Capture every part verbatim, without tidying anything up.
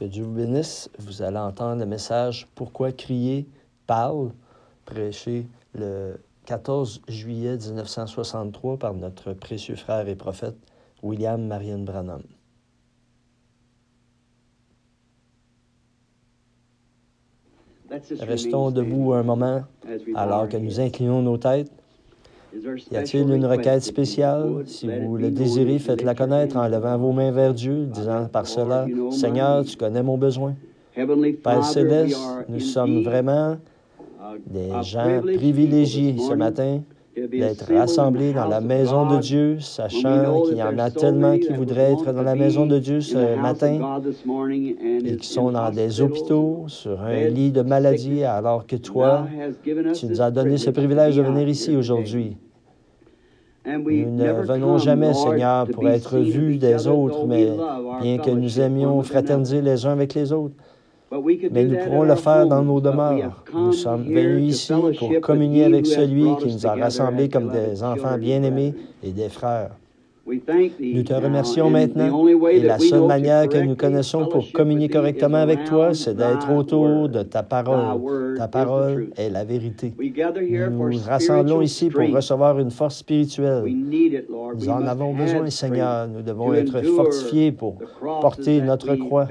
Que Dieu vous bénisse. Vous allez entendre le message « Pourquoi crier parle » prêché le quatorze juillet mille neuf cent soixante-trois par notre précieux frère et prophète William Marion Branham. Restons debout un moment alors que nous inclinons nos têtes. Y a-t-il une requête spéciale? Si vous le désirez, faites-la connaître en levant vos mains vers Dieu, disant par cela, « Seigneur, tu connais mon besoin. » Père Céleste, nous sommes vraiment des gens privilégiés ce matin d'être rassemblés dans la maison de Dieu, sachant qu'il y en a tellement qui voudraient être dans la maison de Dieu ce matin et qui sont dans des hôpitaux, sur un lit de maladie, alors que toi, tu nous as donné ce privilège de venir ici aujourd'hui. Nous ne venons jamais, Seigneur, pour être vus des autres, mais bien que nous aimions fraterniser les uns avec les autres. Mais nous pourrons le faire dans nos demeures. Nous sommes venus ici pour communier avec celui qui nous a rassemblés comme des enfants bien-aimés et des frères. Nous te remercions maintenant, et la seule manière que nous connaissons pour communier correctement avec toi, c'est d'être autour de ta parole. Ta parole est la vérité. Nous nous rassemblons ici pour recevoir une force spirituelle. Nous en avons besoin, Seigneur. Nous devons être fortifiés pour porter notre croix.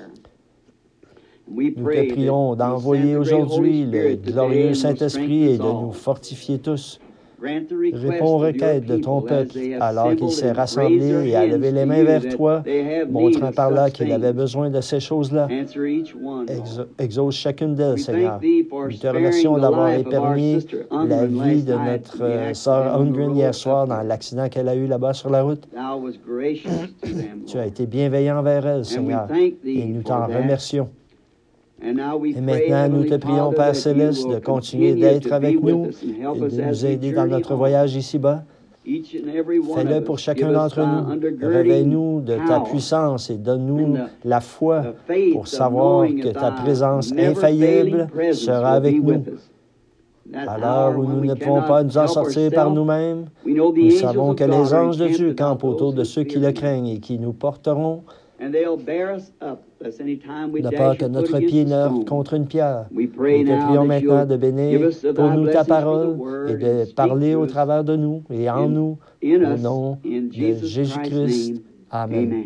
Nous te prions d'envoyer aujourd'hui le glorieux Saint-Esprit et de nous fortifier tous. Réponds aux requêtes de ton peuple alors qu'il s'est rassemblé et a levé les mains vers toi, montrant par là qu'il avait besoin de ces choses-là. Exo exauce chacune d'elles, Seigneur. Nous te remercions d'avoir épargné la vie de notre euh, sœur Holmgren hier soir dans l'accident qu'elle a eu là-bas sur la route. Tu as été bienveillant envers elle, Seigneur, et nous t'en remercions. Et maintenant, nous te prions, Père Céleste, de continuer d'être avec nous et de nous aider dans notre voyage ici-bas. Fais-le pour chacun d'entre nous. Réveille-nous de ta puissance et donne-nous la foi pour savoir que ta présence infaillible sera avec nous. Alors où nous ne pouvons pas nous en sortir par nous-mêmes, nous savons que les anges de Dieu campent autour de ceux qui le craignent et qui nous porteront de peur que notre pied ne heurte contre une pierre. Nous te prions maintenant de bénir pour nous ta parole et de parler au travers de nous et en nous, au nom de Jésus-Christ. Amen.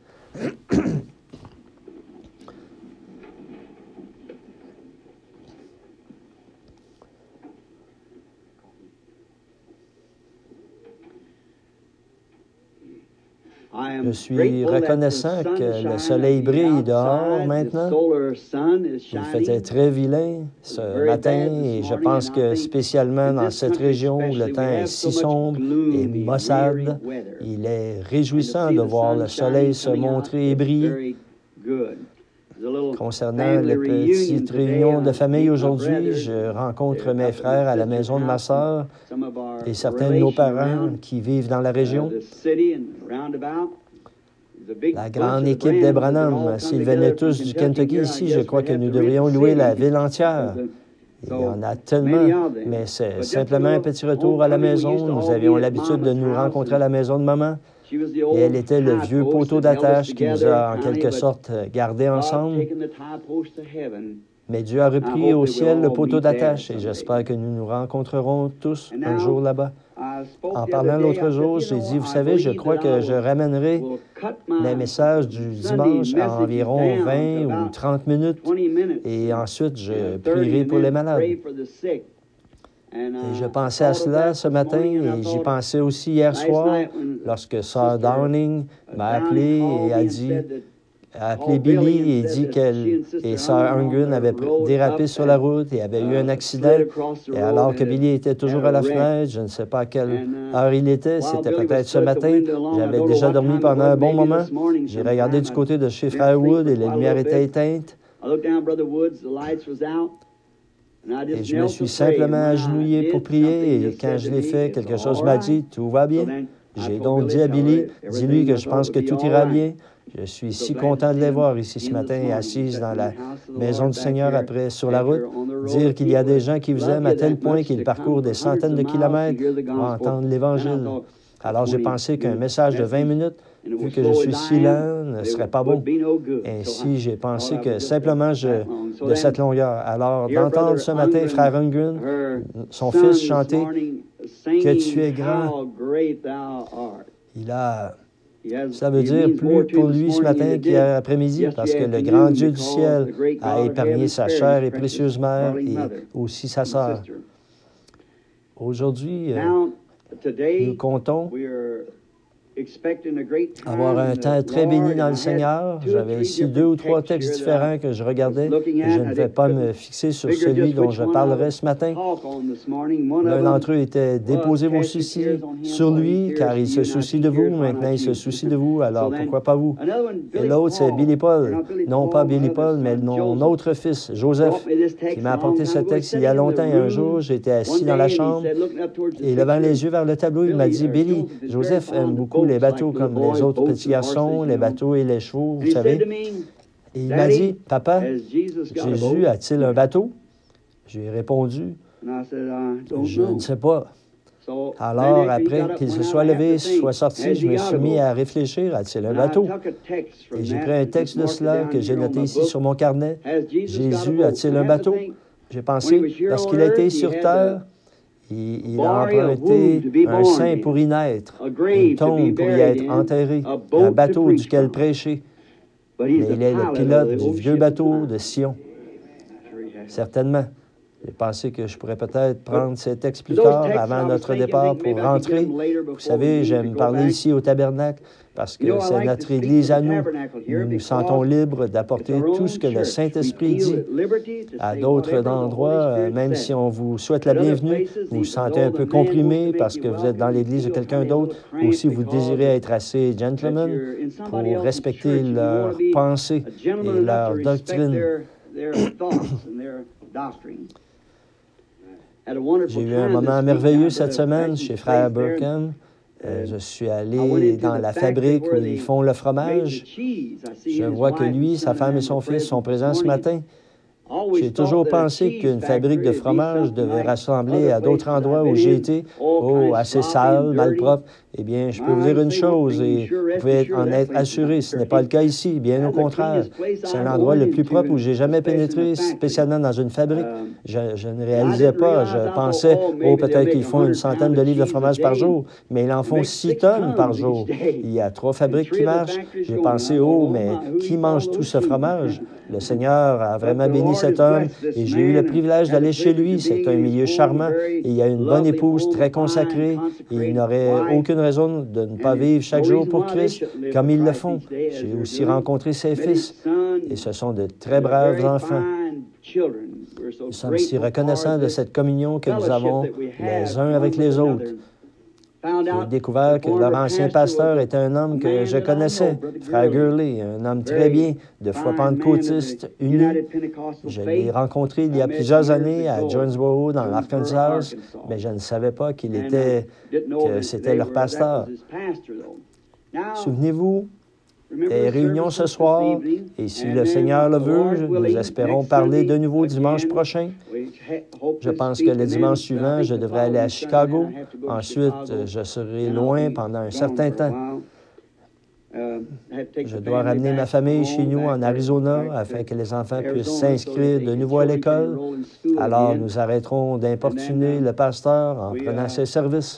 Je suis reconnaissant que le soleil brille dehors maintenant. Il faisait très vilain ce matin et je pense que spécialement dans cette région où le temps est si sombre et maussade, il est réjouissant de voir le soleil se montrer et briller. Concernant les petites réunions de famille aujourd'hui, je rencontre mes frères à la maison de ma sœur et certains de nos parents qui vivent dans la région. La grande équipe des Branham, s'ils venaient tous du Kentucky ici, je crois que nous devrions louer la ville entière. Il y en a tellement, mais c'est simplement un petit retour à la maison. Nous avions l'habitude de nous rencontrer à la maison de maman. Et elle était le vieux poteau d'attache qui nous a en quelque sorte gardés ensemble. Mais Dieu a repris au ciel le poteau d'attache et j'espère que nous nous rencontrerons tous un jour là-bas. En parlant l'autre jour, j'ai dit, vous savez, je crois que je ramènerai les messages du dimanche à environ vingt ou trente minutes et ensuite je prierai pour les malades. Et je pensais à cela ce matin et j'y pensais aussi hier soir lorsque Sœur Downing m'a appelé et a dit, a appelé Billy et dit qu'elle et Sœur Holmgren avaient dérapé sur la route et avaient eu un accident. Et alors que Billy était toujours à la fenêtre, je ne sais pas à quelle heure il était, c'était peut-être ce matin, j'avais déjà dormi pendant un bon moment. J'ai regardé du côté de chez Frère Wood et les lumières étaient éteintes. Et je me suis simplement agenouillé pour prier et quand je l'ai fait, quelque chose m'a dit, tout va bien. J'ai donc dit à Billy, dis-lui que je pense que tout ira bien. Je suis si content de les voir ici ce matin, assises dans la maison du Seigneur après sur la route, dire qu'il y a des gens qui vous aiment à tel point qu'ils parcourent des centaines de kilomètres pour entendre l'Évangile. Alors j'ai pensé qu'un message de vingt minutes vu que je suis si lent, ne serait pas bon. Ainsi, j'ai pensé que simplement je, de cette longueur. Alors, d'entendre ce matin Frère Lundgren, son fils, chanter « Que tu es grand », il a... Ça veut dire plus pour lui ce matin qu'hier après-midi, parce que le grand Dieu du ciel a épargné sa chère et précieuse mère et aussi sa sœur. Aujourd'hui, euh, nous comptons avoir un temps très béni dans le Seigneur. J'avais ici deux ou trois textes différents que je regardais et je ne vais pas me fixer sur celui dont je parlerai ce matin. L'un d'entre eux était « Déposez vos soucis sur lui, car il se soucie de vous. Maintenant, il se soucie de vous, alors pourquoi pas vous? » Et l'autre, c'est Billy Paul. Non pas Billy Paul, mais mon autre fils, Joseph, qui m'a apporté ce texte il y a longtemps. Et un jour, j'étais assis dans la chambre et levant les yeux vers le tableau, il m'a dit « Billy, Joseph aime beaucoup les bateaux comme les autres petits garçons, les bateaux et les chevaux, vous savez. » Et il m'a dit, « Papa, Jésus a-t-il un bateau? » Je lui ai répondu, « Je ne sais pas. » Alors, après qu'il se soit levé, soit sorti, je me suis mis à réfléchir, a-t-il un bateau? Et j'ai pris un texte de cela que j'ai noté ici sur mon carnet. Jésus a-t-il un bateau? J'ai pensé, parce qu'il a été sur terre, Il, il a emprunté un sein pour y naître, une tombe pour y être enterré, un bateau duquel prêcher. Mais il est le pilote du vieux bateau de Sion. Certainement. J'ai pensé que je pourrais peut-être prendre ces textes plus tard, avant notre départ, pour rentrer. Vous savez, j'aime parler ici au tabernacle parce que c'est notre Église à nous. Nous nous sentons libres d'apporter tout ce que le Saint-Esprit dit. À d'autres endroits, même si on vous souhaite la bienvenue, vous vous sentez un peu comprimé parce que vous êtes dans l'Église de quelqu'un d'autre, ou si vous désirez être assez gentleman pour respecter leurs pensées et leurs doctrines. J'ai eu un moment merveilleux cette semaine chez Frère Burkham. Euh, je suis allé dans la fabrique où ils font le fromage. Je vois que lui, sa femme et son fils sont présents ce matin. J'ai toujours pensé qu'une fabrique de fromage devait rassembler à d'autres endroits où j'ai été, oh, assez sale, malpropre. Eh bien, je peux vous dire une chose, et vous pouvez en être assuré, ce n'est pas le cas ici, bien au contraire. C'est l'endroit le plus propre où j'ai jamais pénétré, spécialement dans une fabrique. Je, je ne réalisais pas, je pensais, oh, peut-être qu'ils font une centaine de livres de fromage par jour, mais ils en font six tonnes par jour. Il y a trois fabriques qui marchent. J'ai pensé, oh, mais qui mange tout ce fromage? Le Seigneur a vraiment béni cet homme et j'ai eu le privilège d'aller chez lui. C'est un milieu charmant et il y a une bonne épouse très consacrée et il n'aurait aucune raison de ne pas vivre chaque jour pour Christ comme ils le font. J'ai aussi rencontré ses fils et ce sont de très braves enfants. Nous sommes si reconnaissants de cette communion que nous avons les uns avec les autres. J'ai découvert que leur ancien pasteur était un homme que je connaissais, Frère Gurley, un homme très bien, de foi pentecôtiste uni. Je l'ai rencontré il y a plusieurs années à Jonesboro, dans l'Arkansas, mais je ne savais pas qu'il était, que c'était leur pasteur. Souvenez-vous, des réunions ce soir, et si le Seigneur le veut, nous espérons parler de nouveau dimanche prochain. Je pense que le dimanche suivant, je devrais aller à Chicago. Ensuite, je serai loin pendant un certain temps. Je dois ramener ma famille chez nous en Arizona afin que les enfants puissent s'inscrire de nouveau à l'école. Alors, nous arrêterons d'importuner le pasteur en prenant ses services.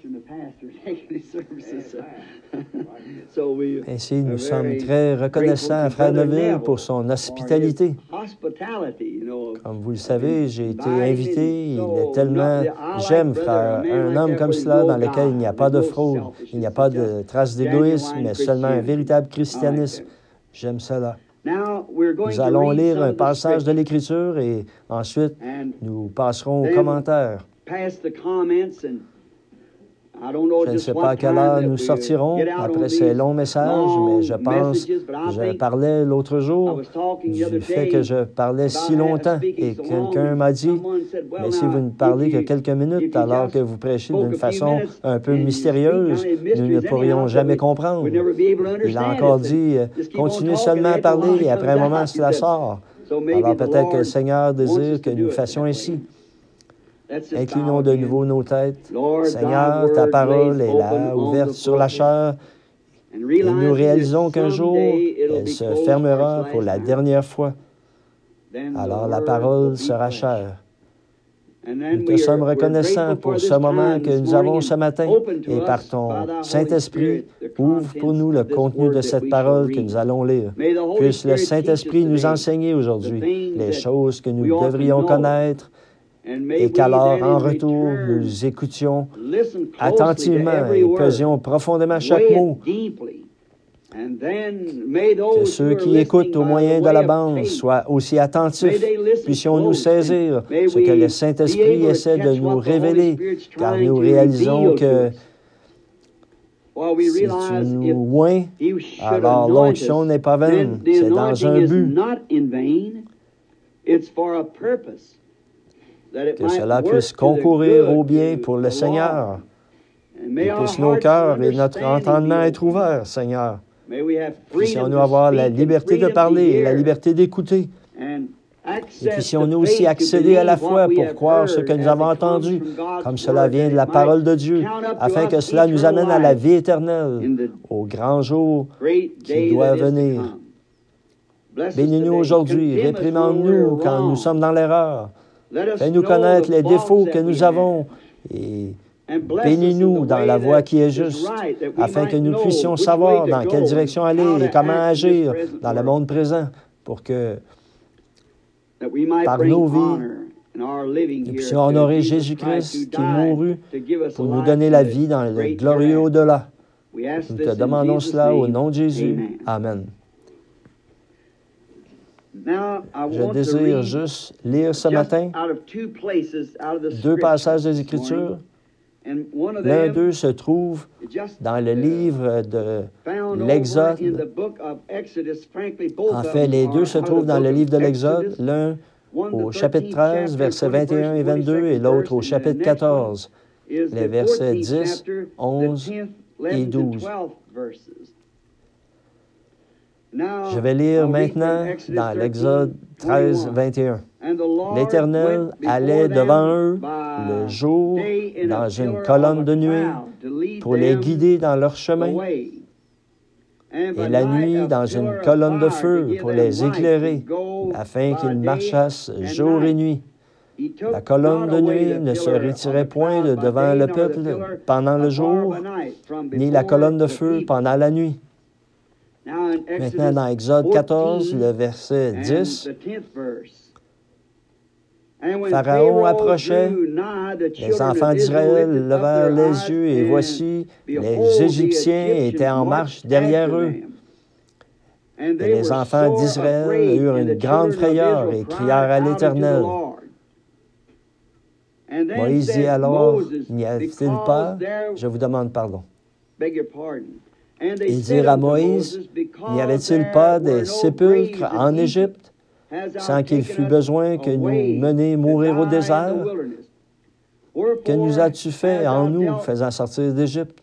Ainsi, nous sommes très reconnaissants à Frère Neville pour son hospitalité. Comme vous le savez, j'ai été invité. Il est tellement... J'aime, frère, un homme comme cela dans lequel il n'y a pas de fraude, il n'y a pas de trace d'égoïsme, mais seulement un véritable christianisme. J'aime cela. Nous allons lire un passage de l'Écriture et ensuite, nous passerons aux commentaires. Je ne sais pas à quelle heure nous sortirons après ces longs messages, mais je pense, je parlais l'autre jour du fait que je parlais si longtemps et quelqu'un m'a dit, mais si vous ne parlez que quelques minutes alors que vous prêchez d'une façon un peu mystérieuse, nous ne pourrions jamais comprendre. Il a encore dit, continuez seulement à parler et après un moment, cela sort. Alors peut-être que le Seigneur désire que nous fassions ainsi. Inclinons de nouveau nos têtes. Seigneur, ta parole est là, ouverte sur la chair. Et nous réalisons qu'un jour, elle se fermera pour la dernière fois. Alors la parole sera chère. Nous te sommes reconnaissants pour ce moment que nous avons ce matin et par ton Saint-Esprit, ouvre pour nous le contenu de cette parole que nous allons lire. Puisse le Saint-Esprit nous enseigner aujourd'hui les choses que nous devrions connaître et qu'alors, en retour, nous écoutions attentivement et pesions profondément chaque mot. Que ceux qui écoutent au moyen de la bande soient aussi attentifs. Puissions-nous saisir ce que le Saint-Esprit essaie de nous révéler, car nous réalisons que si tu nous oins, alors l'onction n'est pas vaine. C'est dans un but. Que cela puisse concourir au bien pour le Seigneur. Et puisse nos cœurs et notre entendement être ouverts, Seigneur. Puissions-nous avoir la liberté de parler et la liberté d'écouter. Et puissions-nous aussi accéder à la foi pour croire ce que nous avons entendu, comme cela vient de la parole de Dieu, afin que cela nous amène à la vie éternelle, au grand jour qui doit venir. Bénis-nous aujourd'hui, réprimande-nous quand nous sommes dans l'erreur. Fais-nous connaître les défauts que nous avons et bénis-nous dans la voie qui est juste, afin que nous puissions savoir dans quelle direction aller et comment agir dans le monde présent pour que, par nos vies, nous puissions honorer Jésus-Christ qui mourut pour nous donner la vie dans le glorieux au-delà. Nous te demandons cela au nom de Jésus. Amen. Je désire juste lire ce matin deux passages des Écritures. L'un d'eux se trouve dans le livre de l'Exode. En fait, les deux se trouvent dans le livre de l'Exode, l'un au chapitre treize, versets vingt et un et vingt-deux, et l'autre au chapitre quatorze, les versets dix, onze et douze. Je vais lire maintenant dans l'Exode treize, vingt et un. L'Éternel allait devant eux le jour dans une colonne de nuée pour les guider dans leur chemin, et la nuit dans une colonne de feu pour les éclairer, afin qu'ils marchassent jour et nuit. La colonne de nuit ne se retirait point de devant le peuple pendant le jour, ni la colonne de feu pendant la nuit. Maintenant, dans Exode quatorze, le verset dix, Pharaon approchait, les enfants d'Israël levèrent les yeux, et voici, les Égyptiens étaient en marche derrière eux. Et les enfants d'Israël eurent une grande frayeur et crièrent à l'Éternel. Moïse dit alors, n'y a-t-il pas, je vous demande pardon. Ils dirent à Moïse, n'y avait-il pas des sépulcres en Égypte, sans qu'il fût besoin que nous menions mourir au désert? Que nous as-tu fait en nous, faisant sortir d'Égypte?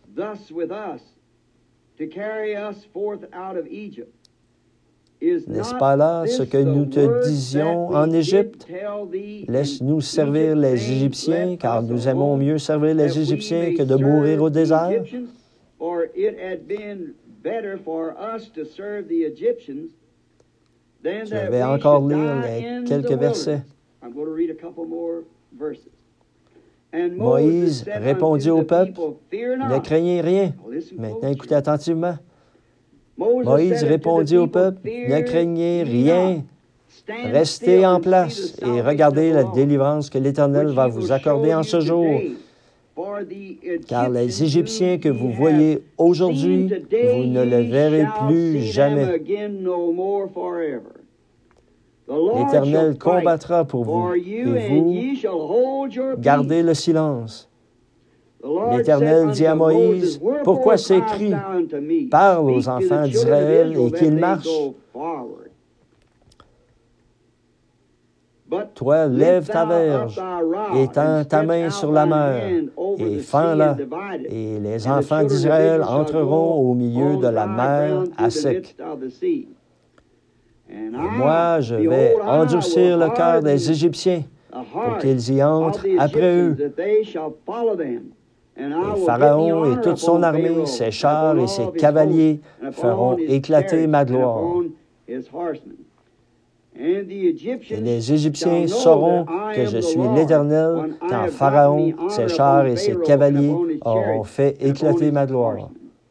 N'est-ce pas là ce que nous te disions en Égypte? Laisse-nous servir les Égyptiens, car nous aimons mieux servir les Égyptiens que de mourir au désert. Je vais encore lire les quelques versets. Moïse répondit au peuple, « Ne craignez rien. » Maintenant, écoutez attentivement. Moïse répondit au peuple, « Ne craignez rien. Restez en place et regardez la délivrance que l'Éternel va vous accorder en ce jour. Car les Égyptiens que vous voyez aujourd'hui, vous ne les verrez plus jamais. L'Éternel combattra pour vous, et vous gardez le silence. » L'Éternel dit à Moïse, « Pourquoi ces cris? Parle aux enfants d'Israël et qu'ils marchent. Toi, lève ta verge, étends ta main sur la mer, et fends-la, et les enfants d'Israël entreront au milieu de la mer à sec. Et moi, je vais endurcir le cœur des Égyptiens, pour qu'ils y entrent après eux. Et Pharaon et toute son armée, ses chars et ses cavaliers feront éclater ma gloire. Et les Égyptiens sauront que je suis l'Éternel quand Pharaon, ses chars et ses cavaliers auront fait éclater ma gloire.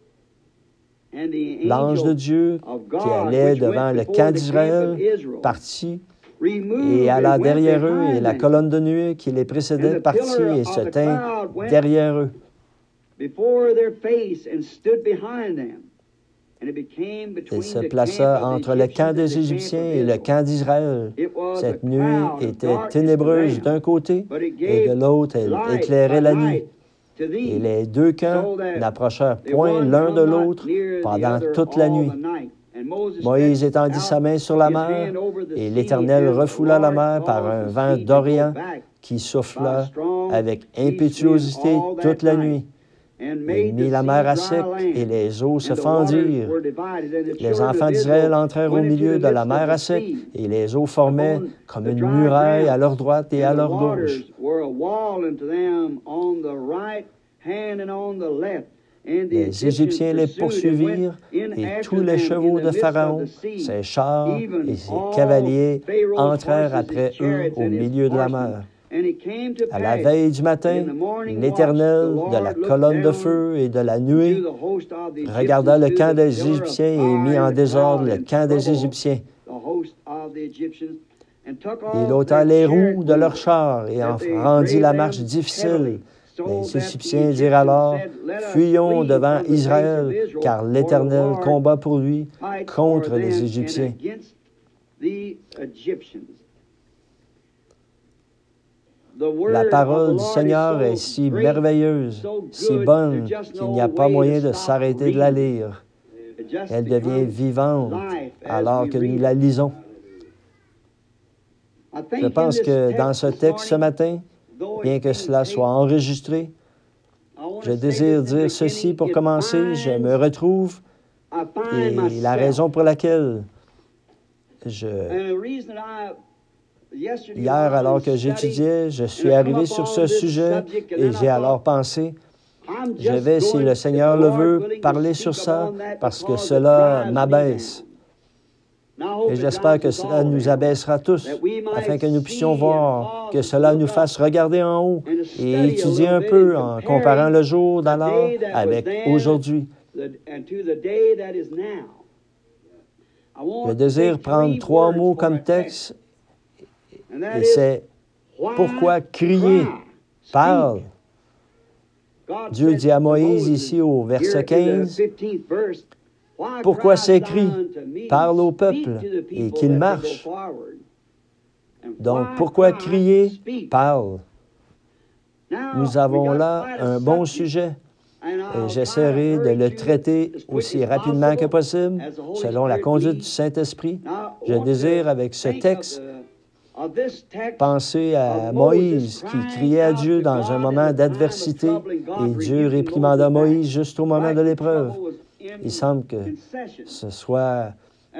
L'ange de Dieu qui allait devant le camp d'Israël partit et alla derrière eux, et la colonne de nuée qui les précédait partit et se tint derrière eux. Il se plaça entre le camp des Égyptiens et le camp d'Israël. Cette nuit était ténébreuse d'un côté et de l'autre, elle éclairait la nuit. Et les deux camps n'approchèrent point l'un de l'autre pendant toute la nuit. Moïse étendit sa main sur la mer, et l'Éternel refoula la mer par un vent d'Orient qui souffla avec impétuosité toute la nuit. Il mit la mer à sec, et les eaux se fendirent. Les enfants d'Israël entrèrent au milieu de la mer à sec, et les eaux formaient comme une muraille à leur droite et à leur gauche. Les Égyptiens les poursuivirent, et tous les chevaux de Pharaon, ses chars et ses cavaliers entrèrent après eux au milieu de la mer. À la veille du matin, l'Éternel, de la colonne de feu et de la nuée, regarda le camp des Égyptiens et mit en désordre le camp des Égyptiens. Il ôta les roues de leurs chars et en rendit la marche difficile. Les Égyptiens dirent alors, « Fuyons devant Israël, car l'Éternel combat pour lui contre les Égyptiens. » La parole du Seigneur est si merveilleuse, si bonne, qu'il n'y a pas moyen de s'arrêter de la lire. Elle devient vivante alors que nous la lisons. Je pense que dans ce texte ce matin, bien que cela soit enregistré, je désire dire ceci pour commencer. Je me retrouve et la raison pour laquelle je... Hier, alors que j'étudiais, je suis arrivé sur ce sujet et j'ai alors pensé, je vais, si le Seigneur le veut, parler sur ça parce que cela m'abaisse. Et j'espère que cela nous abaissera tous, afin que nous puissions voir, que cela nous fasse regarder en haut et étudier un peu en comparant le jour d'alors avec aujourd'hui. Je désire prendre trois mots comme texte, et c'est « Pourquoi crier? Parle. » Dieu dit à Moïse ici au verset quinze, « Pourquoi ces cris? Parle au peuple et qu'il marche. » Donc, pourquoi crier? Parle. Nous avons là un bon sujet et j'essaierai de le traiter aussi rapidement que possible, selon la conduite du Saint-Esprit. Je désire, avec ce texte, penser à Moïse qui criait à Dieu dans un moment d'adversité et Dieu réprimanda Moïse juste au moment de l'épreuve. Il semble que ce soit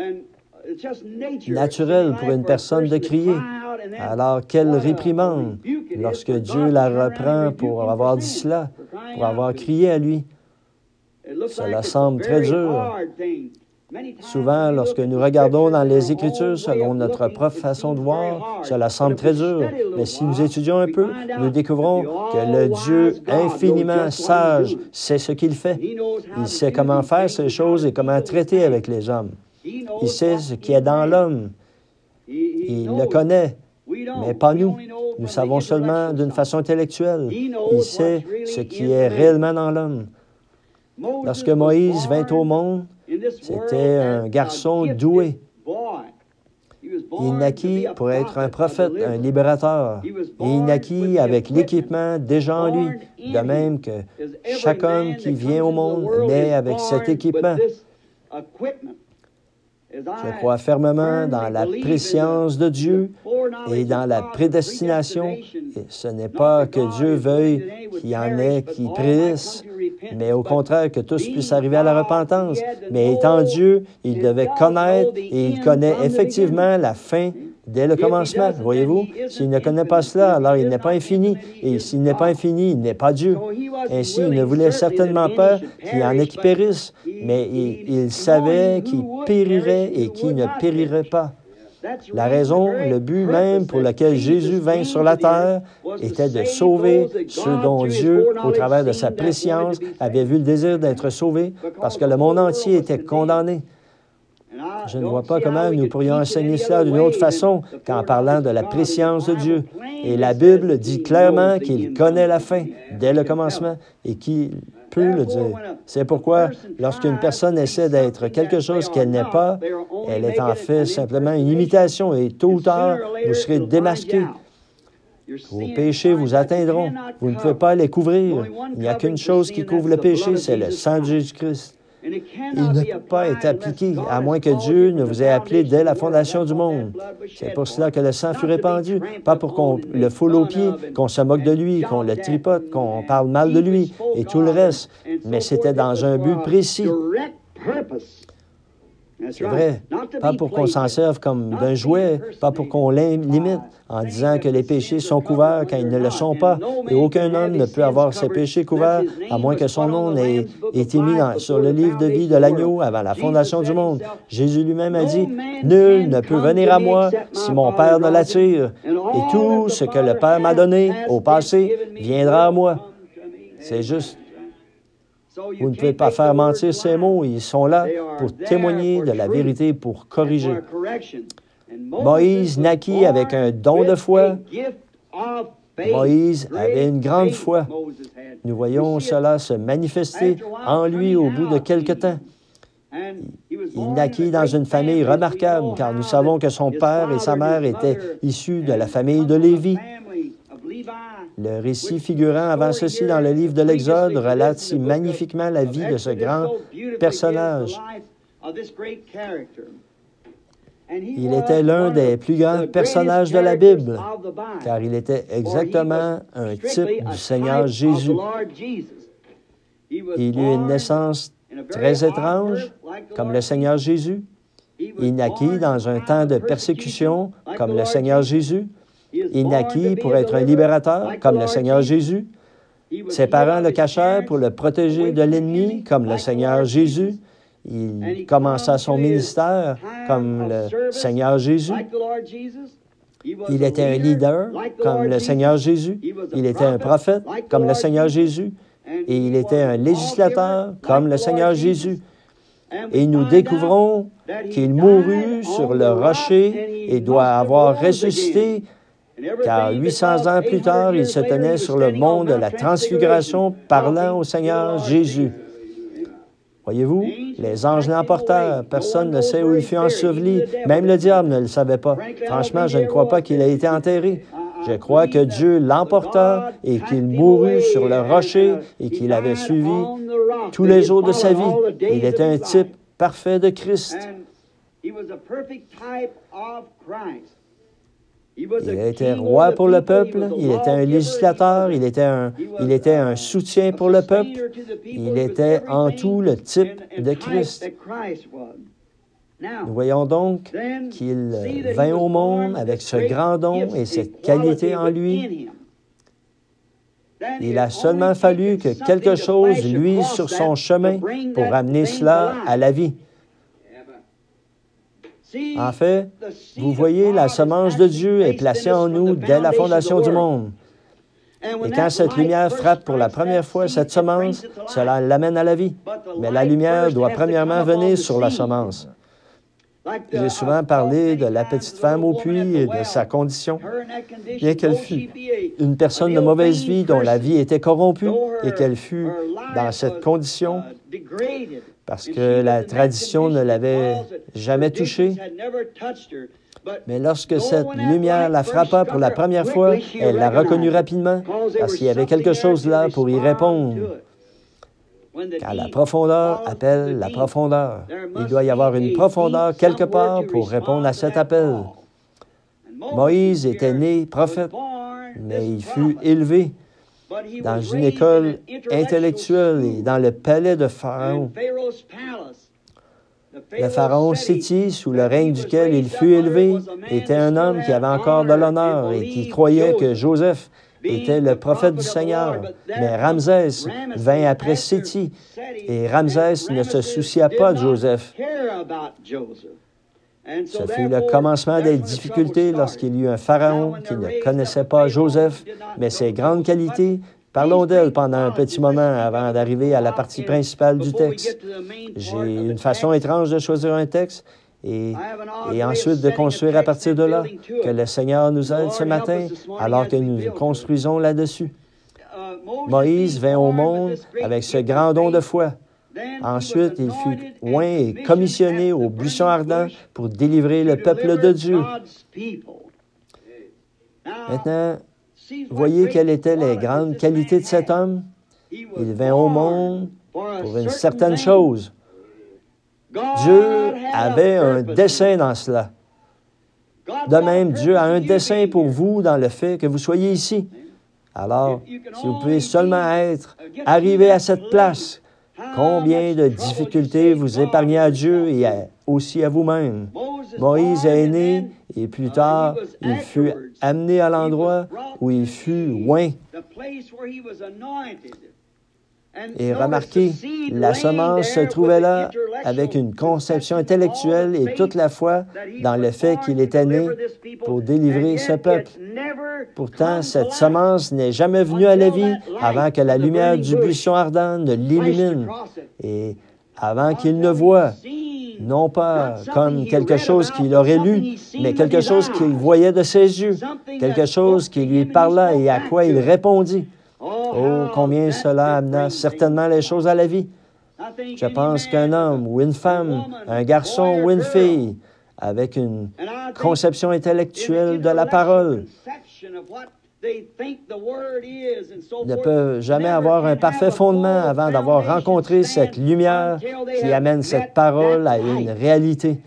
naturel pour une personne de crier. Alors, quelle réprimande lorsque Dieu la reprend pour avoir dit cela, pour avoir crié à lui. Cela semble très dur. Souvent, lorsque nous regardons dans les Écritures, selon notre propre façon de voir, cela semble très dur. Mais si nous étudions un peu, nous découvrons que le Dieu infiniment sage sait ce qu'il fait. Il sait comment faire ces choses et comment traiter avec les hommes. Il sait ce qui est dans l'homme. Il le connaît, mais pas nous. Nous savons seulement d'une façon intellectuelle. Il sait ce qui est réellement dans l'homme. Lorsque Moïse vint au monde, c'était un garçon doué. Il naquit pour être un prophète, un libérateur. Et il naquit avec l'équipement déjà en lui, de même que chaque homme qui vient au monde naît avec cet équipement. Je crois fermement dans la préscience de Dieu et dans la prédestination. Et ce n'est pas que Dieu veuille qu'il y en ait qui périssent, mais au contraire que tous puissent arriver à la repentance. Mais étant Dieu, il devait connaître et il connaît effectivement la fin dès le commencement. Voyez-vous, s'il ne connaît pas cela, alors il n'est pas infini. Et s'il n'est pas infini, il n'est pas Dieu. Ainsi, il ne voulait certainement pas qu'il y en ait qui périssent, mais il, il savait qui périrait et qui ne périrait pas. La raison, le but même pour lequel Jésus vint sur la terre était de sauver ceux dont Dieu, au travers de sa préscience, avait vu le désir d'être sauvés, parce que le monde entier était condamné. Je ne vois pas comment nous pourrions enseigner cela d'une autre façon qu'en parlant de la préscience de Dieu. Et la Bible dit clairement qu'il connaît la fin dès le commencement et qu'il peut le dire. C'est pourquoi, lorsqu'une personne essaie d'être quelque chose qu'elle n'est pas, elle est en fait simplement une imitation et tôt ou tard, vous serez démasqués. Vos péchés vous atteindront. Vous ne pouvez pas les couvrir. Il n'y a qu'une chose qui couvre le péché, c'est le sang de Jésus-Christ. Il ne peut pas être appliqué, à moins que Dieu ne vous ait appelé dès la fondation du monde. C'est pour cela que le sang fut répandu, pas pour qu'on le foule aux pieds, qu'on se moque de lui, qu'on le tripote, qu'on parle mal de lui et tout le reste, mais c'était dans un but précis. C'est vrai, pas pour qu'on s'en serve comme d'un jouet, pas pour qu'on l'imite en disant que les péchés sont couverts quand ils ne le sont pas. Et aucun homme ne peut avoir ses péchés couverts à moins que son nom ait été mis dans, sur le livre de vie de l'agneau avant la fondation du monde. Jésus lui-même a dit, « Nul ne peut venir à moi si mon Père ne l'attire. Et tout ce que le Père m'a donné au passé viendra à moi. » C'est juste. Vous ne pouvez pas faire mentir ces mots. Ils sont là pour témoigner de la vérité, pour corriger. Moïse naquit avec un don de foi. Moïse avait une grande foi. Nous voyons cela se manifester en lui au bout de quelque temps. Il naquit dans une famille remarquable, car nous savons que son père et sa mère étaient issus de la famille de Lévi. Le récit figurant avant ceci dans le livre de l'Exode relate si magnifiquement la vie de ce grand personnage. Il était l'un des plus grands personnages de la Bible, car il était exactement un type du Seigneur Jésus. Il eut une naissance très étrange, comme le Seigneur Jésus. Il naquit dans un temps de persécution, comme le Seigneur Jésus. Il naquit pour être un libérateur, comme le Seigneur Jésus. Ses parents le cachèrent pour le protéger de l'ennemi, comme le Seigneur Jésus. Il commença son ministère, comme le Seigneur Jésus. Il était un leader, comme le Seigneur Jésus. Il était un prophète, comme le Seigneur Jésus. Et il était un législateur, comme le Seigneur Jésus. Et nous découvrons qu'il mourut sur le rocher et doit avoir ressuscité, car huit cents ans plus tard, il se tenait sur le mont de la Transfiguration, parlant au Seigneur Jésus. Voyez-vous, les anges l'emportèrent. Personne ne sait où il fut enseveli. Même le diable ne le savait pas. Franchement, je ne crois pas qu'il ait été enterré. Je crois que Dieu l'emporta et qu'il mourut sur le rocher et qu'il avait suivi tous les jours de sa vie. Il était un type parfait de Christ. Il était roi pour le peuple, il était un législateur, il était un, il était un soutien pour le peuple, il était en tout le type de Christ. Nous voyons donc qu'il vint au monde avec ce grand don et cette qualité en lui. Il a seulement fallu que quelque chose luise sur son chemin pour amener cela à la vie. En fait, vous voyez, la semence de Dieu est placée en nous dès la fondation du monde. Et quand cette lumière frappe pour la première fois cette semence, cela l'amène à la vie. Mais la lumière doit premièrement venir sur la semence. J'ai souvent parlé de la petite femme au puits et de sa condition. Bien qu'elle fût une personne de mauvaise vie dont la vie était corrompue et qu'elle fût dans cette condition parce que la tradition ne l'avait jamais touchée. Mais lorsque cette lumière la frappa pour la première fois, elle l'a reconnut rapidement parce qu'il y avait quelque chose là pour y répondre. Car la profondeur appelle la profondeur. Il doit y avoir une profondeur quelque part pour répondre à cet appel. Moïse était né prophète, mais il fut élevé dans une école intellectuelle et dans le palais de Pharaon. Le pharaon Séti, sous le règne duquel il fut élevé, était un homme qui avait encore de l'honneur et qui croyait que Joseph était le prophète du Seigneur. Mais Ramsès vint après Séti, et Ramsès ne se soucia pas de Joseph. Ce fut le commencement des difficultés lorsqu'il y eut un pharaon qui ne connaissait pas Joseph, mais ses grandes qualités. Parlons d'elle pendant un petit moment avant d'arriver à la partie principale du texte. J'ai une façon étrange de choisir un texte et, et ensuite de construire à partir de là. Que le Seigneur nous aide ce matin alors que nous construisons là-dessus. Moïse vint au monde avec ce grand don de foi. Ensuite, il fut oint et commissionné au buisson ardent pour délivrer le peuple de Dieu. Maintenant, voyez quelles étaient les grandes qualités de cet homme. Il vint au monde pour une certaine chose. Dieu avait un dessein dans cela. De même, Dieu a un dessein pour vous dans le fait que vous soyez ici. Alors, si vous pouvez seulement être arrivé à cette place, combien de difficultés vous épargnez à Dieu et à, aussi à vous-même. Moïse est né et plus tard, il fut amené à l'endroit où il fut oint. Et remarquez, la semence se trouvait là avec une conception intellectuelle et toute la foi dans le fait qu'il était né pour délivrer ce peuple. Pourtant, cette semence n'est jamais venue à la vie avant que la lumière du buisson ardent ne l'illumine et avant qu'il ne voie, non pas comme quelque chose qu'il aurait lu, mais quelque chose qu'il voyait de ses yeux, quelque chose qui lui parla et à quoi il répondit. Oh, combien cela amena certainement les choses à la vie. Je pense qu'un homme ou une femme, un garçon ou une fille, avec une conception intellectuelle de la parole, ne peut jamais avoir un parfait fondement avant d'avoir rencontré cette lumière qui amène cette parole à une réalité.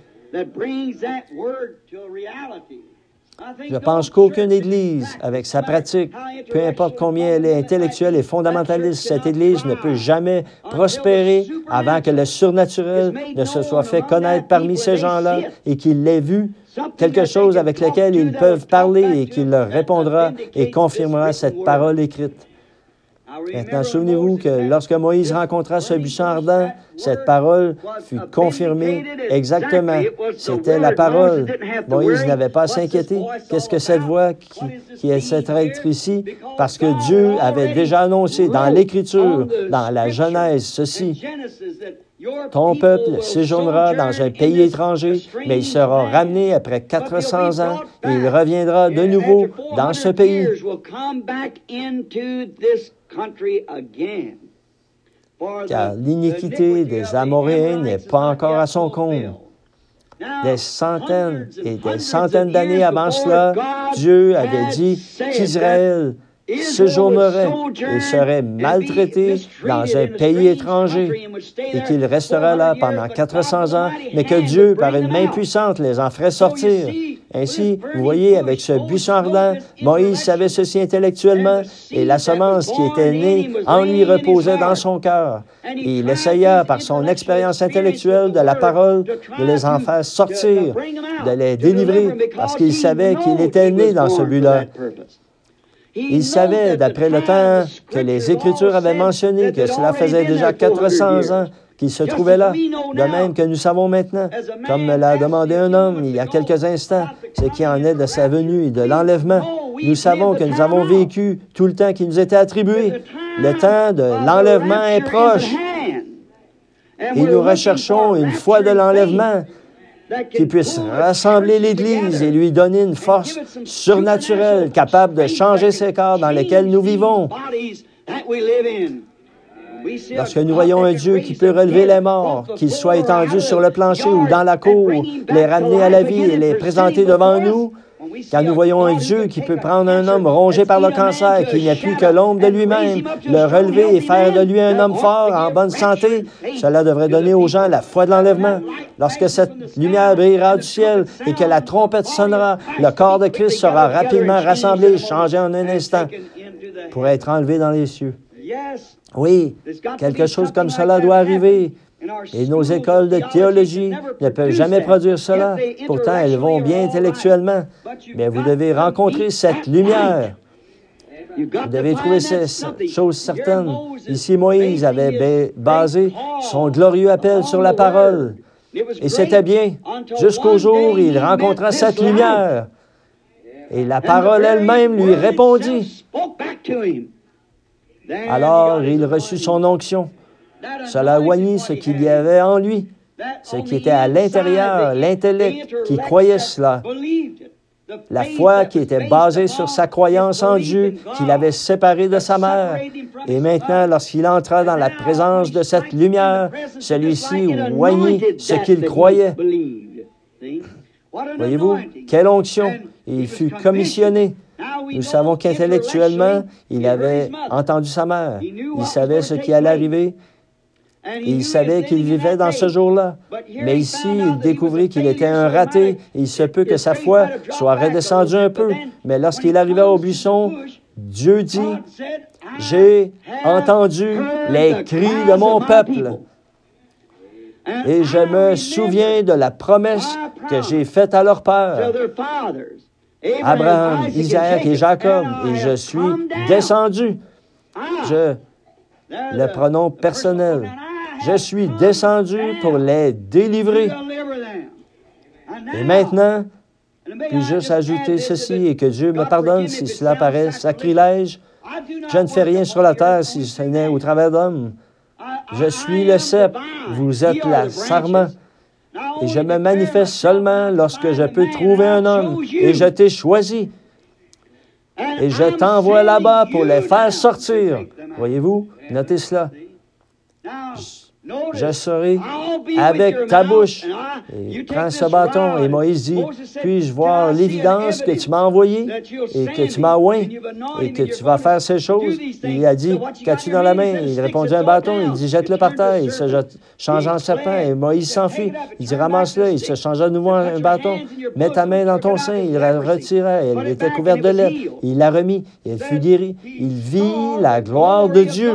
Je pense qu'aucune Église, avec sa pratique, peu importe combien elle est intellectuelle et fondamentaliste, cette Église ne peut jamais prospérer avant que le surnaturel ne se soit fait connaître parmi ces gens-là et qu'ils l'aient vu, quelque chose avec lequel ils peuvent parler et qui leur répondra et confirmera cette parole écrite. Maintenant, souvenez-vous que lorsque Moïse rencontra ce buisson ardent, cette parole fut confirmée exactement. C'était la parole. Moïse n'avait pas à s'inquiéter. Qu'est-ce que cette voix qui, qui est cette être ici? Parce que Dieu avait déjà annoncé dans l'Écriture, dans la Genèse, ceci. Ton peuple séjournera dans un pays étranger, mais il sera ramené après quatre cents ans et il reviendra de nouveau dans ce pays. Car l'iniquité des Amoréens n'est pas encore à son comble. Des centaines et des centaines d'années avant cela, Dieu avait dit qu'Israël séjournerait et serait maltraité dans un pays étranger et qu'il restera là pendant quatre cents ans, mais que Dieu, par une main puissante, les en ferait sortir. Ainsi, vous voyez, avec ce buisson ardent, Moïse savait ceci intellectuellement et la semence qui était née en lui reposait dans son cœur. Et il essaya, par son expérience intellectuelle de la parole, de les en faire sortir, de les délivrer, parce qu'il savait qu'il était né dans ce but-là. Il savait, d'après le temps que les Écritures avaient mentionné, que cela faisait déjà quatre cents ans qu'il se trouvait là, de même que nous savons maintenant, comme me l'a demandé un homme il y a quelques instants, ce qui en est de sa venue et de l'enlèvement. Nous savons que nous avons vécu tout le temps qui nous était attribué. Le temps de l'enlèvement est proche. Et nous recherchons une foi de l'enlèvement qui puisse rassembler l'Église et lui donner une force surnaturelle capable de changer ces corps dans lesquels nous vivons. Lorsque nous voyons un Dieu qui peut relever les morts, qu'ils soient étendus sur le plancher ou dans la cour, les ramener à la vie et les présenter devant nous, quand nous voyons un Dieu qui peut prendre un homme rongé par le cancer, qui n'a plus que l'ombre de lui-même, le relever et faire de lui un homme fort, en bonne santé, cela devrait donner aux gens la foi de l'enlèvement. Lorsque cette lumière brillera du ciel et que la trompette sonnera, le corps de Christ sera rapidement rassemblé, changé en un instant, pour être enlevé dans les cieux. Oui, quelque chose comme cela doit arriver. Et nos écoles de théologie ne peuvent jamais produire cela. Pourtant, elles vont bien intellectuellement. Mais vous devez rencontrer cette lumière. Vous devez trouver ces choses certaines. Ici, Moïse avait basé son glorieux appel sur la parole. Et c'était bien, jusqu'au jour où il rencontra cette lumière. Et la parole elle-même lui répondit. Alors, il reçut son onction. Cela oignit ce qu'il y avait en lui, ce qui était à l'intérieur, l'intellect qui croyait cela. La foi qui était basée sur sa croyance en Dieu, qu'il avait séparé de sa mère. Et maintenant, lorsqu'il entra dans la présence de cette lumière, celui-ci oignit ce qu'il croyait. Voyez-vous, quelle onction! Il fut commissionné. Nous savons qu'intellectuellement, il avait entendu sa mère. Il savait ce qui allait arriver. Et il savait qu'il vivait dans ce jour-là. Mais ici, il découvrit qu'il était un raté. Et il se peut que sa foi soit redescendue un peu. Mais lorsqu'il arriva au buisson, Dieu dit, « J'ai entendu les cris de mon peuple. Et je me souviens de la promesse que j'ai faite à leur père, Abraham, Isaac et Jacob, et je suis descendu. » Je, le pronom personnel. Je suis descendu pour les délivrer. Et maintenant, puis juste ajouter ceci, et que Dieu me pardonne si cela paraît sacrilège. Je ne fais rien sur la terre si ce n'est au travers d'hommes. Je suis le cep, vous êtes la sarment. Et je me manifeste seulement lorsque je peux trouver un homme. Et je t'ai choisi. Et je t'envoie là-bas pour les faire sortir. Voyez-vous, notez cela. Je serai avec ta bouche. Et prends ce bâton. Et Moïse dit, puis-je voir l'évidence que tu m'as envoyée et que tu m'as oint et que tu vas faire ces choses? Il a dit, qu'as-tu dans la main? Il répondit un bâton. Il dit, jette-le par terre. Il se jette, change en serpent. Et Moïse s'enfuit. Il dit, ramasse-le. Il se changea de nouveau en un bâton. Mets ta main dans ton sein. Il la retira. Elle était couverte de lèpre. Il la remit. Elle fut guérie. Il vit la gloire de Dieu.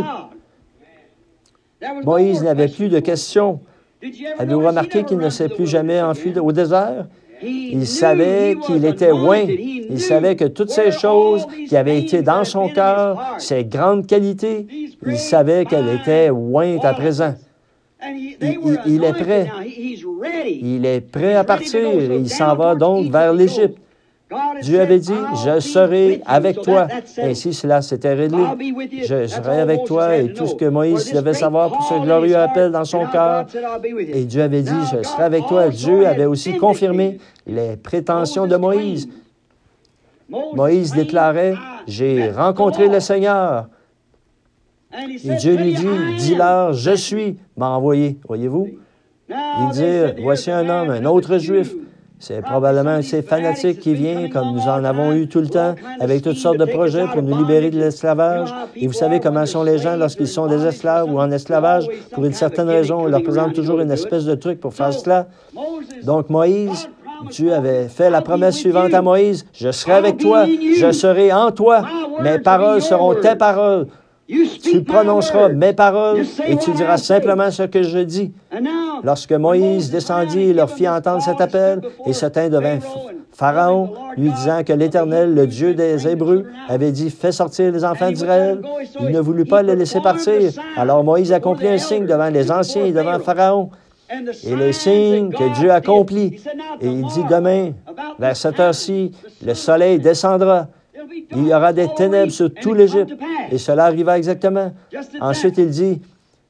Moïse n'avait plus de questions. Avez-vous remarqué qu'il ne s'est plus jamais enfui au désert? Il savait qu'il était oint. Il savait que toutes ces choses qui avaient été dans son cœur, ces grandes qualités, il savait qu'elles étaient ointes à présent. Il, il, il est prêt. Il est prêt à partir. Il s'en va donc vers l'Égypte. Dieu avait dit, « Je serai avec toi. » Ainsi, cela s'était réglé. Je serai avec toi et tout ce que Moïse devait savoir pour ce glorieux appel dans son cœur. Et Dieu avait dit, « Je serai avec toi. » Dieu avait aussi confirmé les prétentions de Moïse. Moïse déclarait, « J'ai rencontré le Seigneur. » Et Dieu lui dit, « Dis-leur, je suis, m'a envoyé. » Voyez-vous? Il dit, « Voici un homme, un autre Juif. » C'est probablement un de ces fanatiques qui vient, comme nous en avons eu tout le temps, avec toutes sortes de projets pour nous libérer de l'esclavage. Et vous savez comment sont les gens lorsqu'ils sont des esclaves ou en esclavage. Pour une certaine raison, on leur présente toujours une espèce de truc pour faire cela. Donc Moïse, Dieu avait fait la promesse suivante à Moïse, « Je serai avec toi, je serai en toi, mes paroles seront tes paroles. » Tu prononceras mes paroles et tu diras simplement ce que je dis. Lorsque Moïse descendit, il leur fit entendre cet appel et se tint devant Pharaon, lui disant que l'Éternel, le Dieu des Hébreux, avait dit « Fais sortir les enfants d'Israël. » Il ne voulut pas les laisser partir. Alors Moïse accomplit un signe devant les anciens et devant Pharaon. Et le signe que Dieu accomplit. Et il dit demain, vers cette heure-ci, le soleil descendra. Il y aura des ténèbres sur tout l'Égypte. Et cela arriva exactement. Ensuite, il dit,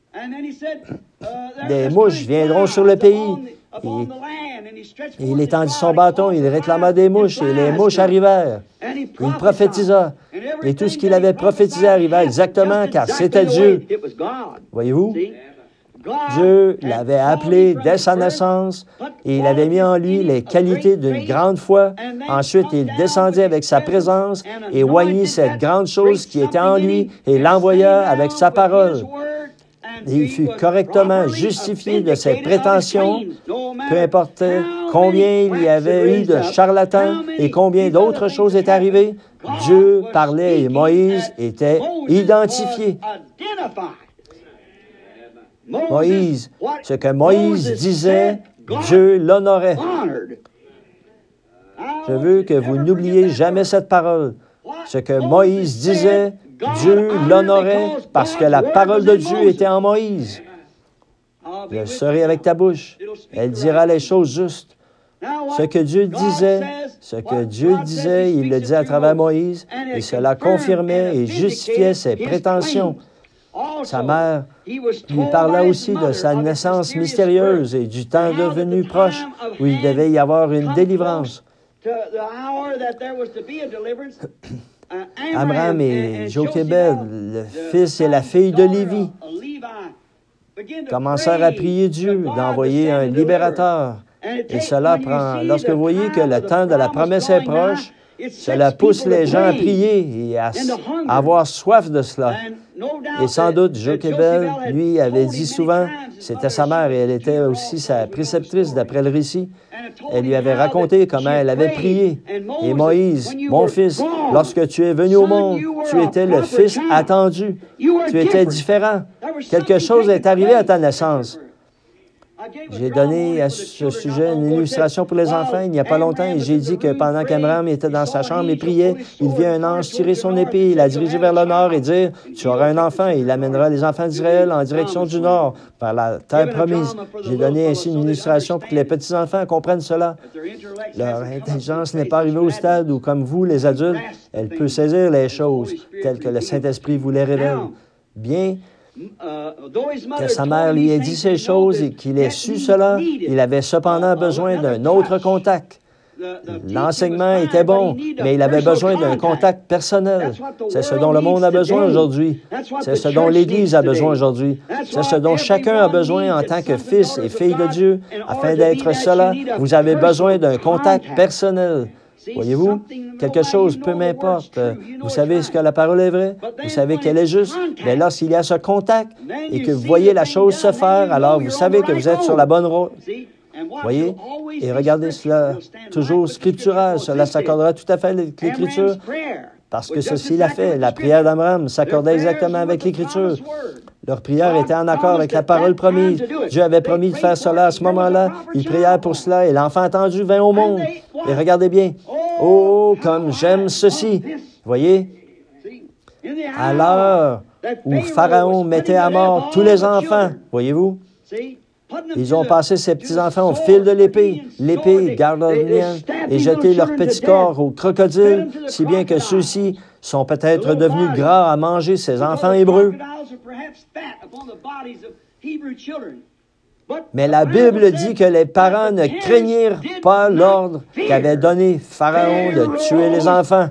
des mouches viendront sur le pays. Et, et il étendit son bâton, il réclama des mouches, et les mouches arrivèrent. Il prophétisa. Et tout ce qu'il avait prophétisé arriva exactement, car c'était Dieu. Voyez-vous? Dieu l'avait appelé dès sa naissance et il avait mis en lui les qualités d'une grande foi. Ensuite, il descendit avec sa présence et oignit cette grande chose qui était en lui et l'envoya avec sa parole. Et il fut correctement justifié de ses prétentions, peu importe combien il y avait eu de charlatans et combien d'autres choses étaient arrivées. Dieu parlait et Moïse était identifié. Moïse, ce que Moïse disait, Dieu l'honorait. Je veux que vous n'oubliez jamais cette parole. Ce que Moïse disait, Dieu l'honorait parce que la parole de Dieu était en Moïse. Je serai avec ta bouche. Elle dira les choses justes. Ce que Dieu disait, ce que Dieu disait, il le dit à travers Moïse, et cela confirmait et justifiait ses prétentions. Sa mère lui parla aussi de sa naissance mystérieuse et du temps devenu proche où il devait y avoir une délivrance. Amram et Jochébed, le fils et la fille de Lévi, commencèrent à prier Dieu d'envoyer un libérateur. Et cela prend, lorsque vous voyez que le temps de la promesse est proche, cela pousse les gens à prier et à, à avoir soif de cela. Et sans doute, Jochébed, lui, avait dit souvent, c'était sa mère et elle était aussi sa préceptrice d'après le récit, elle lui avait raconté comment elle avait prié. Et Moïse, mon fils, lorsque tu es venu au monde, tu étais le fils attendu. Tu étais différent. Quelque chose est arrivé à ta naissance. J'ai donné à ce sujet une illustration pour les enfants il n'y a pas longtemps et j'ai dit que pendant qu'Amram était dans sa chambre et priait, il vit un ange tirer son épée, il a dirigé vers le nord et dire, tu auras un enfant et il amènera les enfants d'Israël en direction du nord, vers la terre promise. J'ai donné ainsi une illustration pour que les petits-enfants comprennent cela. Leur intelligence n'est pas arrivée au stade où, comme vous, les adultes, elle peut saisir les choses telles que le Saint-Esprit vous les révèle. Bien que sa mère lui ait dit ces choses et qu'il ait su cela, il avait cependant besoin d'un autre contact. L'enseignement était bon, mais il avait besoin d'un contact personnel. C'est ce dont le monde a besoin aujourd'hui. C'est ce dont l'Église a besoin aujourd'hui. C'est ce dont chacun a besoin en tant que fils et fille de Dieu. Afin d'être cela, vous avez besoin d'un contact personnel. Voyez-vous, quelque chose, peu m'importe. Vous savez ce que la parole est vraie, vous savez qu'elle est juste, mais lorsqu'il y a ce contact et que vous voyez la chose se faire, alors vous savez que vous êtes sur la bonne route. Voyez? Et regardez cela, toujours scriptural, cela s'accordera tout à fait avec l'Écriture, parce que ceci l'a fait. La prière d'Amram s'accordait exactement avec l'Écriture. Leur prière était en accord avec la parole promise. Dieu avait promis de faire cela à ce moment-là. Ils prièrent pour cela et l'enfant attendu vint au monde. Et regardez bien. Oh, comme j'aime ceci. Voyez? À l'heure où Pharaon mettait à mort tous les enfants, voyez-vous? Ils ont passé ces petits-enfants au fil de l'épée, l'épée gardonienne, et jeté leur petit corps aux crocodiles, si bien que ceux-ci sont peut-être devenus gras à manger ces enfants hébreux. Mais la Bible dit que les parents ne craignirent pas l'ordre qu'avait donné Pharaon de tuer les enfants.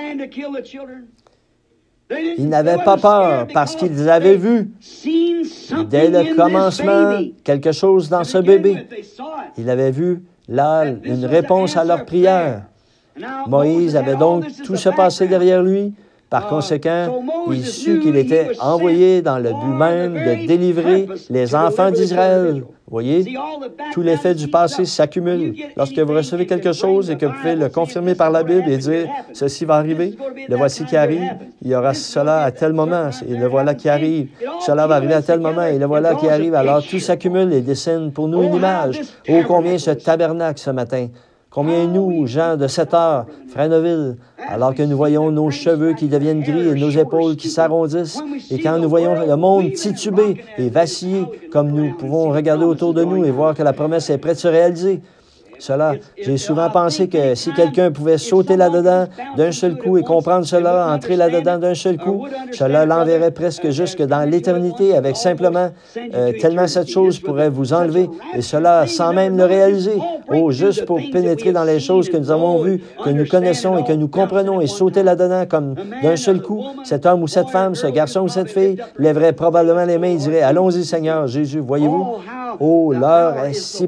Ils n'avaient pas peur parce qu'ils avaient vu, dès le commencement, quelque chose dans ce bébé. Ils avaient vu là une réponse à leur prière. Moïse avait donc tout se passé derrière lui. Par conséquent, il sut qu'il était envoyé dans le but même de délivrer les enfants d'Israël. Voyez, tous les faits du passé s'accumulent. Lorsque vous recevez quelque chose et que vous pouvez le confirmer par la Bible et dire « ceci va arriver », le voici qui arrive, il y aura cela à tel moment, et le voilà qui arrive. Cela va arriver à tel moment, et le voilà qui arrive. Alors tout s'accumule et dessine pour nous une image. Oh, combien ce tabernacle ce matin! Combien nous, gens de cette heure, Fresneville, alors que nous voyons nos cheveux qui deviennent gris et nos épaules qui s'arrondissent, et quand nous voyons le monde tituber et vaciller, comme nous pouvons regarder autour de nous et voir que la promesse est prête de se réaliser. Cela, j'ai souvent pensé que si quelqu'un pouvait sauter là-dedans d'un seul coup et comprendre cela, entrer là-dedans d'un seul coup, cela l'enverrait presque jusque dans l'éternité avec simplement euh, tellement cette chose pourrait vous enlever, et cela sans même le réaliser. Oh, juste pour pénétrer dans les choses que nous avons vues, que nous connaissons et que nous comprenons et sauter là-dedans comme d'un seul coup, cet homme ou cette femme, ce garçon ou cette fille lèverait probablement les mains et dirait « Allons-y Seigneur, Jésus, voyez-vous? Oh, l'heure est si proche. »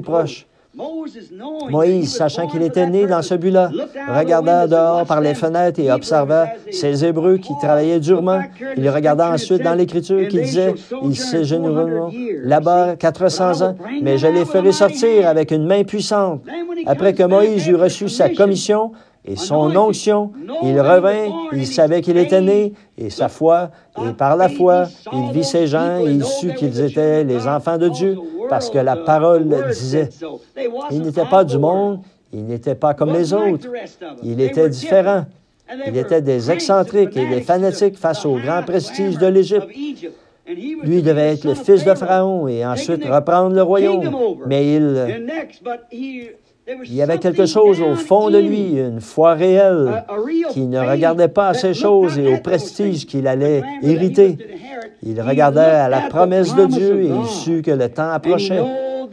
Moïse, sachant qu'il était né dans ce but-là, regarda dehors par les fenêtres et observa ces Hébreux qui travaillaient durement. Il regarda ensuite dans l'Écriture qui disait, « Ils séjourneront là-bas quatre cents ans, mais je les ferai sortir avec une main puissante. » Après que Moïse eut reçu sa commission et son onction, il revint, il savait qu'il était né, et sa foi, et par la foi, il vit ces gens, et il sut qu'ils étaient les enfants de Dieu, parce que la parole le disait. Il n'était pas du monde, il n'était pas comme les autres, il était différent. Il était des excentriques et des fanatiques face au grand prestige de l'Égypte. Lui devait être le fils de Pharaon et ensuite reprendre le royaume, mais il... Il y avait quelque chose au fond de lui, une foi réelle, qui ne regardait pas à ces choses et au prestige qu'il allait hériter. Il regardait à la promesse de Dieu et il sut que le temps approchait.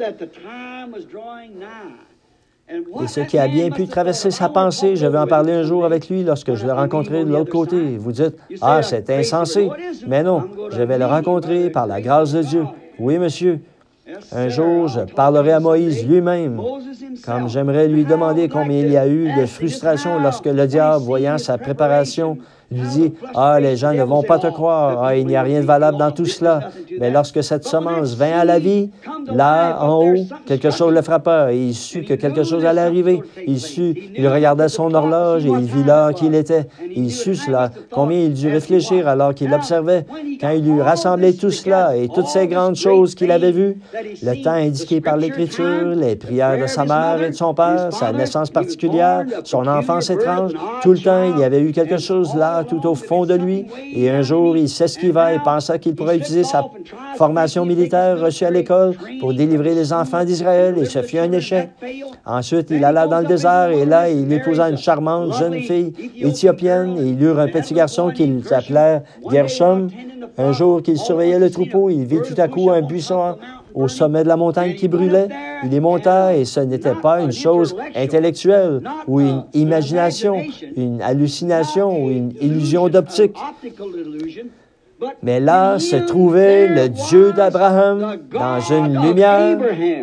Et ce qui a bien pu traverser sa pensée, je vais en parler un jour avec lui lorsque je le rencontrerai de l'autre côté. Vous dites, « Ah, c'est insensé. » Mais non, je vais le rencontrer par la grâce de Dieu. Oui, monsieur. Un jour, je parlerai à Moïse lui-même, comme j'aimerais lui demander combien il y a eu de frustration lorsque le diable, voyant sa préparation, lui dit, « Ah, les gens ne vont pas te croire. Ah, il n'y a rien de valable dans tout cela. » Mais lorsque cette semence vint à la vie, là, en haut, quelque chose le frappa et il sut que quelque chose allait arriver. Il sut, il regardait son horloge et il vit là qui il était. Il sut cela. Combien il dut réfléchir alors qu'il observait. Quand il eut rassemblé tout cela et toutes ces grandes choses qu'il avait vues, le temps indiqué par l'Écriture, les prières de sa mère et de son père, sa naissance particulière, son enfance étrange, tout le temps, il y avait eu quelque chose là, tout au fond de lui, et un jour, il s'esquiva et pensa qu'il pourrait utiliser sa formation militaire reçue à l'école pour délivrer les enfants d'Israël, et ce fut un échec. Ensuite, il alla dans le désert, et là, il épousa une charmante jeune fille éthiopienne, et ils eurent un petit garçon qu'ils appelèrent Gershom. Un jour qu'il surveillait le troupeau, il vit tout à coup un buisson au sommet de la montagne qui brûlait. Il y monta et ce n'était pas une chose intellectuelle ou une imagination, une hallucination ou une illusion d'optique. Mais là se trouvait le Dieu d'Abraham dans une lumière,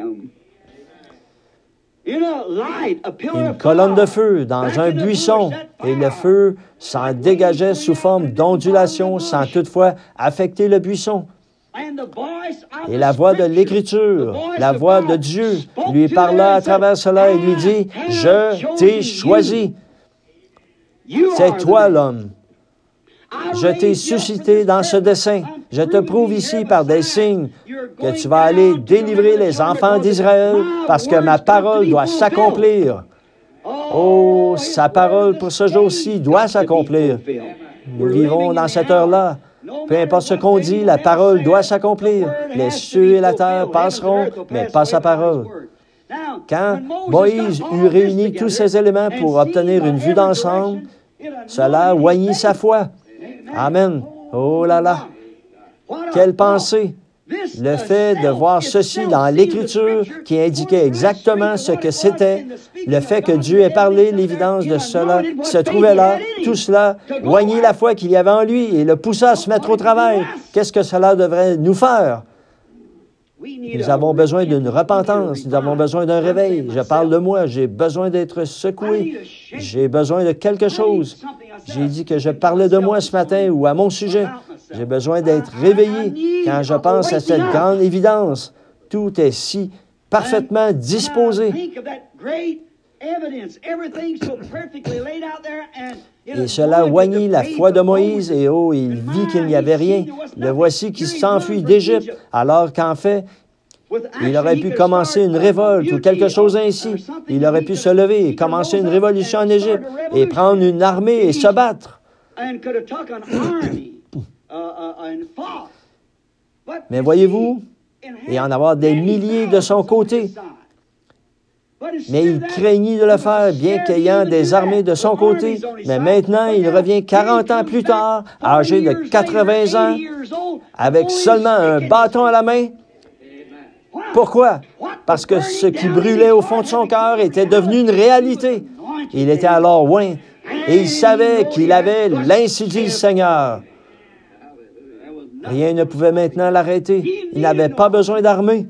une colonne de feu dans un buisson, et le feu s'en dégageait sous forme d'ondulation sans toutefois affecter le buisson. Et la voix de l'Écriture, la voix de Dieu, lui parla à travers cela et lui dit, « Je t'ai choisi. C'est toi l'homme. Je t'ai suscité dans ce dessein. Je te prouve ici par des signes que tu vas aller délivrer les enfants d'Israël parce que ma parole doit s'accomplir. » Oh, sa parole pour ce jour-ci doit s'accomplir. Nous vivons dans cette heure-là. Peu importe ce qu'on dit, la parole doit s'accomplir. Les cieux et la terre passeront, mais pas sa parole. Quand Moïse eut réuni tous ces éléments pour obtenir une vue d'ensemble, cela oignit sa foi. Amen. Oh là là! Quelle pensée! Le fait de voir ceci dans l'Écriture qui indiquait exactement ce que c'était, le fait que Dieu ait parlé, l'évidence de cela qui se trouvait là, tout cela oignit la foi qu'il y avait en lui et le poussa à se mettre au travail. Qu'est-ce que cela devrait nous faire? Nous avons besoin d'une repentance, nous avons besoin d'un réveil. Je parle de moi, j'ai besoin d'être secoué, j'ai besoin de quelque chose. J'ai dit que je parlais de moi ce matin ou à mon sujet. J'ai besoin d'être réveillé quand je pense à cette grande évidence. Tout est si parfaitement disposé. Et cela oignit la foi de Moïse, et oh, il vit qu'il n'y avait rien. Le voici qui s'enfuit d'Égypte, alors qu'en fait, il aurait pu commencer une révolte ou quelque chose ainsi. Il aurait pu se lever et commencer une révolution en Égypte et prendre une armée et se battre. Mais voyez-vous, et en avoir des milliers de son côté. Mais il craignit de le faire, bien qu'ayant des armées de son côté. Mais maintenant, il revient quarante ans plus tard, âgé de quatre-vingts ans, avec seulement un bâton à la main. Pourquoi? Parce que ce qui brûlait au fond de son cœur était devenu une réalité. Il était alors loin, et il savait qu'il avait l'ainsi dit le Seigneur. Rien ne pouvait maintenant l'arrêter. Il n'avait pas besoin d'armée.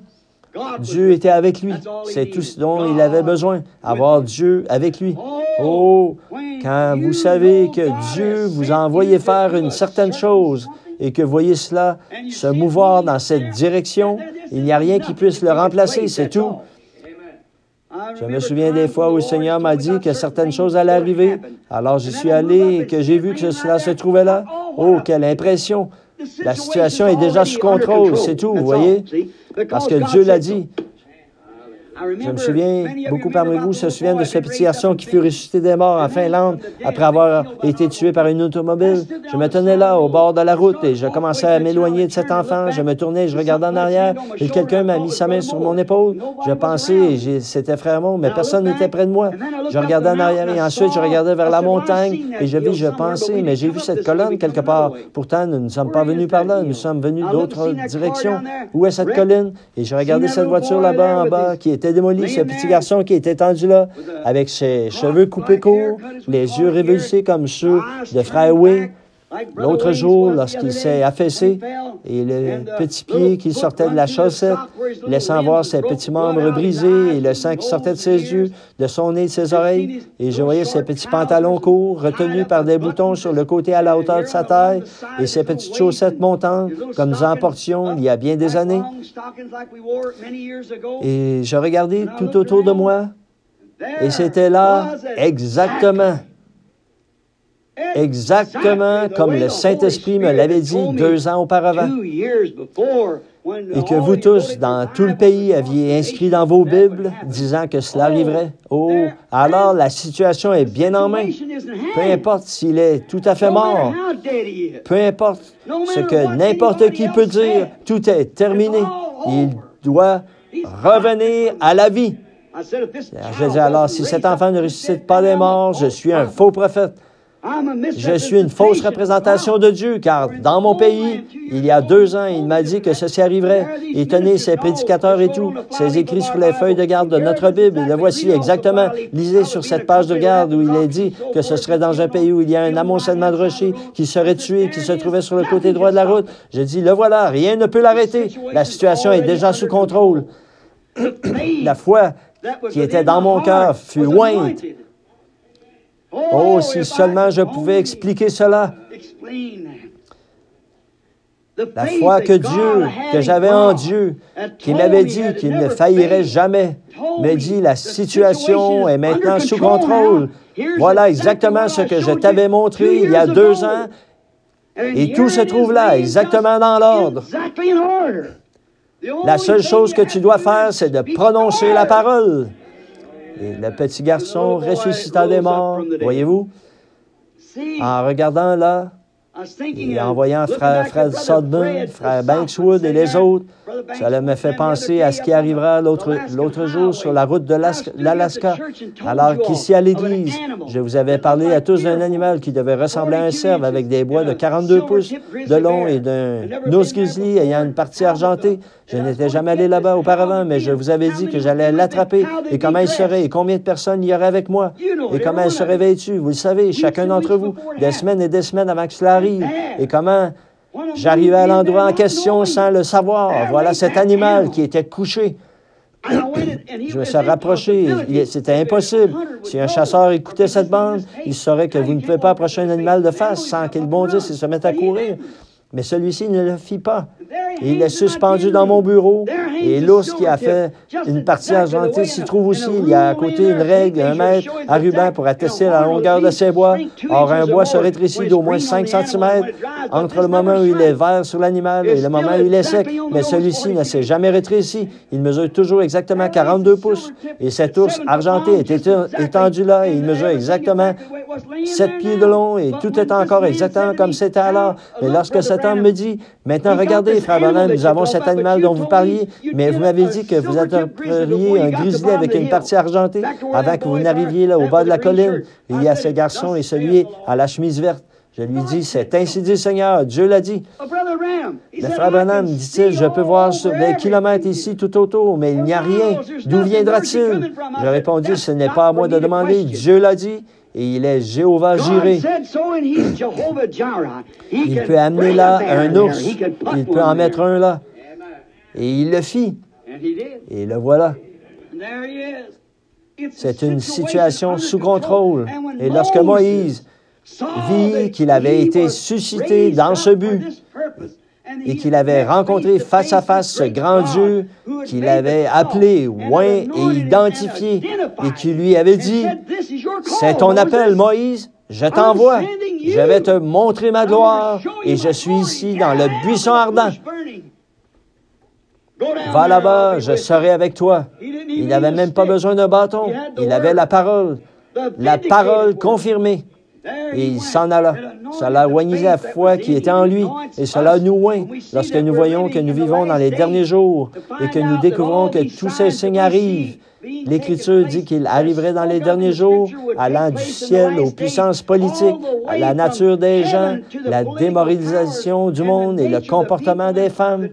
Dieu était avec lui. C'est tout ce dont il avait besoin, avoir Dieu avec lui. Oh, quand vous savez que Dieu vous a envoyé faire une certaine chose et que vous voyez cela se mouvoir dans cette direction, il n'y a rien qui puisse le remplacer, c'est tout. Je me souviens des fois où le Seigneur m'a dit que certaines choses allaient arriver. Alors, j'y suis allé et que j'ai vu que cela se trouvait là. Oh, quelle impression! La situation est déjà sous contrôle, c'est tout, vous voyez? Parce que Dieu l'a dit. Je me souviens, beaucoup parmi vous se souviennent de ce petit garçon qui fut ressuscité des morts en Finlande après avoir été tué par une automobile. Je me tenais là, au bord de la route, et je commençais à m'éloigner de cet enfant. Je me tournais, je regardais en arrière, et quelqu'un m'a mis sa main sur mon épaule. Je pensais, et c'était frère Maud, mais personne n'était près de moi. Je regardais en arrière, et ensuite je regardais vers la montagne, et je vis, je pensais, mais j'ai vu cette colonne quelque part. Pourtant, nous ne sommes pas venus par là, nous sommes venus d'autres directions. Où est cette colline? Et je regardais cette voiture là-bas, en bas, qui était démoli, ce petit garçon qui était tendu là, avec ses cheveux coupés courts, les yeux révulsés comme ceux de Frère Way. L'autre jour, lorsqu'il s'est affaissé, et le petit pied qui sortait de la chaussette, laissant voir ses petits membres brisés et le sang qui sortait de ses yeux, de son nez, de ses oreilles, et je voyais ses petits pantalons courts, retenus par des boutons sur le côté à la hauteur de sa taille, et ses petites chaussettes montantes, comme nous en portions il y a bien des années. Et je regardais tout autour de moi, et c'était là exactement Exactement comme le Saint-Esprit me l'avait dit deux ans auparavant. Et que vous tous, dans tout le pays, aviez inscrit dans vos Bibles, disant que cela arriverait. Oh, alors la situation est bien en main. Peu importe s'il est tout à fait mort, peu importe ce que n'importe qui peut dire, tout est terminé. Il doit revenir à la vie. Je dis alors, si cet enfant ne ressuscite pas des morts, je suis un faux prophète. Je suis une fausse représentation de Dieu, car dans mon pays, il y a deux ans, il m'a dit que ceci arriverait. Et tenez, ces prédicateurs et tout, c'est écrit sur les feuilles de garde de notre Bible. Et le voici exactement. Lisez sur cette page de garde où il est dit que ce serait dans un pays où il y a un amoncellement de rochers qui serait tué, qui se trouvait sur le côté droit de la route. Je dis, le voilà, rien ne peut l'arrêter. La situation est déjà sous contrôle. La foi qui était dans mon cœur fut ointe. Oh, si seulement je pouvais expliquer cela. La foi que Dieu, que j'avais en Dieu, qui m'avait dit qu'il ne faillirait jamais, me dit la situation est maintenant sous contrôle. Voilà exactement ce que je t'avais montré il y a deux ans, et tout se trouve là, exactement dans l'ordre. La seule chose que tu dois faire, c'est de prononcer la parole. Et le petit garçon ressuscita des morts, voyez-vous, en regardant là, et en voyant frère Fred Sodburn, frère Bankswood et les autres, cela me fait penser à ce qui arrivera l'autre l'autre jour sur la route de l'Alaska. Alors qu'ici à l'Église, je vous avais parlé à tous d'un animal qui devait ressembler à un cerf avec des bois de quarante-deux pouces de long et d'un ours grizzly ayant une partie argentée. Je n'étais jamais allé là-bas auparavant, mais je vous avais dit que j'allais l'attraper et comment il serait et combien de personnes il y aurait avec moi et comment elle serait vêtue. Vous le savez, chacun d'entre vous, des semaines et des semaines avant que cela arrive. Et comment j'arrivais à l'endroit en question sans le savoir. Voilà cet animal qui était couché. Je me suis rapproché. C'était impossible. Si un chasseur écoutait cette bande, il saurait que vous ne pouvez pas approcher un animal de face sans qu'il bondisse et se mette à courir. Mais celui-ci ne le fit pas. Et il est suspendu dans mon bureau. Et l'ours qui a fait une partie argentée s'y trouve aussi. Il y a à côté une règle, un mètre à ruban pour attester la longueur de ses bois. Or, un bois se rétrécit d'au moins cinq centimètres entre le moment où il est vert sur l'animal et le moment où il est sec. Mais celui-ci ne s'est jamais rétréci. Il mesure toujours exactement quarante-deux pouces. Et cet ours argenté est étendu là et il mesure exactement sept pieds de long et tout est encore exactement comme c'était alors. Mais lorsque cet homme me dit, maintenant regardez, frère Branham, nous avons cet animal dont vous parliez, mais vous m'avez dit que vous attraperiez un grizzly avec une partie argentée avant que vous n'arriviez là au bas de la colline. Il y a ce garçon et celui à la chemise verte. Je lui dis, c'est ainsi dit, Seigneur, Dieu l'a dit. Le frère Branham, dit-il, je peux voir sur des kilomètres ici tout autour, mais il n'y a rien. D'où viendra-t-il? Je répondis, ce n'est pas à moi de demander, Dieu l'a dit. Et il est Jéhovah Jireh. Il peut amener là un ours. Il peut en mettre un là. Et il le fit. Et le voilà. C'est une situation sous contrôle. Et lorsque Moïse vit qu'il avait été suscité dans ce but et qu'il avait rencontré face à face ce grand Dieu qu'il avait appelé, oint et identifié, et qui lui avait dit, « C'est ton appel, Moïse, je t'envoie, je vais te montrer ma gloire, et je suis ici dans le buisson ardent. Va là-bas, je serai avec toi. » Il n'avait même pas besoin d'un bâton, il avait la parole, la parole confirmée. Et il s'en alla. Cela oignisait la foi qui était en lui. Et cela nous oint lorsque nous voyons que nous vivons dans les derniers jours et que nous découvrons que tous ces signes arrivent. L'Écriture dit qu'il arriverait dans les derniers jours, allant du ciel aux puissances politiques, à la nature des gens, la démoralisation du monde et le comportement des femmes.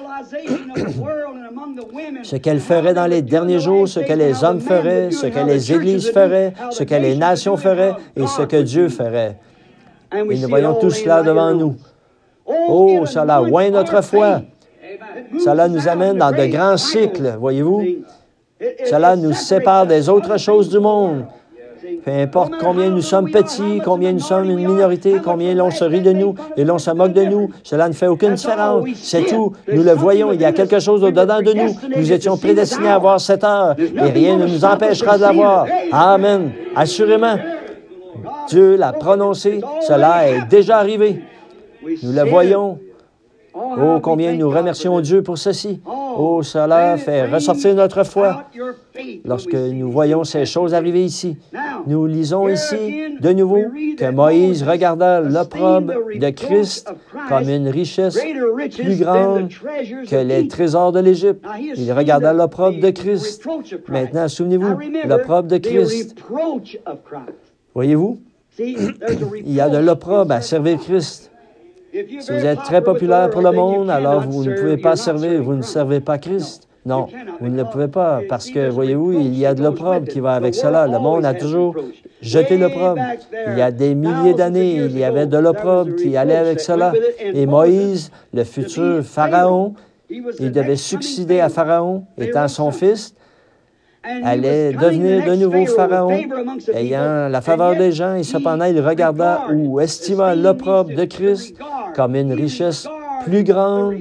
Ce qu'elle ferait dans les derniers jours, ce que les hommes feraient, ce que les églises feraient, ce que les nations feraient et ce que Dieu ferait. Et nous voyons tout cela devant nous. Oh, cela oint notre foi. Cela nous amène dans de grands cycles, voyez-vous. Cela nous sépare des autres choses du monde. Peu importe combien nous sommes petits, combien nous sommes une minorité, combien l'on se rit de nous et l'on se moque de nous, cela ne fait aucune différence. C'est tout. Nous le voyons, il y a quelque chose au-dedans de nous. Nous étions prédestinés à voir cette heure et rien ne nous empêchera de la voir. Amen. Assurément, Dieu l'a prononcé, cela est déjà arrivé. Nous le voyons. Oh, combien nous remercions Dieu pour ceci. Oh, cela fait ressortir notre foi lorsque nous voyons ces choses arriver ici. Nous lisons ici, de nouveau, que Moïse regarda l'opprobre de Christ comme une richesse plus grande que les trésors de l'Égypte. Il regarda l'opprobre de Christ. Maintenant, souvenez-vous, l'opprobre de Christ. Voyez-vous, il y a de l'opprobre à servir Christ. Si vous êtes très populaire pour le monde, alors vous ne pouvez pas servir, vous ne servez pas Christ. Non, vous ne le pouvez pas, parce que, voyez-vous, il y a de l'opprobre qui va avec cela. Le monde a toujours jeté l'opprobre. Il y a des milliers d'années, il y avait de l'opprobre qui allait avec cela. Et Moïse, le futur Pharaon, il devait succéder à Pharaon, étant son fils, allait devenir de nouveau Pharaon, ayant la faveur des gens, et cependant il regarda ou estima l'opprobre de Christ comme une richesse plus grande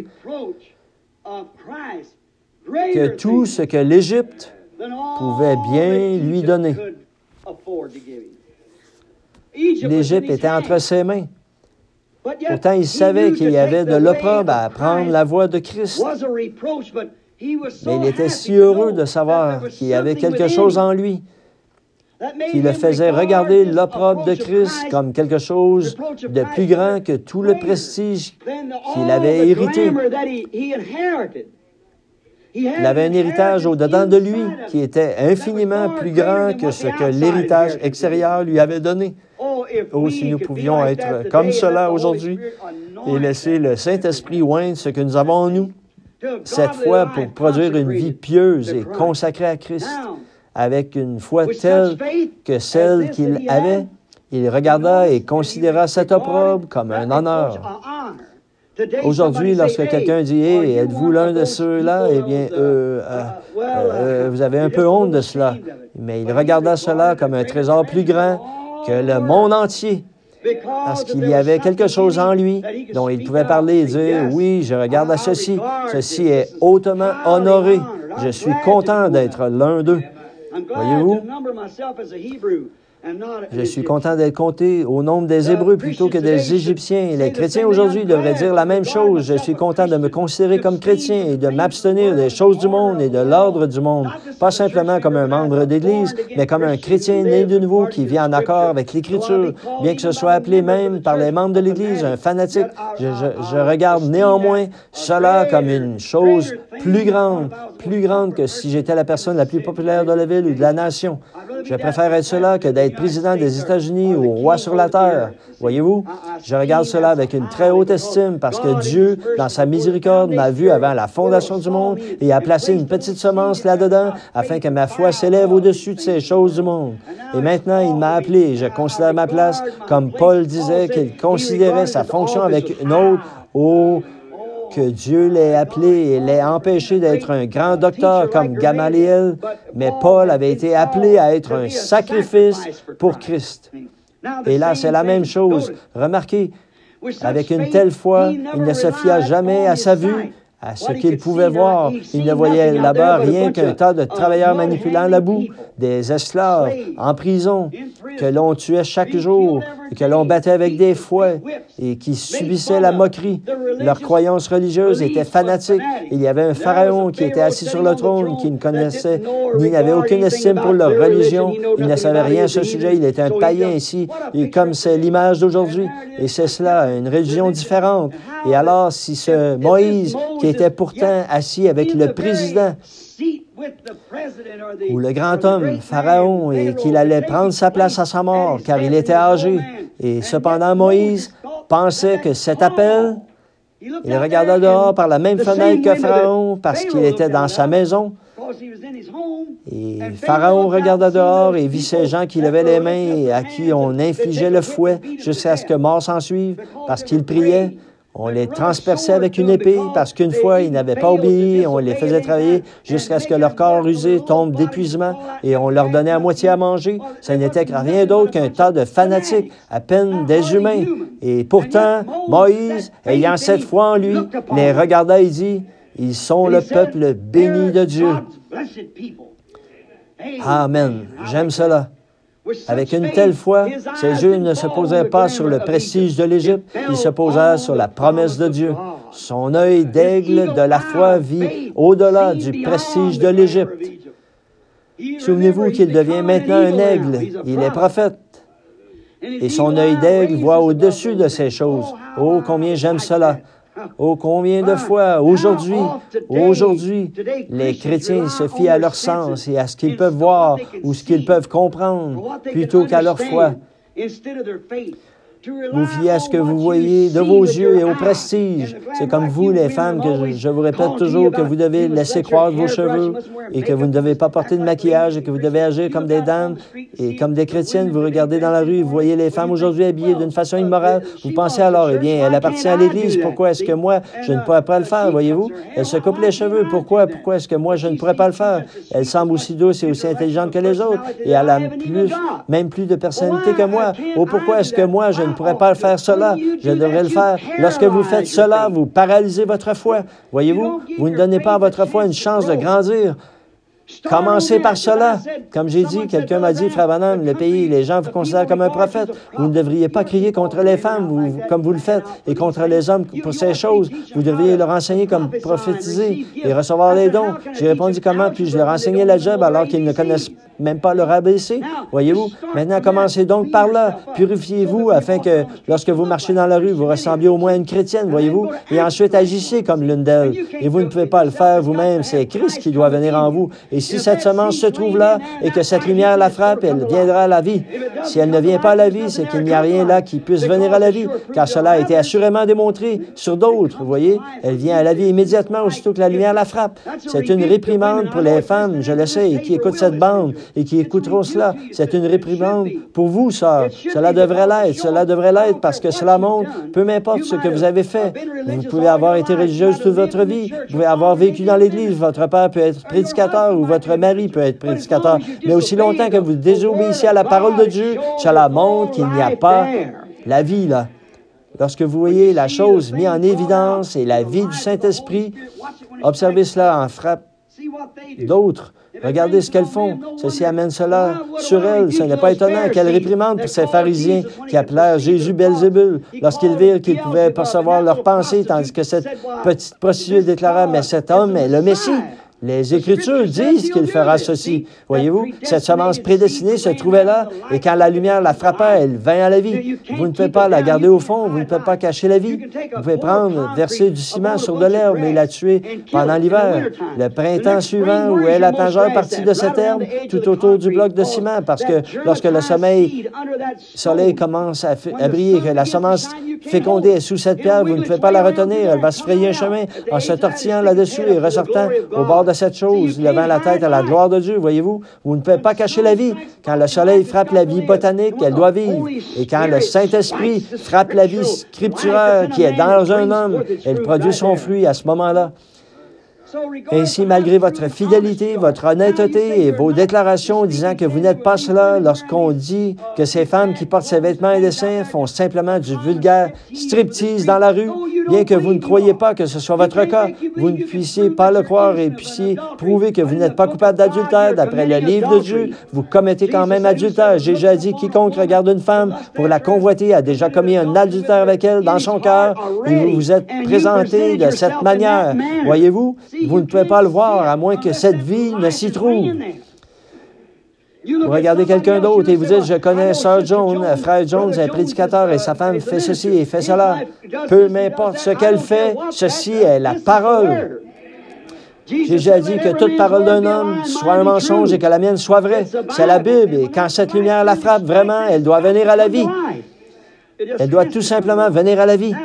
que tout ce que l'Égypte pouvait bien lui donner. L'Égypte était entre ses mains. Pourtant, il savait qu'il y avait de l'opprobre à prendre la voie de Christ. Mais il était si heureux de savoir qu'il y avait quelque chose en lui qui le faisait regarder l'opprobre de Christ comme quelque chose de plus grand que tout le prestige qu'il avait hérité. Il avait un héritage au-dedans de lui qui était infiniment plus grand que ce que l'héritage extérieur lui avait donné. Oh, si nous pouvions être comme cela aujourd'hui et laisser le Saint-Esprit oindre ce que nous avons en nous, cette foi pour produire une vie pieuse et consacrée à Christ, avec une foi telle que celle qu'il avait, il regarda et considéra cet opprobre comme un honneur. Aujourd'hui, lorsque quelqu'un dit « Hey, êtes-vous l'un de ceux-là? » Eh bien, euh, euh, euh, vous avez un peu honte de cela. Mais il regarda cela comme un trésor plus grand que le monde entier, parce qu'il y avait quelque chose en lui dont il pouvait parler et dire « Oui, je regarde à ceci. Ceci est hautement honoré. Je suis content d'être l'un d'eux. » Voyez-vous? Je suis content d'être compté au nombre des Hébreux plutôt que des Égyptiens. Et les chrétiens aujourd'hui devraient dire la même chose. Je suis content de me considérer comme chrétien et de m'abstenir des choses du monde et de l'ordre du monde. Pas simplement comme un membre d'Église, mais comme un chrétien né de nouveau qui vit en accord avec l'Écriture. Bien que ce soit appelé même par les membres de l'Église un fanatique, je, je, je regarde néanmoins cela comme une chose plus grande, plus grande que si j'étais la personne la plus populaire de la ville ou de la nation. Je préfère être cela que d'être président des États-Unis ou roi sur la terre. Voyez-vous, je regarde cela avec une très haute estime parce que Dieu, dans sa miséricorde, m'a vu avant la fondation du monde et a placé une petite semence là-dedans afin que ma foi s'élève au-dessus de ces choses du monde. Et maintenant, il m'a appelé et je considère ma place comme Paul disait qu'il considérait sa fonction avec une autre. Oh, que Dieu l'ait appelé et l'ait empêché d'être un grand docteur comme Gamaliel, mais Paul avait été appelé à être un sacrifice pour Christ. Et là, c'est la même chose. Remarquez, avec une telle foi, il ne se fia jamais à sa vue, à ce qu'il pouvait voir. Il ne voyait là-bas rien qu'un tas de travailleurs manipulant la boue, des esclaves en prison, que l'on tuait chaque jour, et que l'on battait avec des fouets et qui subissaient la moquerie. Leurs croyances religieuses étaient fanatiques. Il y avait un pharaon qui était assis sur le trône, qui ne connaissait ni n'avait aucune estime pour leur religion. Il ne savait rien à ce sujet. Il était un païen ici, et comme c'est l'image d'aujourd'hui. Et c'est cela, une religion différente. Et alors, si ce Moïse, qui était pourtant assis avec le président ou le grand homme, Pharaon, et qu'il allait prendre sa place à sa mort, car il était âgé. Et cependant, Moïse pensait que cet appel, il regarda dehors par la même fenêtre que Pharaon, parce qu'il était dans sa maison. Et Pharaon regarda dehors et vit ces gens qui levaient les mains et à qui on infligeait le fouet jusqu'à ce que mort s'en suive, parce qu'ils priaient. On les transperçait avec une épée parce qu'une fois, ils n'avaient pas obéi. On les faisait travailler jusqu'à ce que leur corps usé tombe d'épuisement et on leur donnait à moitié à manger. Ce n'était rien d'autre qu'un tas de fanatiques, à peine des humains. Et pourtant, Moïse, ayant cette foi en lui, les regarda et dit, « Ils sont le peuple béni de Dieu. » Amen. J'aime cela. Avec une telle foi, ses yeux ne se posaient pas sur le prestige de l'Égypte, ils se posèrent sur la promesse de Dieu. Son œil d'aigle de la foi vit au-delà du prestige de l'Égypte. Souvenez-vous qu'il devient maintenant un aigle. Il est prophète. Et son œil d'aigle voit au-dessus de ces choses. Oh, combien j'aime cela! Oh, combien de fois, aujourd'hui, aujourd'hui, les chrétiens se fient à leur sens et à ce qu'ils peuvent voir ou ce qu'ils peuvent comprendre, plutôt qu'à leur foi. Vous fiez à ce que vous voyez de vos yeux et au prestige. C'est comme vous, les femmes, que je, je vous répète toujours que vous devez laisser croître vos cheveux et que vous ne devez pas porter de maquillage et que vous devez agir comme des dames et comme des chrétiennes. Vous regardez dans la rue, vous voyez les femmes aujourd'hui habillées d'une façon immorale. Vous pensez alors, eh bien, elle appartient à l'Église. Pourquoi est-ce que moi, je ne pourrais pas le faire, voyez-vous? Elle se coupe les cheveux. Pourquoi? Pourquoi est-ce que moi, je ne pourrais pas le faire? Elle semble aussi douce et aussi intelligente que les autres et elle a plus, même plus de personnalité que moi. Oh, pourquoi est-ce que moi, je ne pourrais pas le faire cela? Je devrais le faire. Lorsque vous faites cela, vous paralysez votre foi. Voyez-vous, vous ne donnez pas à votre foi une chance de grandir. Commencez par cela. Comme j'ai dit, quelqu'un m'a dit, Frère Branham, le pays, les gens vous considèrent comme un prophète. Vous ne devriez pas crier contre les femmes vous, comme vous le faites et contre les hommes pour ces choses. Vous devriez leur enseigner comme prophétiser et recevoir les dons. J'ai répondu comment, puis je leur enseignais la job alors qu'ils ne connaissent même pas leur A B C. Voyez-vous, maintenant commencez donc par là. Purifiez-vous afin que lorsque vous marchez dans la rue, vous ressembliez au moins à une chrétienne, voyez-vous, et ensuite agissez comme l'une d'elles. Et vous ne pouvez pas le faire vous-même, c'est Christ qui doit venir en vous. Et si cette semence se trouve là et que cette lumière la frappe, elle viendra à la vie. Si elle ne vient pas à la vie, c'est qu'il n'y a rien là qui puisse venir à la vie, car cela a été assurément démontré sur d'autres, vous voyez. Elle vient à la vie immédiatement aussitôt que la lumière la frappe. C'est une réprimande pour les femmes, je le sais, et qui écoutent cette bande et qui écouteront cela. C'est une réprimande pour vous, sœurs. Cela devrait l'être. Cela devrait l'être parce que cela montre, peu m'importe ce que vous avez fait. Vous pouvez avoir été religieuse toute votre vie. Vous pouvez avoir vécu dans l'Église. Votre père peut être prédicateur ou votre mari peut être prédicateur. Mais aussi longtemps que vous désobéissez à la parole de Dieu, cela montre qu'il n'y a pas la vie, là. Lorsque vous voyez la chose mise en évidence et la vie du Saint-Esprit, observez cela en frappe d'autres. Regardez ce qu'elles font. Ceci amène cela sur elles. Ce n'est pas étonnant qu'elles réprimandent pour ces pharisiens qui appelèrent Jésus Belzébul lorsqu'ils virent qu'ils pouvaient percevoir leurs pensées, tandis que cette petite prostituée déclara, mais cet homme est le Messie. Les Écritures disent qu'il fera ceci. Voyez-vous, cette semence prédestinée se trouvait là, et quand la lumière la frappa, elle vint à la vie. Vous ne pouvez pas la garder au fond, vous ne pouvez pas cacher la vie. Vous pouvez prendre, verser du ciment sur de l'herbe et la tuer pendant l'hiver. Le printemps suivant, où est la majeure partie de cette herbe? Tout autour du bloc de ciment, parce que lorsque le sommeil, soleil commence à, à briller, que la semence fécondée est sous cette pierre, vous ne pouvez pas la retenir. Elle va se frayer un chemin en se tortillant là-dessus et ressortant au bord de de cette chose, levant la tête à la gloire de Dieu, voyez-vous. Vous ne pouvez pas cacher la vie. Quand le soleil frappe la vie botanique, elle doit vivre. Et quand le Saint-Esprit frappe la vie scripturaire qui est dans un homme, elle produit son fruit à ce moment-là. Ainsi, malgré votre fidélité, votre honnêteté et vos déclarations disant que vous n'êtes pas cela, lorsqu'on dit que ces femmes qui portent ces vêtements indécents font simplement du vulgaire striptease dans la rue, bien que vous ne croyez pas que ce soit votre cas, vous ne puissiez pas le croire et puissiez prouver que vous n'êtes pas coupable d'adultère, d'après le livre de Dieu, vous commettez quand même adultère. J'ai déjà dit, quiconque regarde une femme pour la convoiter a déjà commis un adultère avec elle dans son cœur, et vous vous êtes présenté de cette manière. Voyez-vous? Vous ne pouvez pas le voir, à moins que cette vie ne s'y trouve. Vous regardez quelqu'un d'autre et vous dites, je connais Sir Jones, frère Jones, un prédicateur, et sa femme fait ceci et fait cela. Peu m'importe ce qu'elle fait, ceci est la parole. J'ai déjà dit que toute parole d'un homme soit un mensonge et que la mienne soit vraie. C'est la Bible, et quand cette lumière la frappe vraiment, elle doit venir à la vie. Elle doit tout simplement venir à la vie.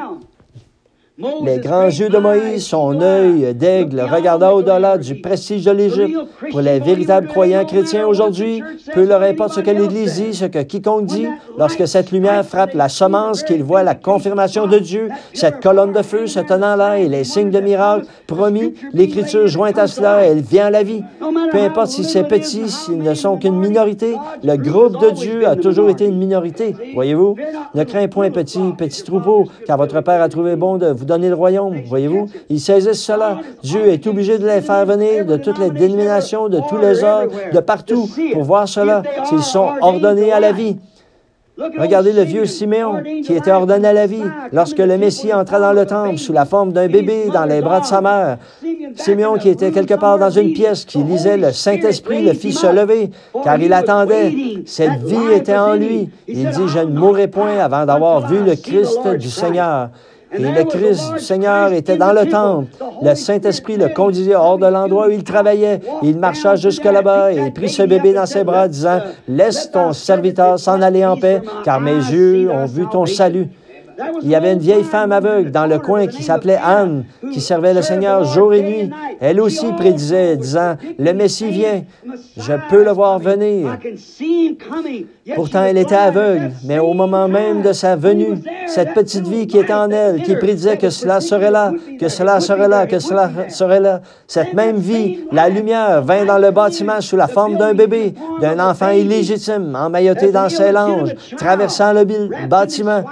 Les grands yeux de Moïse, son œil d'aigle, regarda au-delà du prestige de l'Égypte. Pour les véritables croyants chrétiens aujourd'hui, peu leur importe ce que l'Église dit, ce que quiconque dit, lorsque cette lumière frappe la semence, qu'ils voient la confirmation de Dieu, cette colonne de feu se tenant là et les signes de miracle promis, l'Écriture jointe à cela, elle vient à la vie. Peu importe si c'est petit, s'ils ne sont qu'une minorité, le groupe de Dieu a toujours été une minorité. Voyez-vous? Ne crains point, petit, petit troupeau, car votre Père a trouvé bon de vous donner le royaume, voyez-vous. Ils saisissent cela. Dieu est obligé de les faire venir de toutes les dénominations, de tous les ordres, de partout, pour voir cela, s'ils sont ordonnés à la vie. Regardez le vieux Siméon, qui était ordonné à la vie lorsque le Messie entra dans le temple sous la forme d'un bébé dans les bras de sa mère. Siméon, qui était quelque part dans une pièce, qui lisait, le Saint-Esprit le fit se lever, car il attendait. Cette vie était en lui. Il dit, je ne mourrai point avant d'avoir vu le Christ du Seigneur. Et le Christ du Seigneur était dans le temple. Le Saint-Esprit le conduisait hors de l'endroit où il travaillait. Il marcha jusque là-bas et prit ce bébé dans ses bras, disant, « Laisse ton serviteur s'en aller en paix, car mes yeux ont vu ton salut. » Il y avait une vieille femme aveugle dans le coin qui s'appelait Anne, qui servait le Seigneur jour et nuit. Elle aussi prédisait, disant, « Le Messie vient, je peux le voir venir. » Pourtant, elle était aveugle, mais au moment même de sa venue, cette petite vie qui était en elle, qui prédisait que cela serait là, que cela serait là, que cela serait là, cette même vie, la lumière vint dans le bâtiment sous la forme d'un bébé, d'un enfant illégitime, emmailloté dans ses langes, traversant le bâtiment.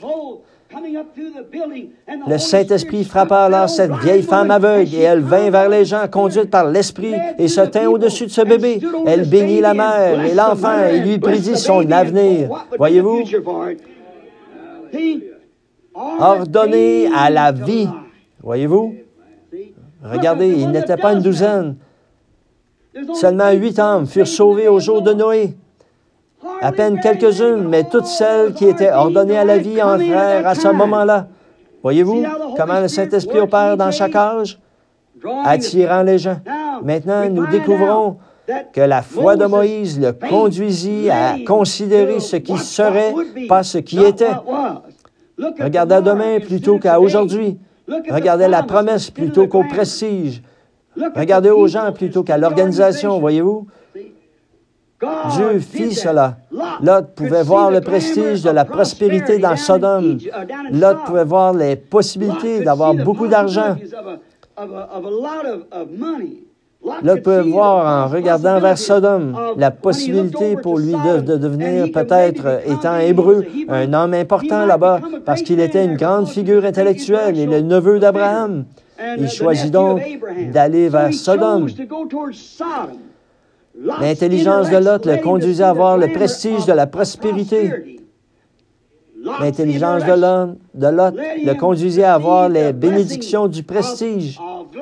Le Saint-Esprit frappa alors cette vieille femme aveugle et elle vint vers les gens, conduite par l'Esprit, et se tint au-dessus de ce bébé. Elle bénit la mère et l'enfant et lui prédit son avenir. Voyez-vous? Ordonné à la vie. Voyez-vous? Regardez, il n'était pas une douzaine. Seulement huit âmes furent sauvées au jour de Noé. À peine quelques-unes, mais toutes celles qui étaient ordonnées à la vie entrèrent à ce moment-là. Voyez-vous comment le Saint-Esprit opère dans chaque âge? Attirant les gens. Maintenant, nous découvrons que la foi de Moïse le conduisit à considérer ce qui serait, pas ce qui était. Regardez à demain plutôt qu'à aujourd'hui. Regardez la promesse plutôt qu'au prestige. Regardez aux gens plutôt qu'à l'organisation, voyez-vous? Dieu fit cela. Lot pouvait voir le prestige de la prospérité dans Sodome. Lot pouvait voir les possibilités d'avoir beaucoup d'argent. Lot pouvait voir, en regardant vers Sodome, la possibilité pour lui de, de devenir, peut-être étant hébreu, un homme important là-bas, parce qu'il était une grande figure intellectuelle et le neveu d'Abraham. Il choisit donc d'aller vers Sodome. L'intelligence de Lot le conduisait à voir le prestige de la prospérité. L'intelligence de Lot, de Lot le conduisait à voir les bénédictions du prestige.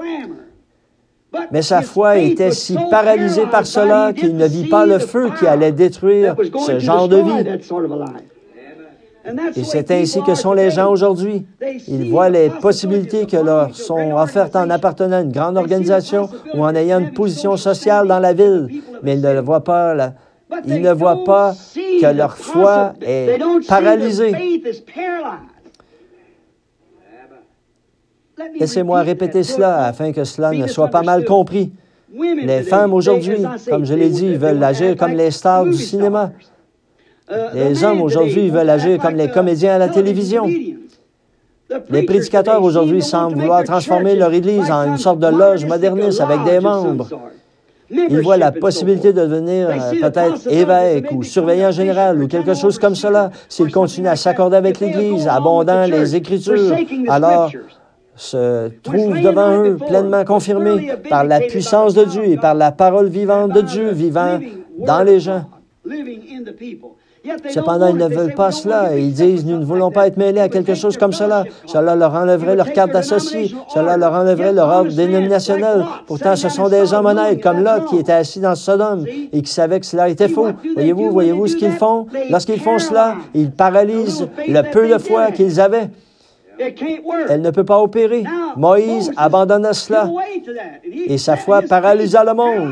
Mais sa foi était si paralysée par cela qu'il ne vit pas le feu qui allait détruire ce genre de vie. Et c'est ainsi que sont les gens aujourd'hui. Ils voient les possibilités que leur sont offertes en appartenant à une grande organisation ou en ayant une position sociale dans la ville, mais ils ne voient pas, la... ils ne voient pas que leur foi est paralysée. Laissez-moi répéter cela afin que cela ne soit pas mal compris. Les femmes aujourd'hui, comme je l'ai dit, veulent agir comme les stars du cinéma. Les hommes aujourd'hui veulent agir comme les comédiens à la télévision. Les prédicateurs aujourd'hui semblent vouloir transformer leur Église en une sorte de loge moderniste avec des membres. Ils voient la possibilité de devenir euh, peut-être évêque ou surveillant général ou quelque chose comme cela s'ils continuent à s'accorder avec l'Église, abondant les Écritures. Alors, se trouvent devant eux pleinement confirmés par la puissance de Dieu et par la parole vivante de Dieu vivant dans les gens. Cependant, ils ne veulent pas cela et ils disent, nous ne voulons pas être mêlés à quelque chose comme cela. Cela leur enlèverait leur carte d'associé. Cela leur enlèverait leur ordre dénominationnel. Pourtant, ce sont des hommes honnêtes, comme Lot, qui était assis dans Sodome et qui savait que cela était faux. Voyez-vous, voyez-vous ce qu'ils font? Lorsqu'ils font cela, ils paralysent le peu de foi qu'ils avaient. Elle ne peut pas opérer. Moïse abandonna cela et sa foi paralysa le monde.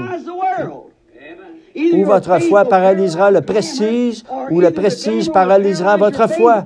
Ou votre foi paralysera le prestige, ou le prestige paralysera votre foi.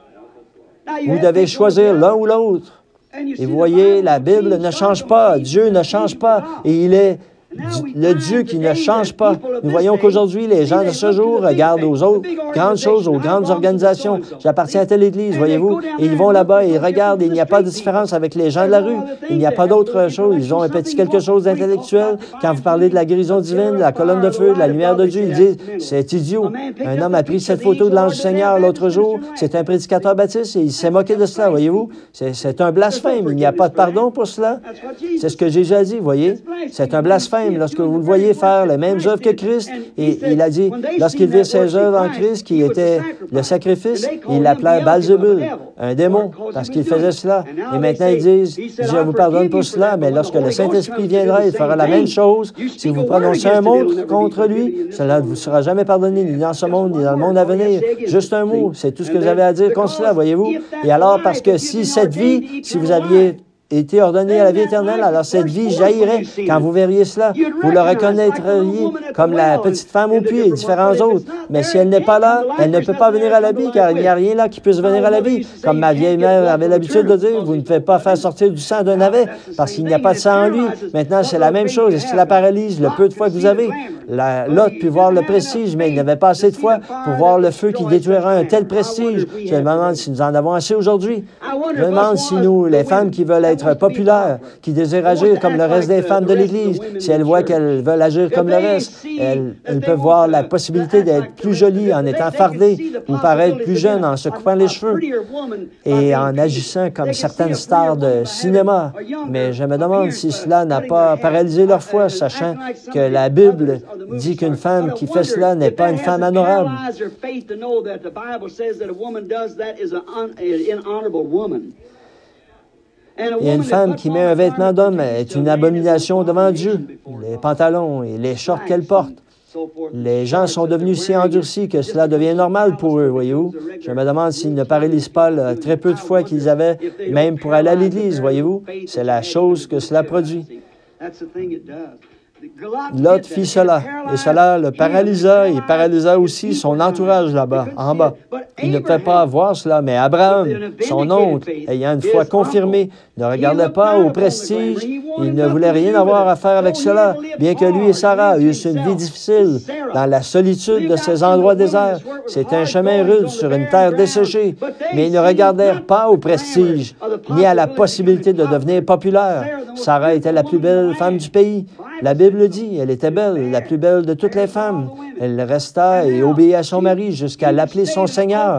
Vous devez choisir l'un ou l'autre. Et vous voyez, la Bible ne change pas, Dieu ne change pas, et il est le Dieu qui ne change pas. Nous voyons qu'aujourd'hui, les gens de ce jour regardent aux autres grandes choses, aux grandes organisations. J'appartiens à telle église, voyez-vous, et ils vont là-bas et ils regardent, et il n'y a pas de différence avec les gens de la rue. Il n'y a pas d'autre chose. Ils ont un petit quelque chose d'intellectuel. Quand vous parlez de la guérison divine, de la colonne de feu, de la lumière de Dieu, ils disent, c'est idiot. Un homme a pris cette photo de l'ange du Seigneur l'autre jour. C'est un prédicateur baptiste et il s'est moqué de cela, voyez-vous. C'est un blasphème. Il n'y a pas de pardon pour cela. C'est ce que Jésus a dit, voyez. C'est un blasphème. Lorsque vous le voyez faire les mêmes œuvres que Christ, et il a dit, lorsqu'il vit ses œuvres en Christ, qui était le sacrifice, il l'appelait Belzébul, un démon, parce qu'il faisait cela. Et maintenant, ils disent, je vous pardonne pour cela, mais lorsque le Saint-Esprit viendra, il fera la même chose. Si vous prononcez un mot contre lui, cela ne vous sera jamais pardonné, ni dans ce monde, ni dans le monde à venir. Juste un mot, c'est tout ce que vous avez à dire contre cela, voyez-vous. Et alors, parce que si cette vie, si vous aviez été ordonné à la vie éternelle, alors cette vie jaillirait. Quand vous verriez cela, vous le reconnaîtriez comme la petite femme au puits et différents autres. Mais si elle n'est pas là, elle ne peut pas venir à la vie, car il n'y a rien là qui puisse venir à la vie. Comme ma vieille mère avait l'habitude de dire, vous ne pouvez pas faire sortir du sang d'un navet, parce qu'il n'y a pas de sang en lui. Maintenant, c'est la même chose. Est-ce que la paralyse le peu de foi que vous avez? La, Lot put voir le prestige, mais il n'avait pas assez de foi pour voir le feu qui détruira un tel prestige. Je me demande si nous en avons assez aujourd'hui. Je me demande si nous, les femmes qui veulent être populaires, qui désirent agir comme le reste des femmes de l'Église, si elles voient qu'elles veulent agir comme le reste, elles, elles peuvent voir la possibilité d'être plus jolies en étant fardées ou paraître plus jeunes en se coupant les cheveux et en agissant comme certaines stars de cinéma. Mais je me demande si cela n'a pas paralysé leur foi, sachant que la Bible dit qu'une femme qui fait cela n'est pas une femme honorable. Et une femme qui met un vêtement d'homme est une abomination devant Dieu. Les pantalons et les shorts qu'elle porte. Les gens sont devenus si endurcis que cela devient normal pour eux, voyez-vous. Je me demande s'ils ne paralysent pas le très peu de foi qu'ils avaient, même pour aller à l'Église, voyez-vous. C'est la chose que cela produit. Lot fit cela, et cela le paralysa et paralysa aussi son entourage là-bas, en bas. Il ne pouvait pas voir cela, mais Abraham, son oncle, ayant une foi confirmée, ne regardait pas au prestige, il ne voulait rien avoir à faire avec cela, bien que lui et Sarah eussent une vie difficile dans la solitude de ces endroits déserts. C'était un chemin rude sur une terre desséchée, mais ils ne regardèrent pas au prestige, ni à la possibilité de devenir populaire. Sarah était la plus belle femme du pays. La Bible dit, elle était belle, la plus belle de toutes les femmes. Elle resta et obéit à son mari jusqu'à l'appeler son Seigneur.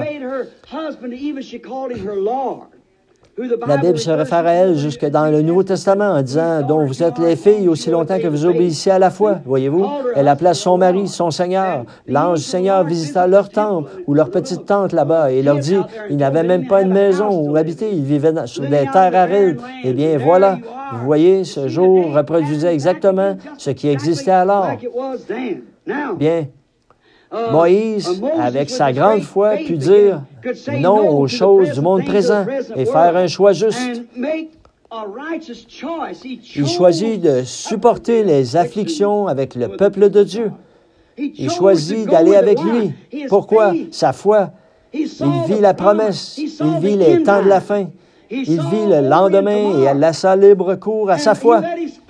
La Bible se réfère à elle jusque dans le Nouveau Testament en disant « dont vous êtes les filles aussi longtemps que vous obéissez à la foi ». Voyez-vous, elle appela son mari son Seigneur. L'ange du Seigneur visita leur temple ou leur petite tente là-bas et leur dit « ils n'avaient même pas une maison où habiter, ils vivaient dans, sur des terres arides ». Eh bien, voilà, vous voyez, ce jour reproduisait exactement ce qui existait alors. Bien. Moïse, avec sa grande foi, put dire non aux choses du monde présent et faire un choix juste. Il choisit de supporter les afflictions avec le peuple de Dieu. Il choisit d'aller avec lui. Pourquoi? Sa foi. Il vit la promesse. Il vit les temps de la fin. Il vit le lendemain et elle laissa libre cours à sa foi.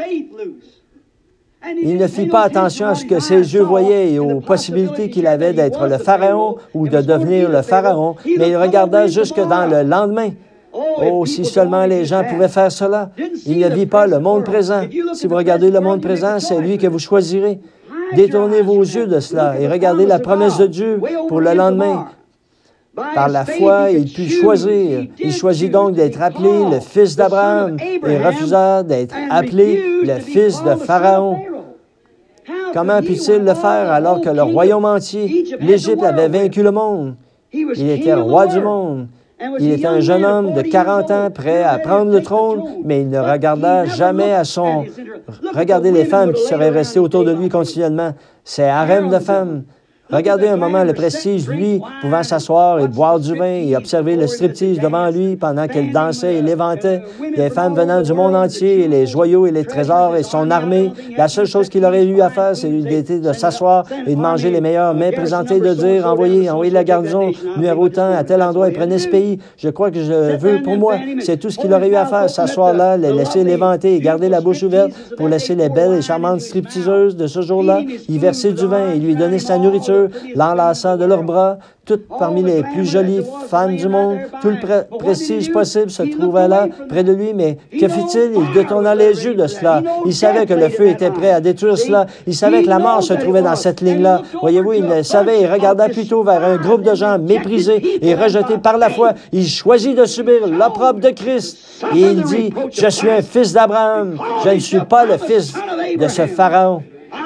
Il ne fit pas attention à ce que ses yeux voyaient et aux possibilités qu'il avait d'être le Pharaon ou de devenir le Pharaon, mais il regarda jusque dans le lendemain. Oh, si seulement les gens pouvaient faire cela. Il ne vit pas le monde présent. Si vous regardez le monde présent, c'est lui que vous choisirez. Détournez vos yeux de cela et regardez la promesse de Dieu pour le lendemain. Par la foi, il put choisir. Il choisit donc d'être appelé le fils d'Abraham et refusa d'être appelé le fils de Pharaon. Comment put-il le faire alors que le royaume entier, l'Égypte, avait vaincu le monde? Il était roi du monde. Il était un jeune homme de quarante ans prêt à prendre le trône, mais il ne regarda jamais à son... Regardez les femmes qui seraient restées autour de lui continuellement. C'est harem de femmes. Regardez un moment le prestige, lui, pouvant s'asseoir et boire du vin et observer le striptease devant lui pendant qu'elle dansait et l'éventait. Des femmes venant du monde entier, et les joyaux et les trésors et son armée. La seule chose qu'il aurait eu à faire, c'est de s'asseoir et de manger les meilleurs mets présentés, de dire, envoyez, envoyez la garnison, numéro tant, à tel endroit, et prenez ce pays. Je crois que je veux pour moi. C'est tout ce qu'il aurait eu à faire, s'asseoir là, les laisser l'éventer et garder la bouche ouverte pour laisser les belles et charmantes stripteaseuses de ce jour-là y verser du vin et lui donner sa nourriture, l'enlaçant de leurs bras. Toutes parmi les plus jolies femmes du monde, tout le pré prestige possible se trouvait là, près de lui, mais que fit-il? Il détourna les yeux de cela. Il savait que le feu était prêt à détruire cela. Il savait que la mort se trouvait dans cette ligne-là. Voyez-vous, il le savait et regarda plutôt vers un groupe de gens méprisés et rejetés par la foi. Il choisit de subir l'opprobre de Christ. Et il dit, « Je suis un fils d'Abraham. Je ne suis pas le fils de ce Pharaon. »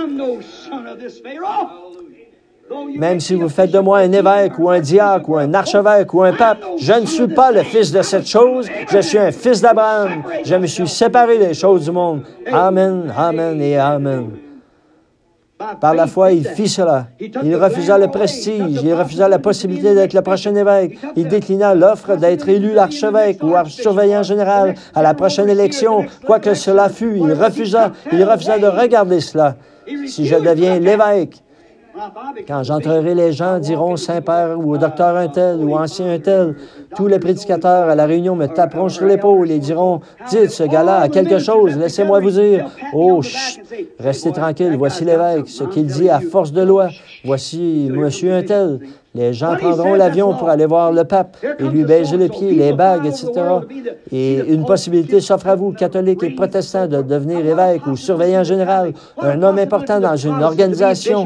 Même si vous faites de moi un évêque ou un diacre ou un archevêque ou un pape, je ne suis pas le fils de cette chose, je suis un fils d'Abraham. Je me suis séparé des choses du monde. Amen, amen et amen. Par la foi, il fit cela. Il refusa le prestige, il refusa la possibilité d'être le prochain évêque. Il déclina l'offre d'être élu l'archevêque ou surveillant général à la prochaine élection. Quoi que cela fût, il refusa, il refusa de regarder cela. Si je deviens l'évêque, quand j'entrerai, les gens diront Saint-Père ou docteur un tel ou ancien un tel. Tous les prédicateurs à la réunion me taperont sur l'épaule et diront, dites, ce gars-là a quelque chose, laissez-moi vous dire. Oh, chut, restez tranquille, voici l'évêque, ce qu'il dit à force de loi. Voici monsieur un tel. Les gens prendront l'avion pour aller voir le pape et lui baiser les pieds, les bagues, et cetera. Et une possibilité s'offre à vous, catholiques et protestants, de devenir évêque ou surveillant général, un homme important dans une organisation.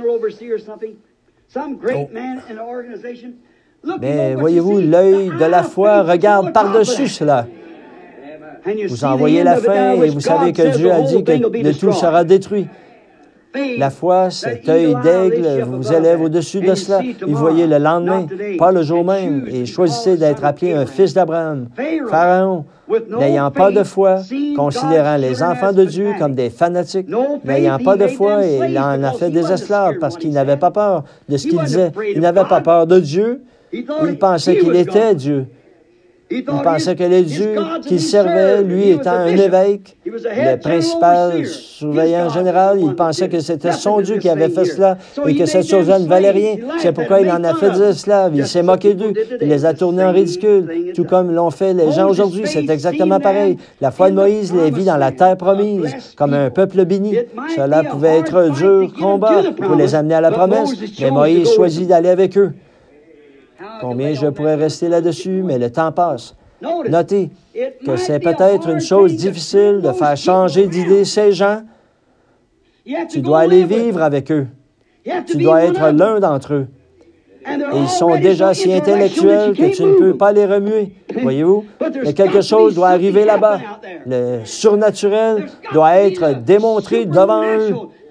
Mais voyez-vous, l'œil de la foi regarde par-dessus cela. Vous en voyez la fin et vous savez que Dieu a dit que le tout sera détruit. La foi, cet œil d'aigle, vous élève au-dessus de cela. Et voyez le lendemain, pas le jour même, et choisissez d'être appelé un fils d'Abraham. Pharaon, n'ayant pas de foi, considérant les enfants de Dieu comme des fanatiques, n'ayant pas de foi, et il en a fait des esclaves parce qu'il n'avait pas peur de ce qu'il disait. Il n'avait pas peur de Dieu. Il pensait qu'il était Dieu. Il pensait que le Dieu qu'il servait, lui étant un évêque, le principal surveillant général, il pensait que c'était son Dieu qui avait fait cela et que cette chose-là ne valait rien. C'est pourquoi il en a fait des esclaves. Il s'est moqué d'eux. Il les a tournés en ridicule, tout comme l'ont fait les gens aujourd'hui. C'est exactement pareil. La foi de Moïse les vit dans la terre promise, comme un peuple béni. Cela pouvait être un dur combat pour les amener à la promesse, mais Moïse choisit d'aller avec eux. Combien je pourrais rester là-dessus, mais le temps passe. Notez que c'est peut-être une chose difficile de faire changer d'idée ces gens. Tu dois aller vivre avec eux. Tu dois être l'un d'entre eux. Et ils sont déjà si intellectuels que tu ne peux pas les remuer. Voyez-vous? Mais quelque chose doit arriver là-bas. Le surnaturel doit être démontré devant eux.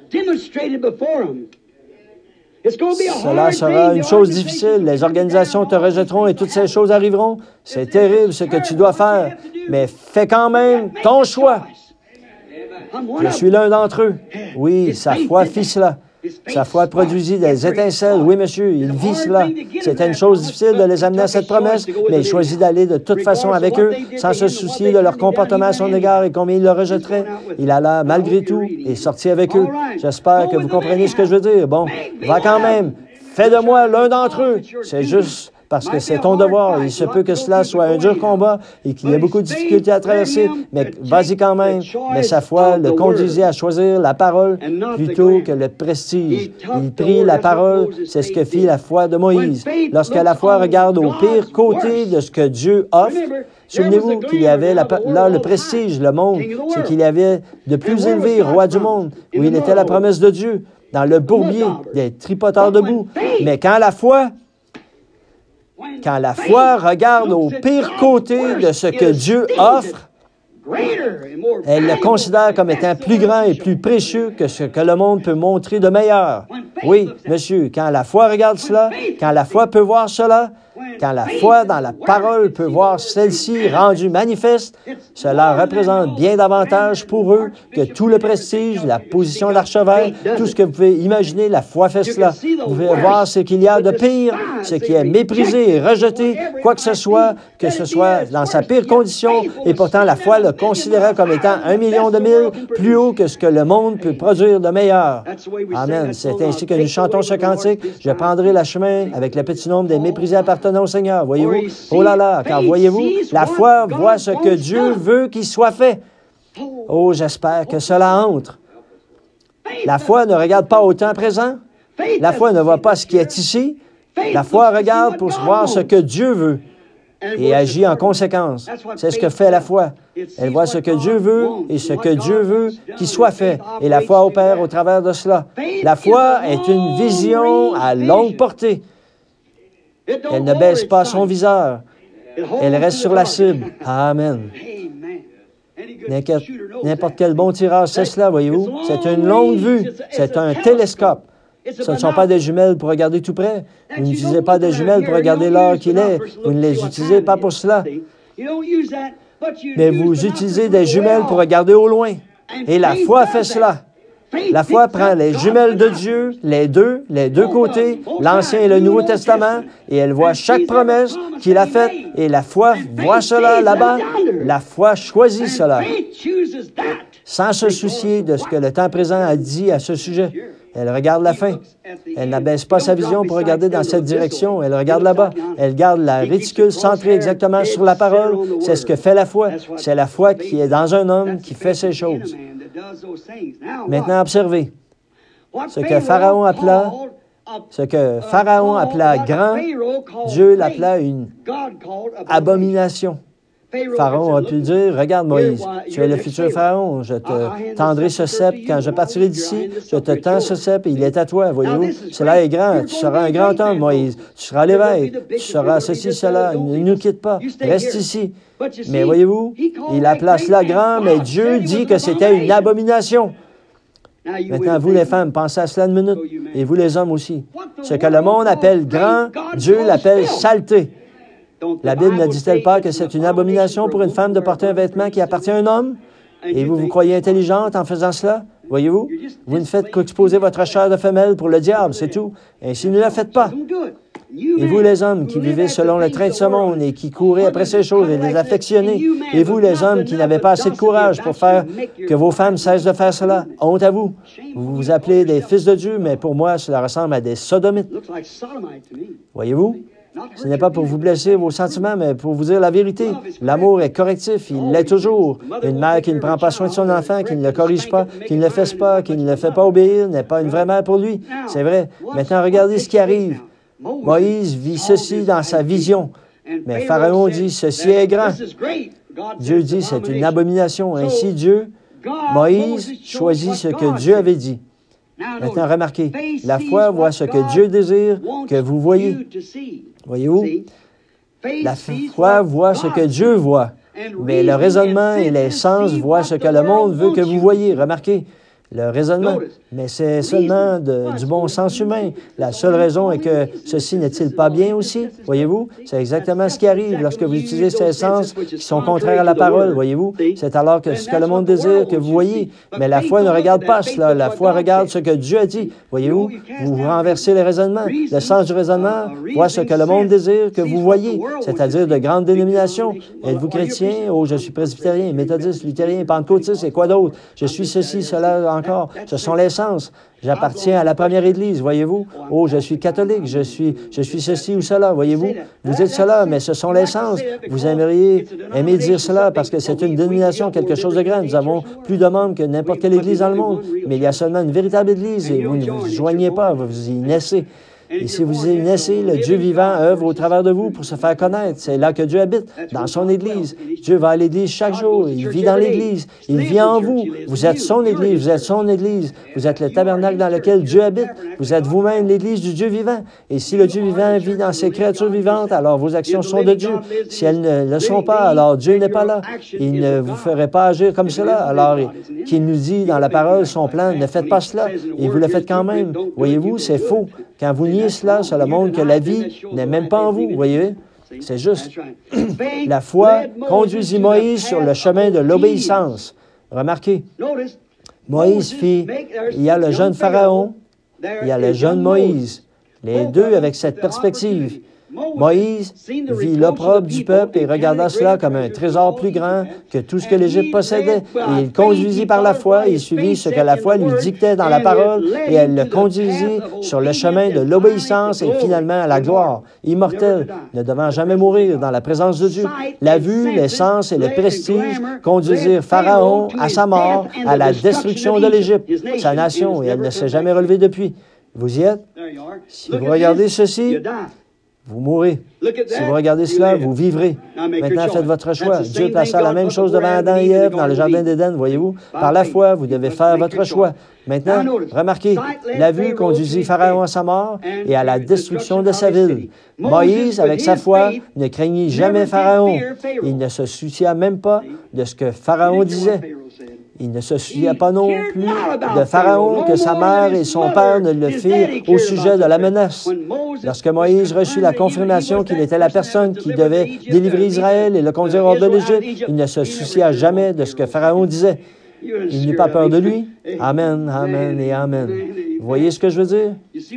Cela sera une chose difficile. Les organisations te rejetteront et toutes ces choses arriveront. C'est terrible ce que tu dois faire, mais fais quand même ton choix. Je suis l'un d'entre eux. Oui, sa foi fit cela. Sa foi produisit des étincelles. Oui, monsieur, il vit cela. C'était une chose difficile de les amener à cette promesse, mais il choisit d'aller de toute façon avec eux, sans se soucier de leur comportement à son égard et combien il le rejetterait. Il alla malgré tout et sortit avec eux. J'espère que vous comprenez ce que je veux dire. Bon, va quand même. Fais de moi l'un d'entre eux. C'est juste parce que c'est ton devoir. Il se peut que cela soit un dur combat et qu'il y ait beaucoup de difficultés à traverser, mais vas-y quand même. Mais sa foi le conduisait à choisir la parole plutôt que le prestige. Il prit la parole, c'est ce que fit la foi de Moïse. Lorsque la foi regarde au pire côté de ce que Dieu offre, souvenez-vous qu'il y avait la, là le prestige, le monde, c'est qu'il y avait de plus élevé, roi du monde, où il était la promesse de Dieu, dans le bourbier des tripoteurs debout. Mais quand la foi, quand la foi regarde au pire côté de ce que Dieu offre, elle le considère comme étant plus grand et plus précieux que ce que le monde peut montrer de meilleur. Oui, monsieur, quand la foi regarde cela, quand la foi peut voir cela, quand la foi dans la parole peut voir celle-ci rendue manifeste, cela représente bien davantage pour eux que tout le prestige, la position d'archevêque, tout ce que vous pouvez imaginer, la foi fait cela. Vous pouvez voir ce qu'il y a de pire, ce qui est méprisé et rejeté, quoi que ce soit, que ce soit dans sa pire condition, et pourtant la foi le considérait comme étant un million de mille plus haut que ce que le monde peut produire de meilleur. Amen. C'est ainsi que nous chantons ce cantique. Je prendrai le chemin avec le petit nombre des méprisés appartenant au Seigneur. Voyez-vous? Oh là là, car voyez-vous, la foi voit ce que Dieu veut qu'il soit fait. Oh, j'espère que cela entre. La foi ne regarde pas au temps présent. La foi ne voit pas ce qui est ici. La foi regarde pour voir ce que Dieu veut et agit en conséquence. C'est ce que fait la foi. Elle voit ce que Dieu veut et ce que Dieu veut qu'il soit fait. Et la foi opère au travers de cela. La foi est une vision à longue portée. Elle ne baisse pas son viseur. Elle reste sur la cible. Amen. N'importe quel bon tireur sait cela, voyez-vous. C'est une longue vue. C'est un télescope. Ce ne sont pas des jumelles pour regarder tout près. Vous n'utilisez pas des jumelles pour regarder l'heure qu'il est. Vous ne les utilisez pas pour cela. Mais vous utilisez des jumelles pour regarder au loin. Et la foi fait cela. La foi prend les jumelles de Dieu, les deux, les deux côtés, l'Ancien et le Nouveau Testament, et elle voit chaque promesse qu'il a faite, et la foi voit cela là-bas. La foi choisit cela, sans se soucier de ce que le temps présent a dit à ce sujet. Elle regarde la fin. Elle n'abaisse pas sa vision pour regarder dans cette direction. Elle regarde là-bas. Elle garde la réticule centrée exactement sur la parole. C'est ce que fait la foi. C'est la foi qui est dans un homme qui fait ces choses. Maintenant, observez. Ce que Pharaon appela, ce que Pharaon appela grand, Dieu l'appela une abomination. Pharaon a pu dire, « Regarde, Moïse, tu es le futur Pharaon. Je te tendrai ce sceptre. Quand je partirai d'ici, je te tends ce sceptre et il est à toi. » Voyez-vous, cela est grand. Tu seras un grand homme, Moïse. Tu seras l'évêque. Tu seras ceci, cela. Ne nous quitte pas. Reste ici. Mais voyez-vous, il appela cela grand, mais Dieu dit que c'était une abomination. Maintenant, vous les femmes, pensez à cela une minute. Et vous les hommes aussi. Ce que le monde appelle grand, Dieu l'appelle saleté. La Bible ne dit-elle pas que c'est une abomination pour une femme de porter un vêtement qui appartient à un homme? Et vous vous croyez intelligente en faisant cela? Voyez-vous? Vous ne faites qu'exposer votre chair de femelle pour le diable, c'est tout. Ainsi, ne la faites pas. Et vous, les hommes qui vivez selon le train de ce monde et qui courez après ces choses et les affectionnez, et vous, les hommes qui n'avez pas assez de courage pour faire que vos femmes cessent de faire cela, honte à vous. Vous vous appelez des fils de Dieu, mais pour moi, cela ressemble à des sodomites. Voyez-vous? Ce n'est pas pour vous blesser vos sentiments, mais pour vous dire la vérité. L'amour est correctif, il l'est toujours. Une mère qui ne prend pas soin de son enfant, qui ne le corrige pas, qui ne le fesse pas, qui ne le fait pas obéir, n'est pas une vraie mère pour lui. C'est vrai. Maintenant, regardez ce qui arrive. Moïse vit ceci dans sa vision. Mais Pharaon dit, ceci est grand. Dieu dit, c'est une abomination. Ainsi, Dieu, Moïse choisit ce que Dieu avait dit. Maintenant, remarquez, la foi voit ce que Dieu désire que vous voyez. Voyez-vous? La foi voit ce que Dieu voit, mais le raisonnement et les sens voient ce que le monde veut que vous voyez. Remarquez, le raisonnement, mais c'est seulement de, du bon sens humain. La seule raison est que ceci n'est-il pas bien aussi? Voyez-vous? C'est exactement ce qui arrive lorsque vous utilisez ces sens qui sont contraires à la parole. Voyez-vous? C'est alors que ce que le monde désire que vous voyez. Mais la foi ne regarde pas cela. La foi regarde ce que Dieu a dit. Voyez-vous? Vous renversez les raisonnements. Le sens du raisonnement voit ce que le monde désire que vous voyez, c'est-à-dire de grandes dénominations. Êtes-vous chrétien? Oh, je suis presbytérien, méthodiste, luthérien, pentecôtiste et quoi d'autre? Je suis ceci, cela, encore. Ce sont les sens. J'appartiens à la première Église, voyez-vous. Oh, je suis catholique, je suis, je suis ceci ou cela, voyez-vous. Vous dites cela, mais ce sont les sens. Vous aimeriez aimer dire cela parce que c'est une dénomination, quelque chose de grand. Nous avons plus de membres que n'importe quelle Église dans le monde, mais il y a seulement une véritable Église et vous ne vous joignez pas, vous y naissez. Et si vous y naissez, le Dieu vivant œuvre au travers de vous pour se faire connaître. C'est là que Dieu habite, dans son Église. Dieu va à l'Église chaque jour. Il vit dans l'Église. Il vit en vous. Vous êtes son Église. Vous êtes son Église. Vous êtes le tabernacle dans lequel Dieu habite. Vous êtes vous-même l'Église du Dieu vivant. Et si le Dieu vivant vit dans ses créatures vivantes, alors vos actions sont de Dieu. Si elles ne le sont pas, alors Dieu n'est pas là. Il ne vous ferait pas agir comme cela. Alors qu'il nous dit dans la parole, son plan, ne faites pas cela. Et vous le faites quand même. Voyez-vous, c'est faux. Quand vous niez cela, cela montre que la vie n'est même pas en vous, voyez? C'est juste. La foi conduisit Moïse sur le chemin de l'obéissance. Remarquez, Moïse fit, il y a le jeune Pharaon, il y a le jeune Moïse. Les deux avec cette perspective. Moïse vit l'opprobre du peuple et regarda cela comme un trésor plus grand que tout ce que l'Égypte possédait. Et il conduisit par la foi, il suivit ce que la foi lui dictait dans la parole, et elle le conduisit sur le chemin de l'obéissance et finalement à la gloire, immortelle, ne devant jamais mourir dans la présence de Dieu. La vue, les sens et le prestige conduisirent Pharaon à sa mort, à la destruction de l'Égypte, sa nation, et elle ne s'est jamais relevée depuis. Vous y êtes? Si vous regardez ceci, vous mourrez. Si vous regardez cela, vous vivrez. Maintenant, faites votre choix. Dieu plaça la même chose devant Adam et Ève dans le jardin d'Éden, voyez-vous. Par la foi, vous devez faire votre choix. Maintenant, remarquez, la vue conduisit Pharaon à sa mort et à la destruction de sa ville. Moïse, avec sa foi, ne craignit jamais Pharaon. Il ne se soucia même pas de ce que Pharaon disait. Il ne se soucia pas non plus de Pharaon que sa mère et son père ne le firent au sujet de la menace. Lorsque Moïse reçut la confirmation qu'il était la personne qui devait délivrer Israël et le conduire hors de l'Égypte, il ne se soucia jamais de ce que Pharaon disait. Il n'eut pas peur de lui. Amen, amen et amen. Vous voyez ce que je veux dire?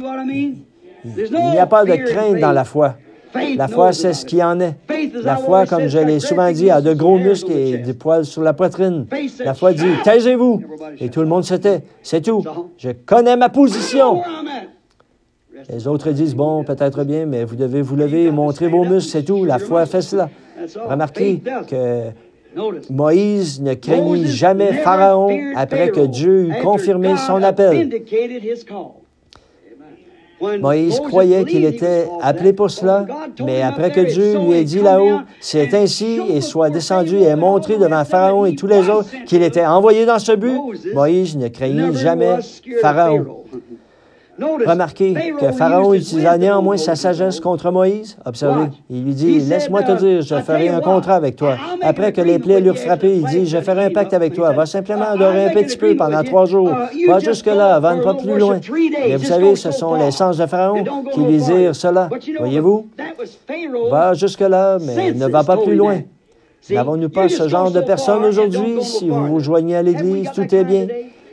Il n'y a pas de crainte dans la foi. La foi, c'est ce qui en est. La foi, comme je l'ai souvent dit, a de gros muscles et des poils sur la poitrine. La foi dit, « Taisez-vous! » Et tout le monde se tait. C'est tout. Je connais ma position. Les autres disent, « Bon, peut-être bien, mais vous devez vous lever et montrer vos muscles, c'est tout. » La foi fait cela. Remarquez que Moïse ne craignit jamais Pharaon après que Dieu eut confirmé son appel. Moïse croyait qu'il était appelé pour cela, mais après que Dieu lui ait dit là-haut, c'est ainsi et soit descendu et montré devant Pharaon et tous les autres qu'il était envoyé dans ce but, Moïse ne craignit jamais Pharaon. Remarquez que Pharaon utilisa néanmoins sa sagesse contre Moïse. Observez, il lui dit, « Laisse-moi te dire, je ferai un contrat avec toi. » Après que les plaies l'eurent frappé, il dit, « Je ferai un pacte avec toi. Va simplement adorer un petit peu pendant trois jours. Va jusque-là, va ne pas plus loin. » Mais vous savez, ce sont les sens de Pharaon qui lui dirent cela. Voyez-vous? Va jusque-là, mais ne va pas plus loin. N'avons-nous pas ce genre de personnes aujourd'hui? Si vous vous joignez à l'Église, tout est bien.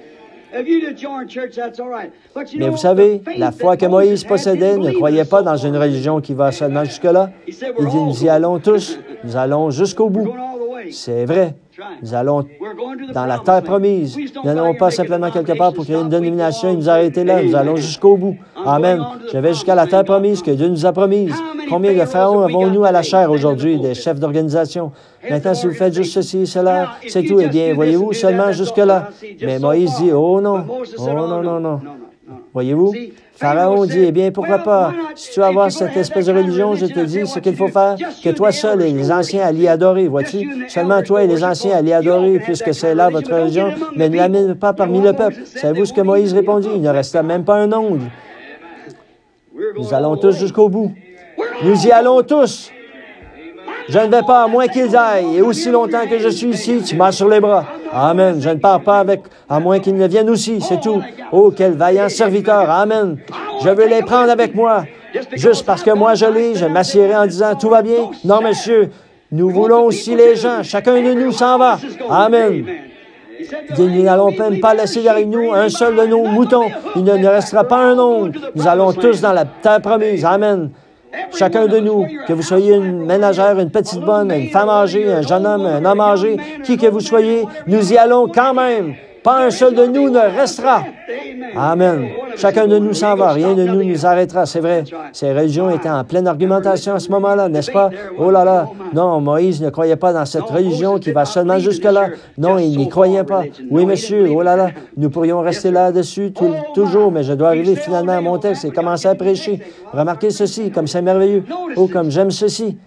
Mais vous savez, la foi que Moïse possédait ne croyait pas dans une religion qui va seulement jusque-là. Il dit, nous y allons tous, nous allons jusqu'au bout. C'est vrai. Nous allons dans la terre promise. Nous n'allons pas simplement quelque part pour créer une dénomination et nous arrêter là. Nous allons jusqu'au bout. Amen. Je vais jusqu'à la terre promise que Dieu nous a promise. Combien de pharaons avons-nous à la chair aujourd'hui, des chefs d'organisation? Maintenant, si vous faites juste ceci, cela, c'est tout. Eh bien, voyez-vous, seulement jusque-là. Mais Moïse dit, oh non, oh non, non, non. Voyez-vous? Pharaon dit, eh bien, pourquoi pas? Si tu veux avoir cette espèce de religion, je te dis ce qu'il faut faire, que toi seul et les anciens allient adorer, vois-tu? Seulement toi et les anciens allient adorer, puisque c'est là votre religion, mais ne l'amène pas parmi le peuple. Savez-vous ce que Moïse répondit? Il ne resta même pas un ongle. Nous allons tous jusqu'au bout. Nous y allons tous. Je ne vais pas à moins qu'ils aillent, et aussi longtemps que je suis ici, tu m'as sur les bras. Amen. Je ne pars pas avec, à moins qu'ils ne viennent aussi, c'est tout. Oh, quel vaillant serviteur. Amen. Je veux les prendre avec moi. Juste parce que moi je l'ai, je m'assierai en disant, tout va bien. Non, monsieur, nous voulons aussi les gens. Chacun de nous s'en va. Amen. Nous n'allons même pas laisser derrière nous un seul de nos moutons. Il ne nous restera pas un ongle. Nous allons tous dans la terre promise. Amen. Chacun de nous, que vous soyez une ménagère, une petite bonne, une femme âgée, un jeune homme, un homme âgé, qui que vous soyez, nous y allons quand même. Pas un seul de nous ne restera. Amen. Chacun de nous s'en va. Rien de nous nous arrêtera. C'est vrai. Ces religions étaient en pleine argumentation à ce moment-là, n'est-ce pas? Oh là là. Non, Moïse ne croyait pas dans cette religion qui va seulement jusque-là. Non, il n'y croyait pas. Oui, monsieur. Oh là là. Nous pourrions rester là-dessus tout, toujours, mais je dois arriver finalement à mon texte et commencer à prêcher. Remarquez ceci, comme c'est merveilleux. Oh, comme j'aime ceci.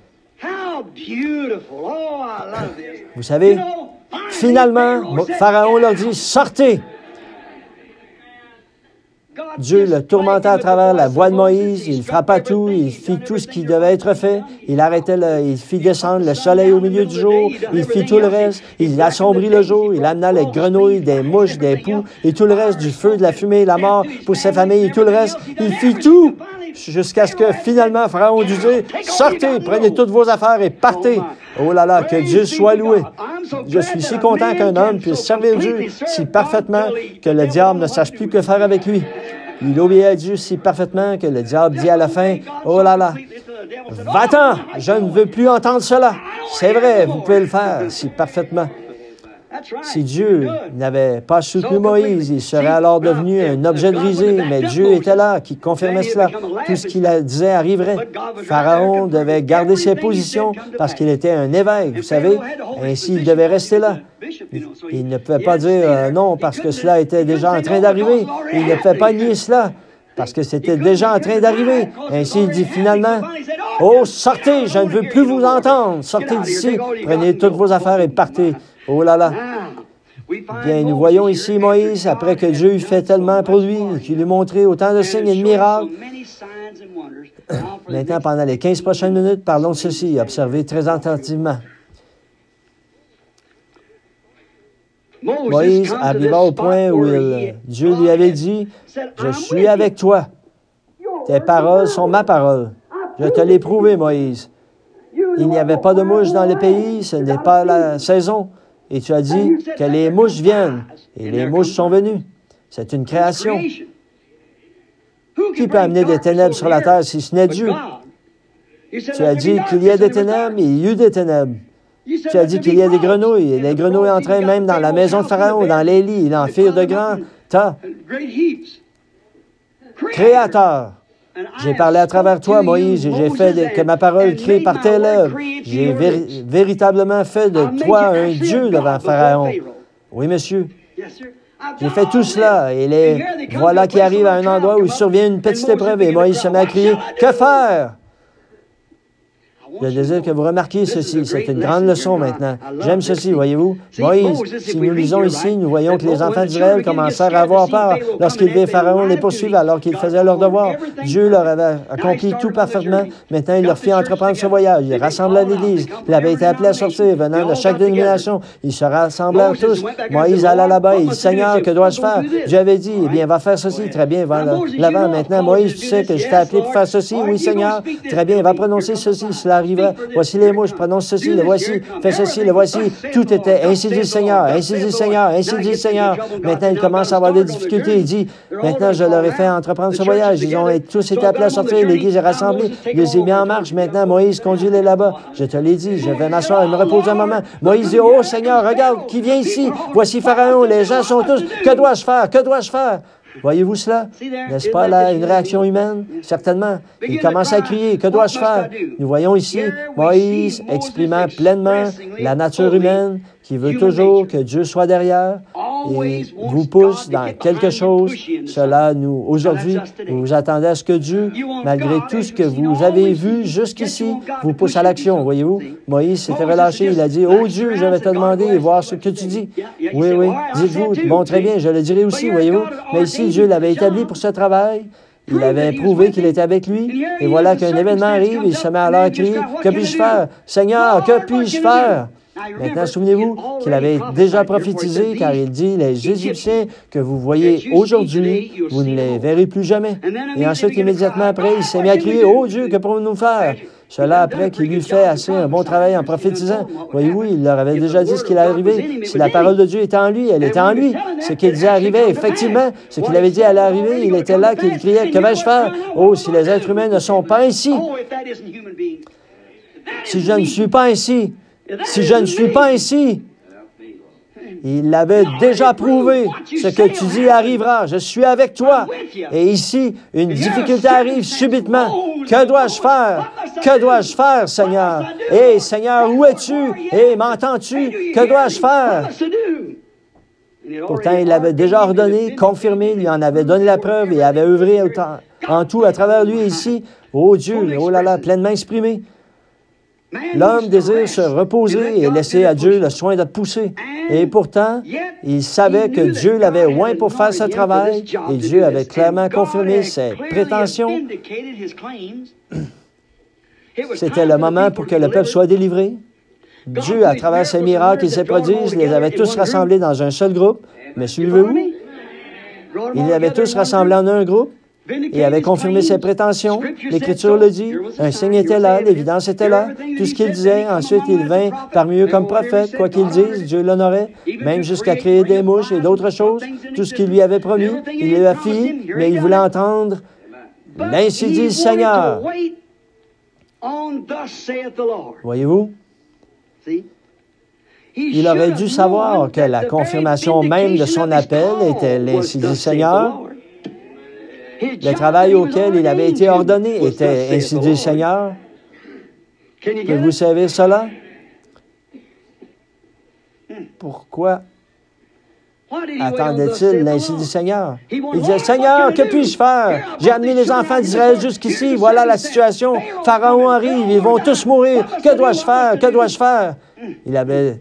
Vous savez, finalement, Pharaon leur dit, sortez. Dieu le tourmenta à travers la voix de Moïse, il frappa tout, il fit tout ce qui devait être fait, il arrêtait, le, il fit descendre le soleil au milieu du jour, il fit tout le reste, il assombrit le jour, il amena les grenouilles, des mouches, des poux, et tout le reste, du feu, de la fumée, la mort pour ses familles, et tout le reste, il fit tout, jusqu'à ce que finalement Pharaon dut dire, sortez, prenez toutes vos affaires et partez. Oh là là, que Dieu soit loué. Je suis si content qu'un homme puisse servir Dieu si parfaitement que le diable ne sache plus que faire avec lui. Il obéit à Dieu si parfaitement que le diable dit à la fin, « Oh là là, va-t'en, je ne veux plus entendre cela. » C'est vrai, vous pouvez le faire si parfaitement. Si Dieu n'avait pas soutenu Moïse, il serait alors devenu un objet de risée, mais Dieu était là, qui confirmait cela. Tout ce qu'il disait arriverait. Pharaon devait garder ses positions parce qu'il était un évêque, vous savez, ainsi il devait rester là. Il ne pouvait pas dire euh, non parce que cela était déjà en train d'arriver. Il ne pouvait pas nier cela parce que c'était déjà en train d'arriver. Ainsi il dit finalement, « Oh, sortez, je ne veux plus vous entendre. Sortez d'ici, prenez toutes vos affaires et partez. » Oh là là! Bien, nous voyons ici Moïse, après que Dieu eut fait tellement pour lui, et qu'il lui montré autant de signes et de miracles. Maintenant, pendant les quinze prochaines minutes, parlons de ceci. Observez très attentivement. Moïse arriva au point où il, Dieu lui avait dit, « Je suis avec toi. Tes paroles sont ma parole. Je te l'ai prouvé, Moïse. Il n'y avait pas de mouches dans le pays, ce n'est pas la saison. Et tu as dit que les mouches viennent. Et les mouches sont venues. C'est une création. Qui peut amener des ténèbres sur la terre si ce n'est Dieu? Tu as dit qu'il y a des ténèbres et il y eut des ténèbres. Tu as dit qu'il y a des grenouilles. Et les grenouilles entraient même dans la maison de Pharaon, dans les lits. Ils en firent de grands tas. Créateur. J'ai parlé à travers toi, Moïse, et j'ai fait de, que ma parole crée par tes lèvres. J'ai véri véritablement fait de toi un Dieu devant Pharaon. Oui, monsieur. J'ai fait tout cela, et les voilà qui arrivent à un endroit où il survient une petite épreuve, et Moïse se met à crier, « Que faire? » Je désire que vous remarquiez ceci. C'est une grande leçon maintenant. J'aime ceci, voyez-vous. Moïse, si nous lisons ici, nous voyons que les enfants d'Israël commencèrent à avoir peur lorsqu'ils virent Pharaon les poursuivre alors qu'ils faisaient leur devoir. Dieu leur avait accompli tout parfaitement. Maintenant, il leur fit entreprendre ce voyage. Ils rassemblaient l'Église. Il avait été appelé à sortir, venant de chaque dénomination. Ils se rassemblèrent tous. Moïse alla là-bas et il dit, « Seigneur, que dois-je faire? » Dieu avait dit, « Eh bien, va faire ceci. Très bien, va l'avant. Maintenant, Moïse, tu sais que je t'ai appelé pour faire ceci. Oui, Seigneur. Très bien, va prononcer ceci. Cela arrivera. Voici les mouches, prononce ceci, le voici, fais ceci, le voici. Tout était, ainsi dit le Seigneur, ainsi dit le Seigneur, ainsi dit le Seigneur. Maintenant, il commence à avoir des difficultés. Il dit, maintenant, je leur ai fait entreprendre ce voyage. Ils ont tous été appelés à sortir. L'Église est rassemblée. Je les ai mis en marche. Maintenant, Moïse, conduis-les là-bas. Je te l'ai dit, je vais m'asseoir et me reposer un moment. Moïse dit, oh Seigneur, regarde, qui vient ici? Voici Pharaon. Les gens sont tous, que dois-je faire? Que dois-je faire? Voyez-vous cela? N'est-ce pas là une réaction humaine? Certainement. Il commence à crier, « Que dois-je faire? » Nous voyons ici Moïse exprimant pleinement la nature humaine qui veut toujours que Dieu soit derrière et vous pousse dans quelque chose. Cela, nous, aujourd'hui, vous vous attendez à ce que Dieu, malgré tout ce que vous avez vu jusqu'ici, vous pousse à l'action. Voyez-vous? Moïse s'était relâché. Il a dit, « Oh Dieu, je vais te demander et voir ce que tu dis. » Oui, oui. Dites-vous, bon, très bien, je le dirai aussi, voyez-vous. Mais ici, Dieu l'avait établi pour ce travail. Il avait prouvé qu'il était avec lui. Et voilà qu'un événement arrive, il se met alors à crier, « Que puis-je faire? Seigneur, que puis-je faire? » Maintenant, souvenez-vous qu'il avait déjà prophétisé, car il dit, « Les Égyptiens que vous voyez aujourd'hui, vous ne les verrez plus jamais. » Et ensuite, immédiatement après, il s'est mis à crier, « Oh Dieu, que pourrons-nous faire? » Cela après qu'il eut fait assez un bon travail en prophétisant. Voyez-vous, il leur avait déjà dit ce qu'il allait arriver. Si la parole de Dieu était en lui, elle était en lui. Ce qu'il disait arrivait, effectivement. Ce qu'il avait dit allait arriver, il était là, qu'il criait, « Que vais-je faire? Oh, si les êtres humains ne sont pas ainsi. Si je ne suis pas ainsi. Si je ne suis pas ainsi. » Il l'avait déjà prouvé. Ce que tu dis arrivera. Je suis avec toi. Et ici, une difficulté arrive subitement. Que dois-je faire? Que dois-je faire, Seigneur? Hé, Seigneur, où es-tu? Hé, m'entends-tu? Que dois-je faire? Pourtant, il l'avait déjà ordonné, confirmé, il lui en avait donné la preuve et avait œuvré autant, en tout à travers lui ici. Oh Dieu, oh là là, pleinement exprimé. L'homme désire se reposer et laisser à Dieu le soin de pousser. Et pourtant, il savait que Dieu l'avait oint pour faire ce travail et Dieu avait clairement confirmé ses prétentions. C'était le moment pour que le peuple soit délivré. Dieu, à travers ses miracles et ses prodiges, les avait tous rassemblés dans un seul groupe. Mais suivez-vous? Il les avait tous rassemblés en un groupe et avait confirmé ses prétentions. L'Écriture le dit. Un signe était là, l'évidence était là. Tout ce qu'il disait, ensuite il vint parmi eux comme prophète. Quoi qu'il dise, Dieu l'honorait, même jusqu'à créer des mouches et d'autres choses. Tout ce qu'il lui avait promis, il lui a fait, mais il voulait entendre « L'ainsi dit le Seigneur ». Voyez-vous? Il aurait dû savoir que la confirmation même de son appel était « L'ainsi dit le Seigneur ». Le travail auquel il avait été ordonné était « Ainsi dit le Seigneur ». Que vous savez cela? Pourquoi attendait-il l'Ainsi dit le Seigneur? Il disait « Seigneur, que puis-je faire? J'ai amené les enfants d'Israël jusqu'ici, voilà la situation. Pharaon arrive, ils vont tous mourir. Que dois-je faire? Que dois-je faire? » Il avait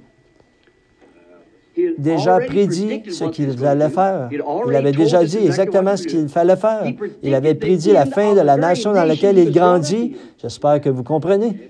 déjà prédit ce qu'il allait faire. Il avait déjà dit exactement ce qu'il fallait faire. Il avait prédit la fin de la nation dans laquelle il grandit. J'espère que vous comprenez.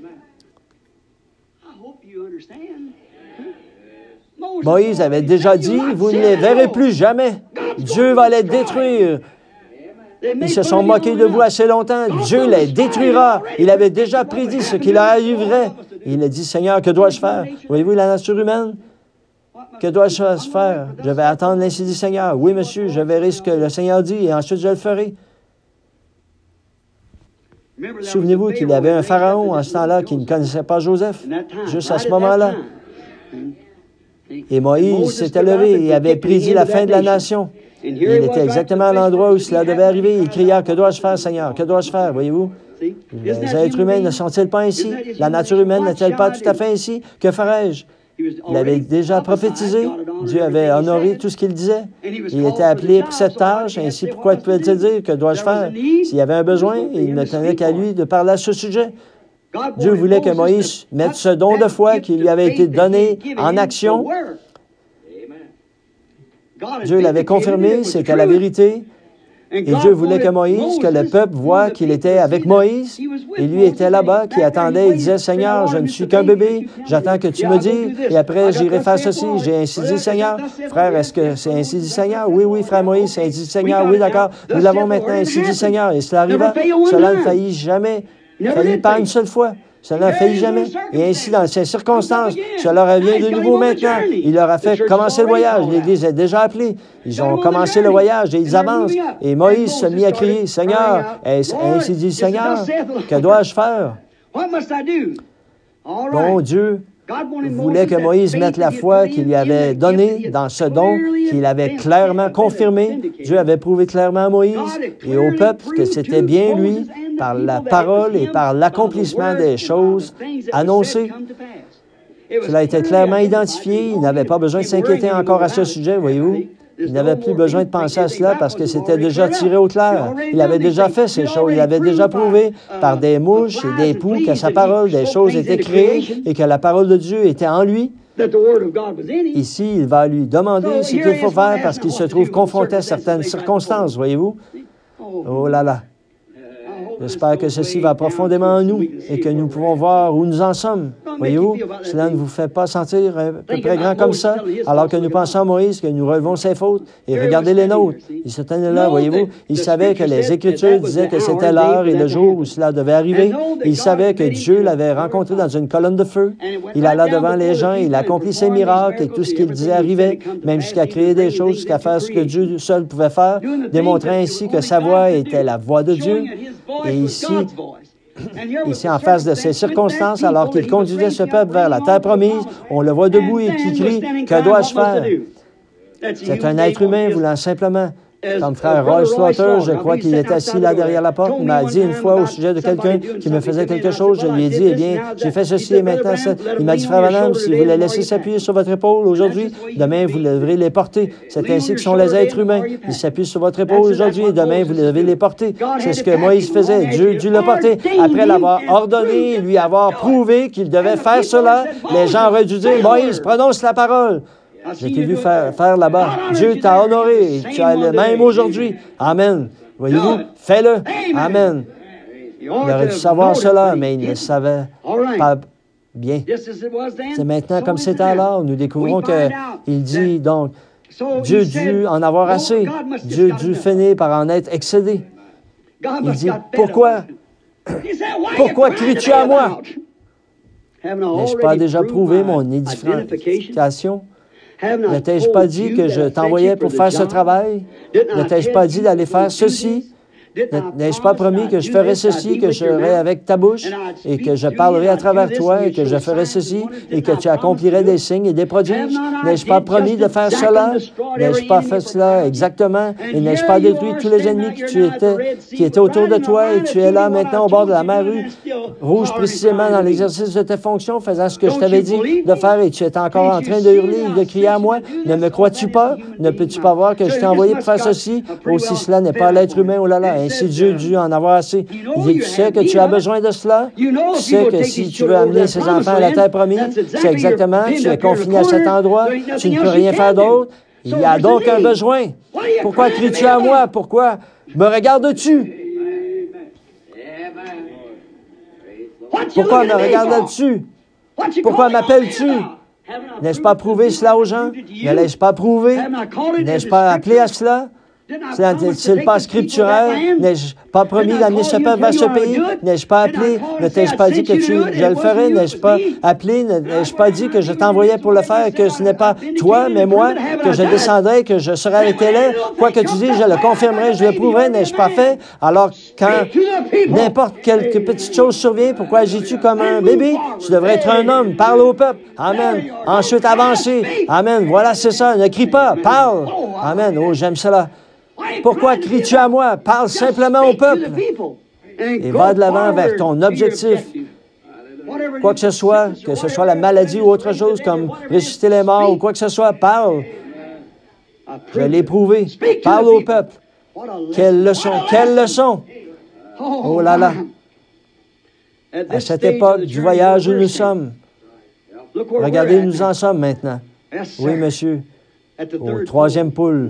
Moïse avait déjà dit, « Vous ne les verrez plus jamais. Dieu va les détruire. » Ils se sont moqués de vous assez longtemps. Dieu les détruira. Il avait déjà prédit ce qui leur arriverait. Il a dit, « Seigneur, que dois-je faire? » Voyez-vous la nature humaine? Que dois-je faire? Je vais attendre l'Ainsi dit Seigneur. Oui, monsieur, je verrai ce que le Seigneur dit et ensuite je le ferai. Souvenez-vous qu'il y avait un pharaon en ce temps-là qui ne connaissait pas Joseph, juste à ce moment-là. Et Moïse s'était levé et avait prédit la fin de la nation. Il était exactement à l'endroit où cela devait arriver. Il cria, « Que dois-je faire, Seigneur? Que dois-je faire? » Voyez-vous? Les êtres humains ne sont-ils pas ainsi? La nature humaine n'est-elle pas tout à fait ainsi? Que ferais-je? Il avait déjà prophétisé. Dieu avait honoré tout ce qu'il disait. Il était appelé pour cette tâche. Ainsi, pourquoi pouvait-il dire? Que dois-je faire? S'il y avait un besoin, il ne tenait qu'à lui de parler à ce sujet. Dieu voulait que Moïse mette ce don de foi qui lui avait été donné en action. Dieu l'avait confirmé, c'était la vérité. Et Dieu voulait que Moïse, que le peuple voie qu'il était avec Moïse. Et lui était là-bas, qui attendait. Il disait, « Seigneur, je ne suis qu'un bébé. J'attends que tu me dises. Et après, j'irai faire ceci. J'ai ainsi dit, Seigneur. » Frère, est-ce que c'est ainsi dit, Seigneur? Oui, oui, frère Moïse, c'est ainsi dit, Seigneur. Oui, d'accord. Nous l'avons maintenant ainsi dit, Seigneur. Et cela arriva. Cela ne faillit jamais. Faillit pas une seule fois. Cela ne faillit jamais. Et ainsi, dans ces circonstances, cela revient de nouveau maintenant. Il leur a fait commencer le voyage. L'Église est déjà appelée. Ils ont commencé le voyage et ils avancent. Et Moïse se mit à crier, « Seigneur, ainsi dit Seigneur, que dois-je faire? » Bon Dieu voulait que Moïse mette la foi qu'il lui avait donnée dans ce don qu'il avait clairement confirmé. Dieu avait prouvé clairement à Moïse et au peuple que c'était bien lui, par la parole et par l'accomplissement des choses annoncées. Cela était clairement identifié. Il n'avait pas besoin de s'inquiéter encore à ce sujet, voyez-vous. Il n'avait plus besoin de penser à cela parce que c'était déjà tiré au clair. Il avait déjà fait ces choses. Il avait déjà prouvé par des mouches et des poux que sa parole, des choses étaient créées et que la parole de Dieu était en lui. Ici, il va lui demander ce qu'il faut faire parce qu'il se trouve confronté à certaines circonstances, voyez-vous. Oh là là. J'espère que ceci va profondément en nous et que nous pouvons voir où nous en sommes. Voyez-vous, cela ne vous fait pas sentir à peu près grand comme ça, alors que nous pensons à Moïse, que nous relevons ses fautes, et regardez les nôtres. Il se tenait là, voyez-vous. Il savait que les Écritures disaient que c'était l'heure et le jour où cela devait arriver. Il savait que Dieu l'avait rencontré dans une colonne de feu. Il alla devant les gens, il accomplit ses miracles et tout ce qu'il disait arrivait, même jusqu'à créer des choses, jusqu'à faire ce que Dieu seul pouvait faire, démontrant ainsi que sa voix était la voix de Dieu. Et ici, Ici, en face de ces circonstances, alors qu'il conduisait ce peuple vers la terre promise, on le voit debout et qui crie, « Que dois-je faire? » C'est un être humain voulant simplement, comme frère Roy Slaughter, je crois qu'il était assis là derrière la porte, il m'a dit une fois au sujet de quelqu'un qui me faisait quelque chose, je lui ai dit, eh bien, j'ai fait ceci et maintenant ça. Il m'a dit, frère Branham, si vous les laissez s'appuyer sur votre épaule aujourd'hui, demain vous devrez les porter. C'est ainsi que sont les êtres humains. Ils s'appuient sur votre épaule aujourd'hui et demain vous devez les porter. C'est ce que Moïse faisait. Dieu dut le porter. Après l'avoir ordonné, lui avoir prouvé qu'il devait faire cela, les gens auraient dû dire, Moïse, prononce la parole. Je t'ai vu faire, faire là-bas. Dieu t'a honoré. Tu as le même aujourd'hui. Amen. Voyez-vous, fais-le. Amen. Il aurait dû savoir cela, mais il ne le savait pas bien. C'est maintenant comme c'était alors. Nous découvrons qu'il dit donc, Dieu dut en avoir assez. Dieu dut finir par en être excédé. Il dit, pourquoi? Pourquoi cries-tu à moi? N'ai-je pas déjà prouvé mon identification? Ne t'ai-je pas dit que je t'envoyais pour faire ce travail? Ne t'ai-je pas dit d'aller faire ceci? N'ai-je pas promis que je ferais ceci, que je serais avec ta bouche, et que je parlerais à travers toi, et que je ferais ceci, et que tu accomplirais des signes et des prodiges? N'ai-je pas promis de faire cela? N'ai-je pas fait cela exactement? Et n'ai-je pas détruit tous les ennemis qui, tu étais, qui étaient autour de toi, et tu es là maintenant au bord de la mer Rouge, précisément dans l'exercice de tes fonctions, faisant ce que je t'avais dit de faire, et tu es encore en train de hurler et de crier à moi? Ne me crois-tu pas? Ne peux-tu pas voir que je t'ai envoyé pour faire ceci? Oh, si cela n'est pas l'être humain, oh là là! Ainsi Dieu dut en avoir assez. Il dit, tu sais que tu as besoin de cela. Tu sais que si tu veux amener ces enfants à la terre promise, c'est exactement, tu es confiné à cet endroit, tu ne peux rien faire d'autre. Il y a donc un besoin. Pourquoi cries-tu à moi? Pourquoi me regardes-tu? Pourquoi me regardes-tu? Pourquoi m'appelles-tu? N'ai-je pas prouvé cela aux gens? Ne l'ai-je pas prouvé? N'ai-je pas appelé à cela? N'est-il pas scripturel? N'ai-je pas promis d'amener ce peuple vers ce pays? N'ai-je pas appelé? Ne t'ai-je pas dit que tu, je le ferais? N'ai-je pas appelé? N'ai-je pas dit que je t'envoyais pour le faire, que ce n'est pas toi, mais moi, que je descendrai, que je serai avec tes lèvres? Quoi que tu dises, je le confirmerai, je le prouverai. N'ai-je pas fait? Alors, quand n'importe quelle petite chose survient, pourquoi agis-tu comme un bébé? Tu devrais être un homme. Parle au peuple. Amen. Ensuite, avancer. Amen. Voilà, c'est ça. Ne crie pas. Parle. Amen. Oh, j'aime cela. Pourquoi cries-tu à moi? Parle simplement au peuple et va de l'avant vers ton objectif. Quoi que ce soit, que ce soit la maladie ou autre chose, comme ressusciter les morts ou quoi que ce soit, parle. Je l'ai prouvé. Parle au peuple. Quelle leçon! Quelle leçon! Oh là là! À cette époque du voyage où nous sommes, regardez où nous en sommes maintenant. Oui, monsieur. Au troisième poule.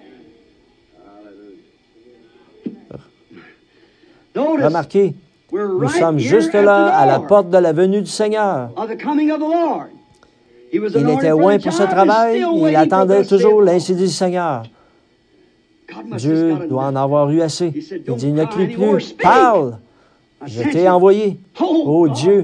Remarquez, nous sommes juste là, à la porte de la venue du Seigneur. Il était loin pour ce travail, il attendait toujours l'incident du Seigneur. Dieu doit en avoir eu assez. Il dit, ne crie plus, parle, je t'ai envoyé. Oh Dieu,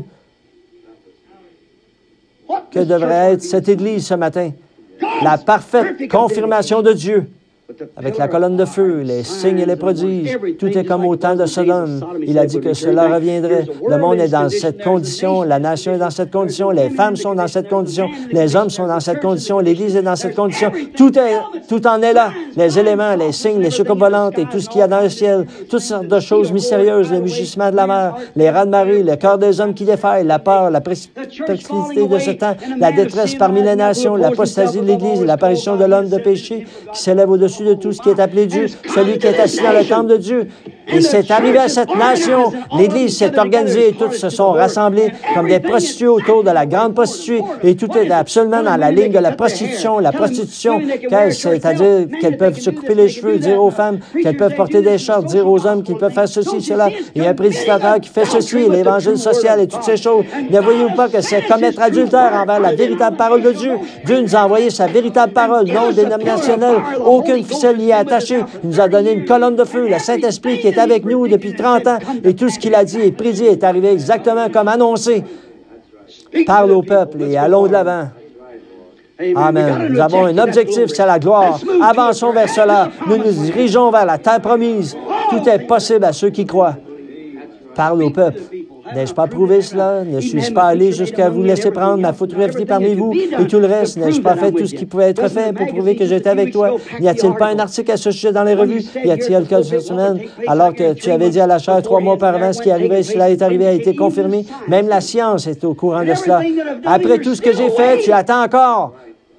que devrait être cette Église ce matin? La parfaite confirmation de Dieu. Avec la colonne de feu, les signes et les prodiges, tout est comme au temps de Sodome. Il a dit que cela reviendrait. Le monde est dans cette condition, la nation est dans cette condition, les femmes sont dans cette condition, les hommes sont dans cette condition, l'Église est dans cette condition. Tout, est, tout en est là. Les éléments, les signes, les soucoupes volantes et tout ce qu'il y a dans le ciel, toutes sortes de choses mystérieuses, le mugissement de la mer, les rats de marée, le cœur des hommes qui défaillent, la peur, la précipité de ce temps, la détresse parmi les nations, l'apostasie de l'Église et l'apparition de l'homme de péché qui s'élève au-dessus de tout ce qui est appelé Dieu, celui qui est assis dans le temple de Dieu. Et c'est arrivé à cette nation. L'Église s'est organisée et tous se sont rassemblés comme des prostituées autour de la grande prostituée. Et tout est absolument dans la ligne de la prostitution. La prostitution, c'est-à-dire qu'elles peuvent se couper les cheveux, dire aux femmes qu'elles peuvent porter des shorts, dire aux hommes qu'ils peuvent faire ceci, cela. Il y a un prédicateur qui fait ceci, l'évangile social et toutes ces choses. Ne voyez-vous pas que c'est commettre adultère envers la véritable parole de Dieu? Dieu nous a envoyé sa véritable parole, non dénominationnelle, aucune ficelle n'y est attachée. Il nous a donné une colonne de feu, le Saint-Esprit qui est avec nous depuis trente ans, et tout ce qu'il a dit et prédit est arrivé exactement comme annoncé. Parle au peuple et allons de l'avant. Amen. Nous avons un objectif, c'est la gloire. Avançons vers cela. Nous nous dirigeons vers la terre promise. Tout est possible à ceux qui croient. Parle au peuple. N'ai-je pas prouvé cela? Ne suis-je pas allé jusqu'à vous laisser prendre ma photographie parmi vous et tout le reste? N'ai-je pas fait tout ce qui pouvait être fait pour prouver que j'étais avec toi? N'y a-t-il pas un article à ce sujet dans les revues? Y a-t-il quelques semaines, alors que tu avais dit à la chair trois mois auparavant ce qui arrivait, cela est arrivé, a été confirmé? Même la science est au courant de cela. Après tout ce que j'ai fait, tu attends encore.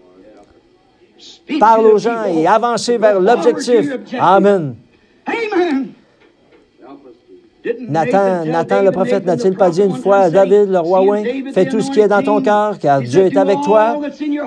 Parle aux gens et avancez vers l'objectif. Amen. Nathan, Nathan le prophète n'a-t-il pas dit une fois à David, le roi Ouin, « Fais tout ce qui est dans ton cœur, car Dieu est avec toi. »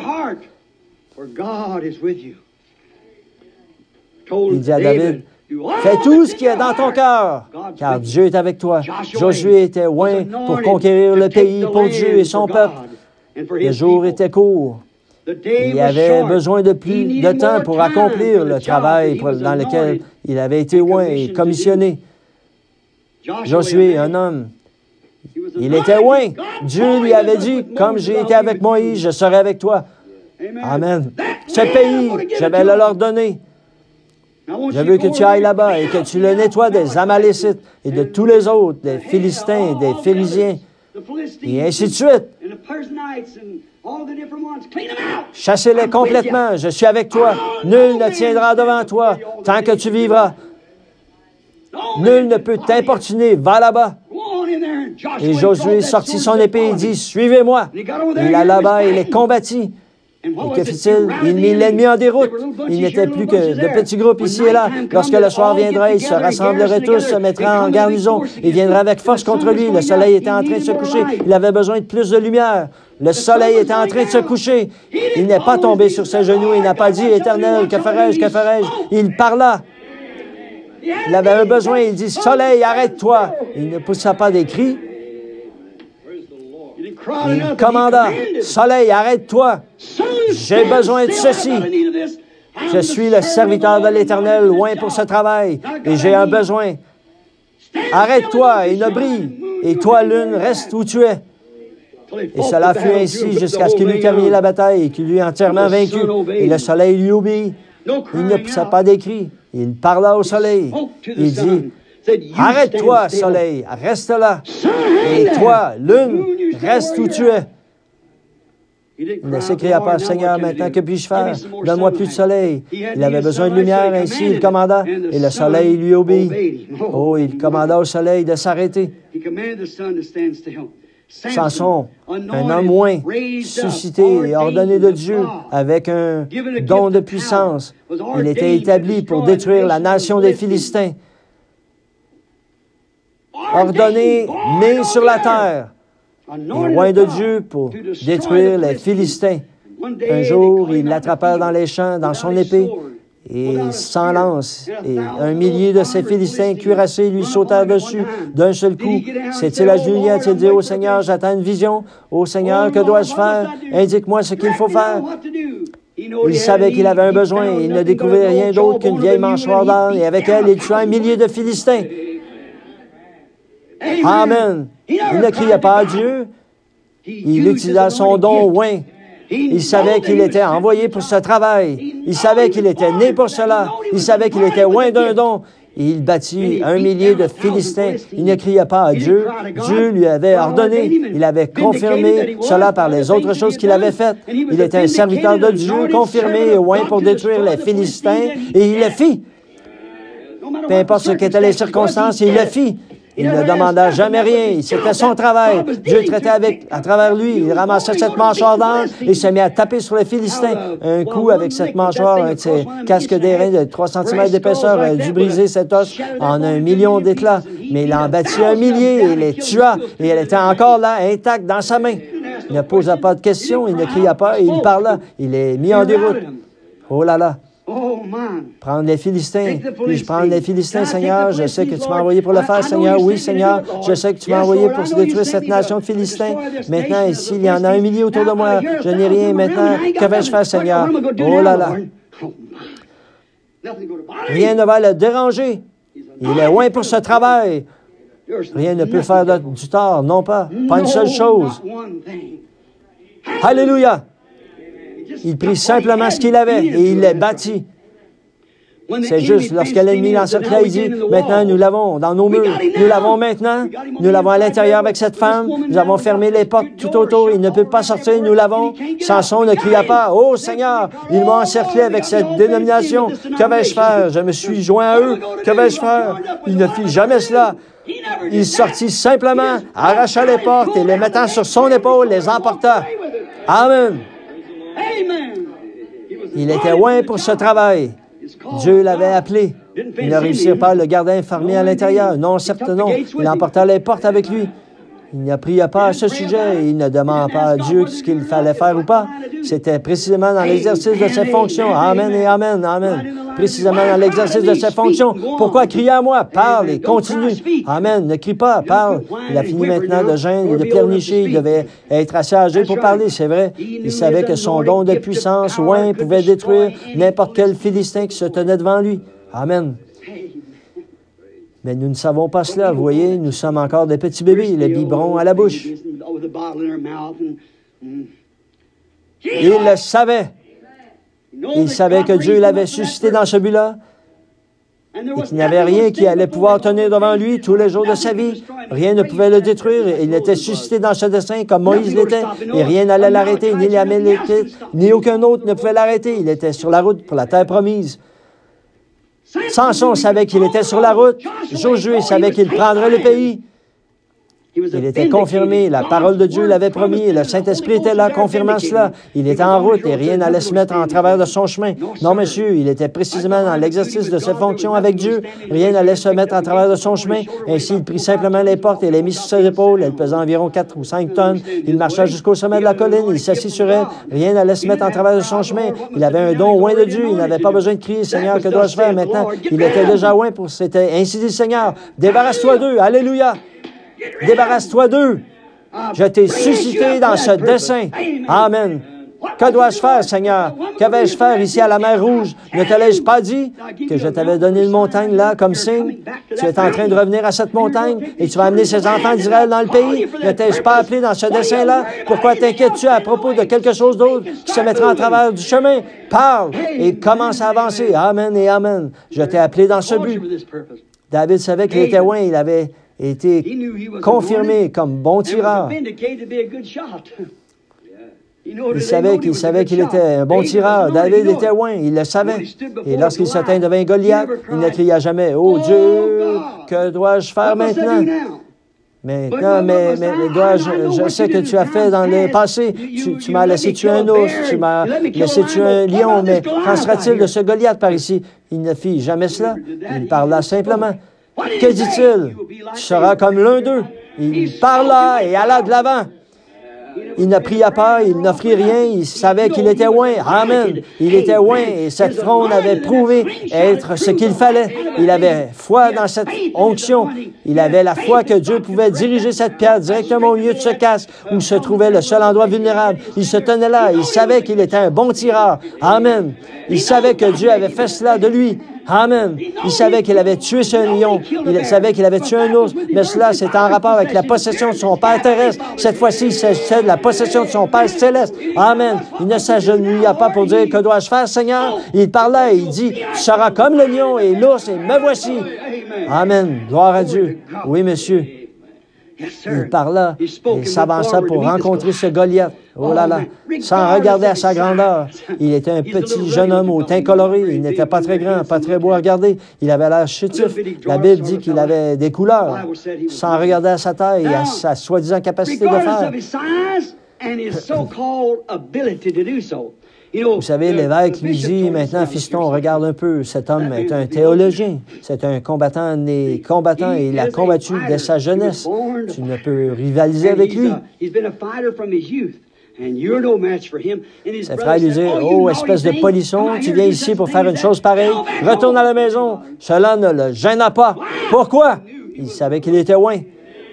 Il dit à David, « Fais tout ce qui est dans ton cœur, car Dieu est avec toi. » Josué était oint pour conquérir le pays pour Dieu et son peuple. Le jour était court. Il avait besoin de plus de temps pour accomplir le travail dans lequel il avait été oint et commissionné. Josué, un homme, il était oint. Dieu lui avait dit, « Comme j'ai été avec Moïse, je serai avec toi. » Amen. Ce pays, je vais le leur donner. Je veux que tu ailles là-bas et que tu le nettoies des Amalécites et de tous les autres, des Philistins, des Phérésiens, et ainsi de suite. Chassez-les complètement. Je suis avec toi. Nul ne tiendra devant toi tant que tu vivras. Nul ne peut t'importuner. Va là-bas. Et Josué sortit son épée et dit, « Suivez-moi. » Il alla là-bas et les combattit. Et que fit-il? Il mit l'ennemi en déroute. Il n'était plus que de petits groupes ici et là. Lorsque le soir viendra, ils se rassembleraient tous, se mettraient en garnison. Ils viendraient avec force contre lui. Le soleil était en train de se coucher. Il avait besoin de plus de lumière. Le soleil était en train de se coucher. Il n'est pas tombé sur ses genoux. Il n'a pas dit, « Éternel, que ferai-je, que ferai-je? » Il parla. Il avait un besoin. Il dit, « Soleil, arrête-toi. » Il ne poussa pas des cris. Il commanda, « Soleil, arrête-toi. J'ai besoin de ceci. Je suis le serviteur de l'Éternel, loin pour ce travail, et j'ai un besoin. Arrête-toi et ne brille, et toi, lune, reste où tu es. » Et cela fut ainsi jusqu'à ce qu'il eût terminé la bataille et qu'il eût entièrement vaincu. Et le soleil lui obéit. Il ne poussa pas des cris. Il parla au soleil. Il dit, « Arrête-toi, soleil, reste là. Et toi, lune, reste où tu es. » Il ne s'écria pas, « Seigneur, maintenant, que puis-je faire? Donne-moi plus de soleil. » Il avait besoin de lumière, ainsi il commanda, et le soleil lui obéit. Oh, il commanda au soleil de s'arrêter. Samson, un homme moins, suscité et ordonné de Dieu, avec un don de puissance. Il était établi pour détruire la nation des Philistins. Ordonné, né sur la terre, et loin de Dieu pour détruire les Philistins. Un jour, il l'attrapa dans les champs, dans son épée, et sans lance, et un millier de ces Philistins cuirassés lui sautèrent dessus d'un seul coup. S'est-il agenouillé, a-t-il dit au Seigneur, j'attends une vision. Ô Seigneur, que dois-je faire? Indique-moi ce qu'il faut faire. Il savait qu'il avait un besoin, et il ne découvrait rien d'autre qu'une vieille mâchoire d'âne, et avec elle, il tua un millier de Philistins. Amen. Il ne criait pas à Dieu. Il utilisa son don oint. Il savait qu'il était envoyé pour ce travail. Il savait qu'il était né pour cela. Il savait qu'il était oint d'un don. Et il bâtit un millier de Philistins. Il ne criait pas à Dieu. Dieu lui avait ordonné. Il avait confirmé cela par les autres choses qu'il avait faites. Il était un serviteur de Dieu, confirmé et oint pour détruire les Philistins. Et il le fit. Peu importe ce qu'étaient les circonstances, il le fit. Il ne demanda jamais rien. C'était son travail. Dieu traitait avec, à travers lui. Il ramassait cette mâchoire d'âne et se mit à taper sur les Philistins. Un coup avec cette mâchoire, un de ses casques d'airain de trois centimètres d'épaisseur, a dû briser cet os en un million d'éclats. Mais il en battit un millier et les tua. Et elle était encore là, intacte dans sa main. Il ne posa pas de questions, il ne cria pas et il parla. Il est mis en déroute. Oh là là! Prendre les Philistins. Puis-je prendre les Philistins, Seigneur? Je sais que tu m'as envoyé pour le faire, Seigneur. Oui, Seigneur. Je sais que tu m'as envoyé pour détruire cette nation de Philistins. Maintenant, ici, il y en a un millier autour de moi. Je n'ai rien maintenant. Que vais-je faire, Seigneur? Oh là là! Rien ne va le déranger. Il est loin pour ce travail. Rien ne peut faire de, du tort, non pas. Pas une seule chose. Alléluia! Il prit simplement ce qu'il avait et il les bâtit. C'est juste, lorsque l'ennemi l'encerclait, il dit, maintenant, nous l'avons dans nos murs. Nous l'avons maintenant. Nous l'avons à l'intérieur avec cette femme. Nous avons fermé les portes tout autour. Il ne peut pas sortir. Nous l'avons. Samson ne cria pas, « Oh, Seigneur, ils m'ont encerclé avec cette dénomination. Que vais-je faire? Je me suis joint à eux. Que vais-je faire? » Il ne fit jamais cela. Il sortit simplement, arracha les portes et les mettant sur son épaule, les emporta. Amen. Il était loin pour ce travail. Dieu l'avait appelé. Ils ne réussirent pas à le garder enfermé à l'intérieur. Non, certes non. Il emporta les portes avec lui. Il ne pria pas à ce sujet. Il ne demanda pas à Dieu ce qu'il fallait faire ou pas. C'était précisément dans l'exercice de ses fonctions. Amen et Amen, Amen. Précisément dans l'exercice de ses fonctions. Pourquoi crier à moi? Parle et continue. Amen. Ne crie pas, parle. Il a fini maintenant de gêner, de pleurnicher. Il devait être assez âgé pour parler, c'est vrai. Il savait que son don de puissance, loin, pouvait détruire n'importe quel Philistin qui se tenait devant lui. Amen. Mais nous ne savons pas cela, vous voyez, nous sommes encore des petits bébés, le biberon à la bouche. Il le savait. Il savait que Dieu l'avait suscité dans ce but-là et qu'il n'y avait rien qui allait pouvoir tenir devant lui tous les jours de sa vie. Rien ne pouvait le détruire. Il était suscité dans ce dessein comme Moïse l'était et rien n'allait l'arrêter, ni les Amélékites, ni aucun autre ne pouvait l'arrêter. Il était sur la route pour la terre promise. Samson savait qu'il était sur la route. Josué savait qu'il prendrait le pays. Il était confirmé. La parole de Dieu l'avait promis et le Saint-Esprit était là, confirmant cela. Il était en route et rien n'allait se mettre en travers de son chemin. Non, monsieur, il était précisément dans l'exercice de ses fonctions avec Dieu. Rien n'allait se mettre en travers de son chemin. Ainsi, il prit simplement les portes et les mit sur ses épaules. Elles pesaient environ quatre ou cinq tonnes. Il marcha jusqu'au sommet de la colline. Il s'assit sur elle. Rien n'allait se mettre en travers de son chemin. Il avait un don loin de Dieu. Il n'avait pas besoin de crier, « Seigneur, que dois-je faire maintenant? » Il était déjà loin pour... C'était ainsi dit le Seigneur. Débarrasse-toi d'eux. Alléluia. Débarrasse-toi d'eux. Je t'ai suscité dans ce dessein. Amen. Que dois-je faire, Seigneur? Que vais-je faire ici à la mer Rouge? Ne te l'ai-je pas dit que je t'avais donné une montagne là comme signe? Tu es en train de revenir à cette montagne et tu vas amener ces enfants d'Israël dans le pays. Ne t'ai-je pas appelé dans ce dessein-là? Pourquoi t'inquiètes-tu à propos de quelque chose d'autre qui se mettra en travers du chemin? Parle et commence à avancer. Amen et Amen. Je t'ai appelé dans ce but. David savait qu'il était loin. Il avait été confirmé comme bon tireur. Il savait qu'il savait qu'il était un bon tireur. David était loin, il le savait. Et lorsqu'il se tint devant Goliath, il ne cria jamais, « Oh Dieu, que dois-je faire maintenant? » Maintenant, mais, mais, mais dois-je, je sais que tu as fait dans le passé. Tu, tu m'as laissé tuer un ours, tu m'as laissé tuer un lion, mais qu'en sera-t-il de ce Goliath par ici? Il ne fit jamais cela. Il parla simplement. Que dit-il? Tu seras comme l'un d'eux. Il parla et alla de l'avant. Il ne pria pas, il n'offrit rien, il savait qu'il était loin. Amen. Il était loin et cette fronde avait prouvé être ce qu'il fallait. Il avait foi dans cette onction. Il avait la foi que Dieu pouvait diriger cette pierre directement au milieu de ce casque où se trouvait le seul endroit vulnérable. Il se tenait là. Il savait qu'il était un bon tireur. Amen. Il savait que Dieu avait fait cela de lui. Amen. Il savait qu'il avait tué ce lion. Il savait qu'il avait tué un ours. Mais cela, c'était en rapport avec la possession de son Père terrestre. Cette fois-ci, il s'agissait de la possession de son Père céleste. Amen. Il ne s'agenouilla pas pour dire, « Que dois-je faire, Seigneur? » Il parlait et il dit, « Tu seras comme le lion et l'ours et me voici. » Amen. Gloire à Dieu. Oui, monsieur. Il parla et s'avança pour rencontrer ce Goliath. Oh là là, sans regarder à sa grandeur. Il était un petit jeune homme au teint coloré. Il n'était pas très grand, pas très beau à regarder. Il avait l'air chétif. La Bible dit qu'il avait des couleurs, sans regarder à sa taille et à sa soi-disant capacité de faire. Vous savez, l'évêque lui dit, maintenant, fiston, regarde un peu, cet homme est un théologien, c'est un combattant né combattant et il a combattu dès sa jeunesse. Tu ne peux rivaliser avec lui. Ses frères lui disent, « Oh, espèce de polisson, tu viens ici pour faire une chose pareille, retourne à la maison. » Cela ne le gêna pas. Pourquoi? Il savait qu'il était loin.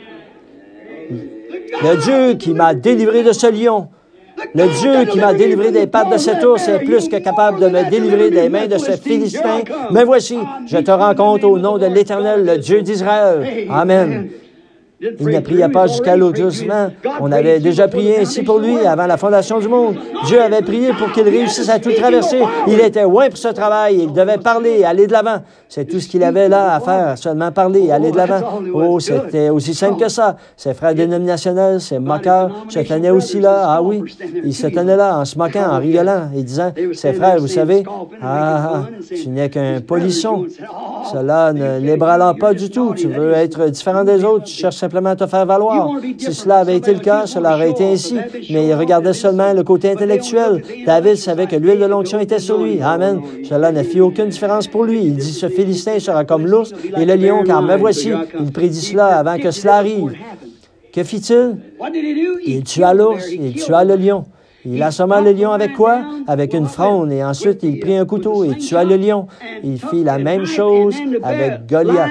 Le Dieu qui m'a délivré de ce lion, le Dieu qui m'a délivré des pattes de cet ours est plus que capable de me délivrer des mains de ce Philistin. Mais voici, je te rencontre au nom de l'Éternel, le Dieu d'Israël. Amen. Il ne priait pas jusqu'à l'audissement. On avait déjà prié ainsi pour lui avant la fondation du monde. Dieu avait prié pour qu'il réussisse à tout traverser. Il était loin pour ce travail. Il devait parler, aller de l'avant. C'est tout ce qu'il avait là à faire, seulement parler, aller de l'avant. Oh, c'était aussi simple que ça. Ses frères dénominationnels, ses moqueurs, se tenaient aussi là. Ah oui, ils se tenaient là en se moquant, en rigolant et disant, ses frères, vous savez, ah, ah, tu n'es qu'un polisson. Cela ne l'ébranlant pas du tout. Tu veux être différent des autres. Tu cherches simplement à te faire valoir. Si cela avait été le cas, cela aurait été ainsi. Mais il regardait seulement le côté intellectuel. David savait que l'huile de l'onction était sur lui. Amen. Cela ne fit aucune différence pour lui. Il dit, ce Philistin sera comme l'ours et le lion, car me voici. Il prédit cela avant que cela arrive. Que fit-il? Il tua l'ours, il tua le lion. Il assomma le lion avec quoi? Avec une fronde, et ensuite il prit un couteau et tua le lion. Il fit la même chose avec Goliath.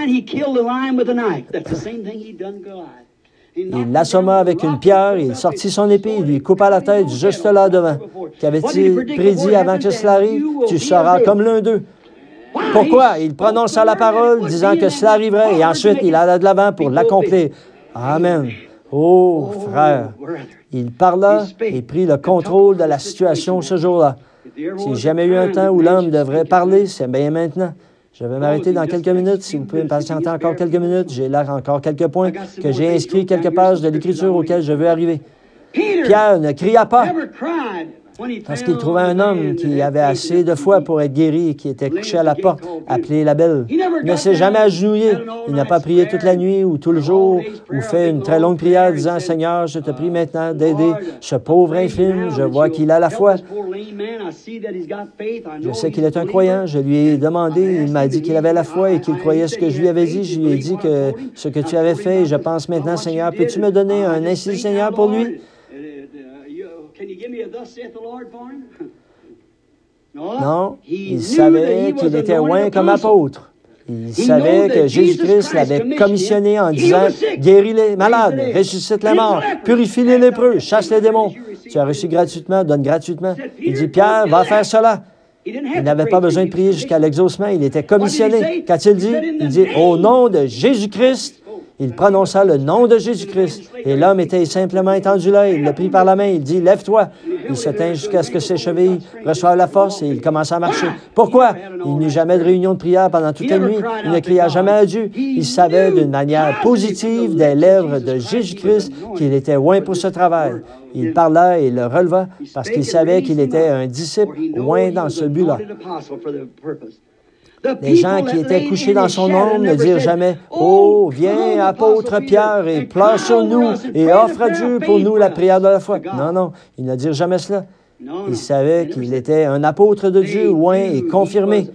Il l'assomma avec une pierre, il sortit son épée, il lui coupa la tête juste là devant. Qu'avait-il prédit avant que cela arrive? Tu seras comme l'un d'eux. Pourquoi? Il prononça la parole, disant que cela arriverait, et ensuite il alla de l'avant pour l'accomplir. Amen. Oh, frère, il parla et prit le contrôle de la situation ce jour-là. S'il n'y a jamais eu un temps où l'homme devrait parler, c'est bien maintenant. Je vais m'arrêter dans quelques minutes. Si vous pouvez me patienter encore quelques minutes, j'ai là encore quelques points que j'ai inscrits, quelques pages de l'Écriture auxquelles je veux arriver. Pierre ne cria pas parce qu'il trouvait un homme qui avait assez de foi pour être guéri et qui était couché à la porte, appelé la belle. Il ne s'est jamais agenouillé. Il n'a pas prié toute la nuit ou tout le jour ou fait une très longue prière disant, « Seigneur, je te prie maintenant d'aider ce pauvre infime. Je vois qu'il a la foi. Je sais qu'il est un croyant. Je lui ai demandé, il m'a dit qu'il avait la foi et qu'il croyait ce que je lui avais dit. Je lui ai dit que ce que tu avais fait, je pense maintenant, Seigneur, peux-tu me donner un ainsi, Seigneur, pour lui? » Non, il savait qu'il était loin comme apôtre. Il savait que Jésus-Christ l'avait commissionné en disant, « Guéris les malades, ressuscite les morts, purifie les lépreux, chasse les démons. Tu as reçu gratuitement, donne gratuitement. » Il dit, « Pierre, va faire cela. » Il n'avait pas besoin de prier jusqu'à l'exaucement, il était commissionné. Qu'a-t-il dit? Il dit, « Au nom de Jésus-Christ. » Il prononça le nom de Jésus-Christ. Et l'homme était simplement étendu là. Il le prit par la main. Il dit, « Lève-toi. » Il se tint jusqu'à ce que ses chevilles reçoivent la force et il commença à marcher. Pourquoi? Il n'eut jamais de réunion de prière pendant toute la nuit. Il ne cria jamais à Dieu. Il savait d'une manière positive des lèvres de Jésus-Christ qu'il était loin pour ce travail. Il parla et le releva parce qu'il savait qu'il était un disciple loin dans ce but-là. Les gens qui étaient couchés dans son ombre ne dirent jamais, « Oh, viens, apôtre Pierre, et pleure sur nous, et offre à Dieu pour nous la prière de la foi. » Non, non, ils ne dirent jamais cela. Ils savaient qu'il était un apôtre de Dieu, loin et confirmé.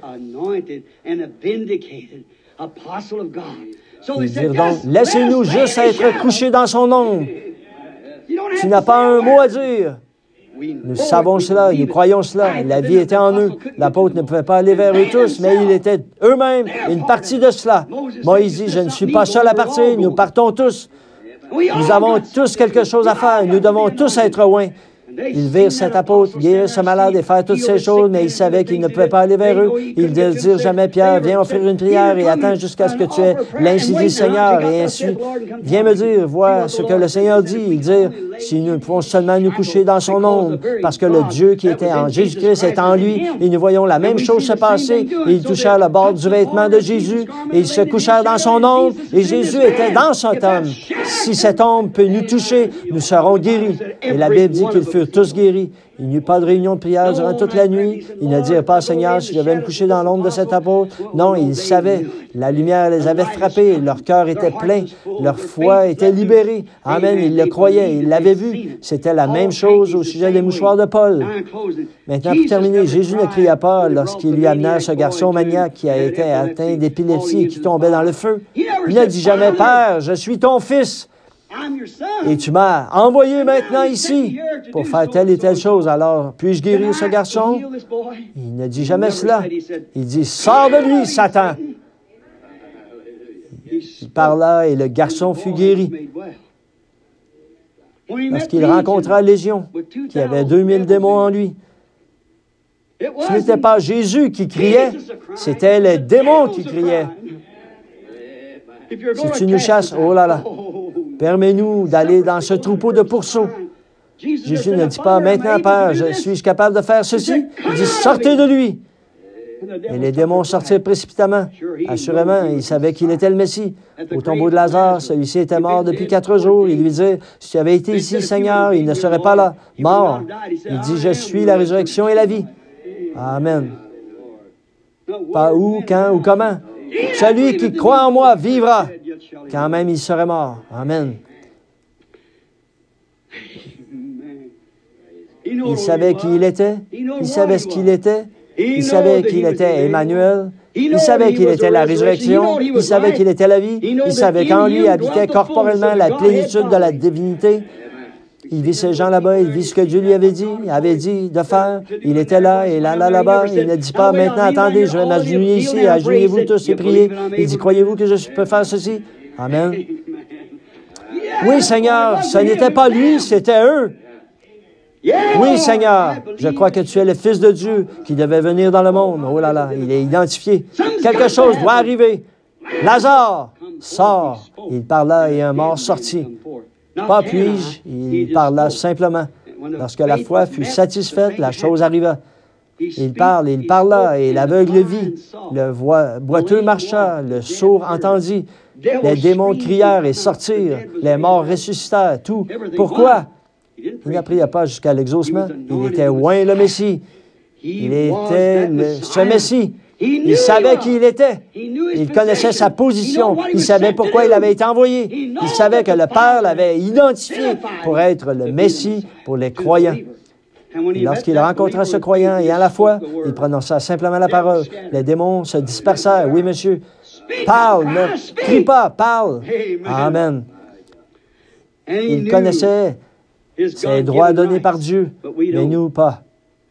Ils dirent donc, « Laissez-nous juste être couchés dans son ombre. Tu n'as pas un mot à dire. » Nous savons cela, nous croyons cela. La vie était en eux. L'apôtre ne pouvait pas aller vers eux tous, mais ils étaient eux-mêmes une partie de cela. Moïse dit, « Je ne suis pas seul à partir, nous partons tous. Nous avons tous quelque chose à faire, nous devons tous être loin. » Ils virent cet apôtre guérir ce malade et faire toutes ces choses, mais ils savaient qu'ils ne pouvaient pas aller vers eux. Ils ne dirent jamais, « Pierre, viens offrir une prière et attends jusqu'à ce que tu aies l'ainsi dit Seigneur. » Et ainsi, viens me dire, vois ce que le Seigneur dit. Ils dirent, « Si nous pouvons seulement nous coucher dans son ombre, parce que le Dieu qui était en Jésus-Christ est en lui, et nous voyons la même chose se passer. » Et ils touchèrent le bord du vêtement de Jésus, et ils se couchèrent dans son ombre, et Jésus était dans cet homme. Si cet ombre peut nous toucher, nous serons guéris. Et la Bible dit qu'ils furent tous guéris. Il n'y eut pas de réunion de prière durant toute la nuit. Ils ne dirent pas, « Seigneur, si je devais me coucher dans l'ombre de cet apôtre. » Non, ils savaient. La lumière les avait frappés. Leur cœur était plein. Leur foi était libérée. Amen. Ils le croyaient. Ils l'avaient vu. C'était la même chose au sujet des mouchoirs de Paul. Maintenant, pour terminer, Jésus ne cria pas lorsqu'il lui amena ce garçon maniaque qui a été atteint d'épilepsie et qui tombait dans le feu. Il ne dit jamais, « Père, je suis ton fils. Et tu m'as envoyé maintenant ici pour faire telle et telle chose. Alors, puis-je guérir ce garçon? » Il ne dit jamais cela. Il dit, « Sors de lui, Satan! » Il parla et le garçon fut guéri. Lorsqu'il rencontra Légion, qui avait deux mille démons en lui, ce n'était pas Jésus qui criait, c'était les démons qui criaient. Si tu nous chasses, oh là là! Permets-nous d'aller dans ce troupeau de pourceaux. Jésus ne dit pas, maintenant, Père, je suis capable de faire ceci. Il dit, sortez de lui. Et les démons sortirent précipitamment. Assurément, il savait qu'il était le Messie. Au tombeau de Lazare, celui-ci était mort depuis quatre jours. Il lui dit, si tu avais été ici, Seigneur, il ne serait pas là, mort. Il dit, je suis la résurrection et la vie. Amen. Pas où, quand ou comment. Celui qui croit en moi vivra, quand même il serait mort. Amen. Il savait qui il était. Il savait ce qu'il était. Il savait qu'il était Emmanuel. Il savait qu'il était la résurrection. Il savait qu'il était la vie. Il savait qu'en lui habitait corporellement la plénitude de la divinité. Il vit ces gens là-bas, il vit ce que Dieu lui avait dit, il avait dit de faire. Il était là, il alla là-bas. Il ne dit pas, maintenant, attendez, je vais m'agenouiller ici, agenouillez-vous tous et priez. Il dit, croyez-vous que je peux faire ceci? Amen. Oui, Seigneur, ce n'était pas lui, c'était eux. Oui, Seigneur, je crois que tu es le Fils de Dieu qui devait venir dans le monde. Oh là là, il est identifié. Quelque chose doit arriver. Lazare, sort. Il parla et un mort sortit. Pas puis-je, il parla simplement. Lorsque la foi fut satisfaite, la chose arriva. Il parle, il parla, et l'aveugle vit. Le boiteux marcha, le sourd entendit. Les démons crièrent et sortirent. Les morts ressuscitèrent, tout. Pourquoi? Il ne pria pas jusqu'à l'exaucement. Il était loin le Messie. Il était le, ce Messie. Il savait qui il était. Il connaissait sa position. Il savait pourquoi il avait été envoyé. Il savait que le Père l'avait identifié pour être le Messie pour les croyants. Et lorsqu'il rencontra ce croyant et à la fois, il prononça simplement la parole. Les démons se dispersèrent. Oui, monsieur. Parle, ne crie pas, parle. Amen. Il connaissait ses droits donnés par Dieu, mais nous pas.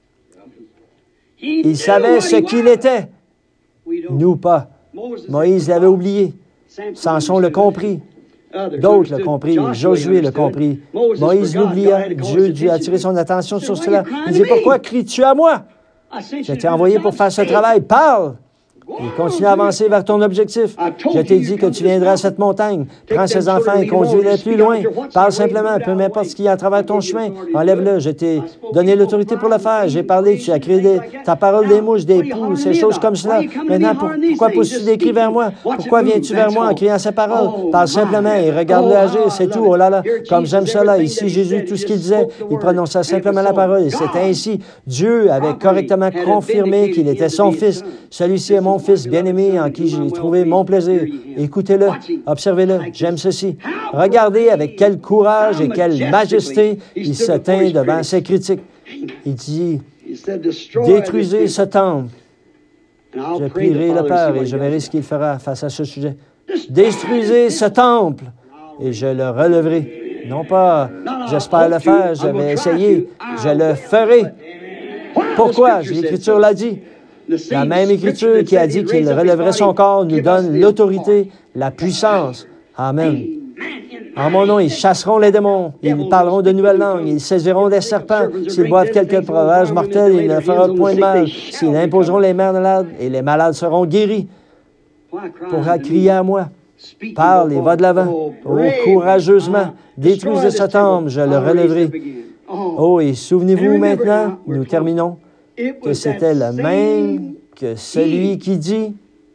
Il savait ce qu'il était. Nous pas. Moïse l'avait oublié. Samson le compris. D'autres le compris. Josué le compris. Moïse l'oublia. Dieu dut attirer son attention sur cela. Il dit, pourquoi cries-tu à moi? Je t'ai envoyé pour faire ce travail. Parle! Il continue à avancer vers ton objectif. Je t'ai dit que tu viendras à cette montagne. Prends ces enfants et conduis-les plus loin. Parle simplement, peu importe ce qui est à travers ton chemin. Enlève-le. Je t'ai donné l'autorité pour le faire. J'ai parlé, tu as créé des, ta parole des mouches, des poux, ces choses comme cela. Maintenant, pour, pourquoi pousses-tu des cris vers moi? Pourquoi viens-tu vers moi en criant ces paroles? Parle simplement et regarde-le agir, c'est tout. Oh là là, comme j'aime cela. Ici, Jésus, tout ce qu'il disait, il prononça simplement la parole. Et c'est ainsi. Dieu avait correctement confirmé qu'il était son Fils. Celui-ci est mon Fils bien-aimé en qui j'ai trouvé mon plaisir. Écoutez-le, observez-le, j'aime ceci. Regardez avec quel courage et quelle majesté il se tint devant ses critiques. Il dit, détruisez ce temple. Je prierai le Père et je verrai ce qu'il fera face à ce sujet. Détruisez ce temple et je le relèverai. Non pas, j'espère le faire, je vais essayer, je le ferai. Pourquoi? L'Écriture l'a dit. La même Écriture qui a dit qu'il relèverait son corps nous donne l'autorité, la puissance. Amen. En mon nom, ils chasseront les démons. Ils parleront de nouvelles langues. Ils saisiront des serpents. S'ils boivent quelques breuvages mortels, ils ne feront point de mal. S'ils imposeront les malades, et les malades seront guéris. Pourra crier à moi. Parle et va de l'avant. Oh, courageusement. Détruisez ce temple, je le relèverai. Oh, et souvenez-vous maintenant, nous terminons, que c'était le même que celui qui dit,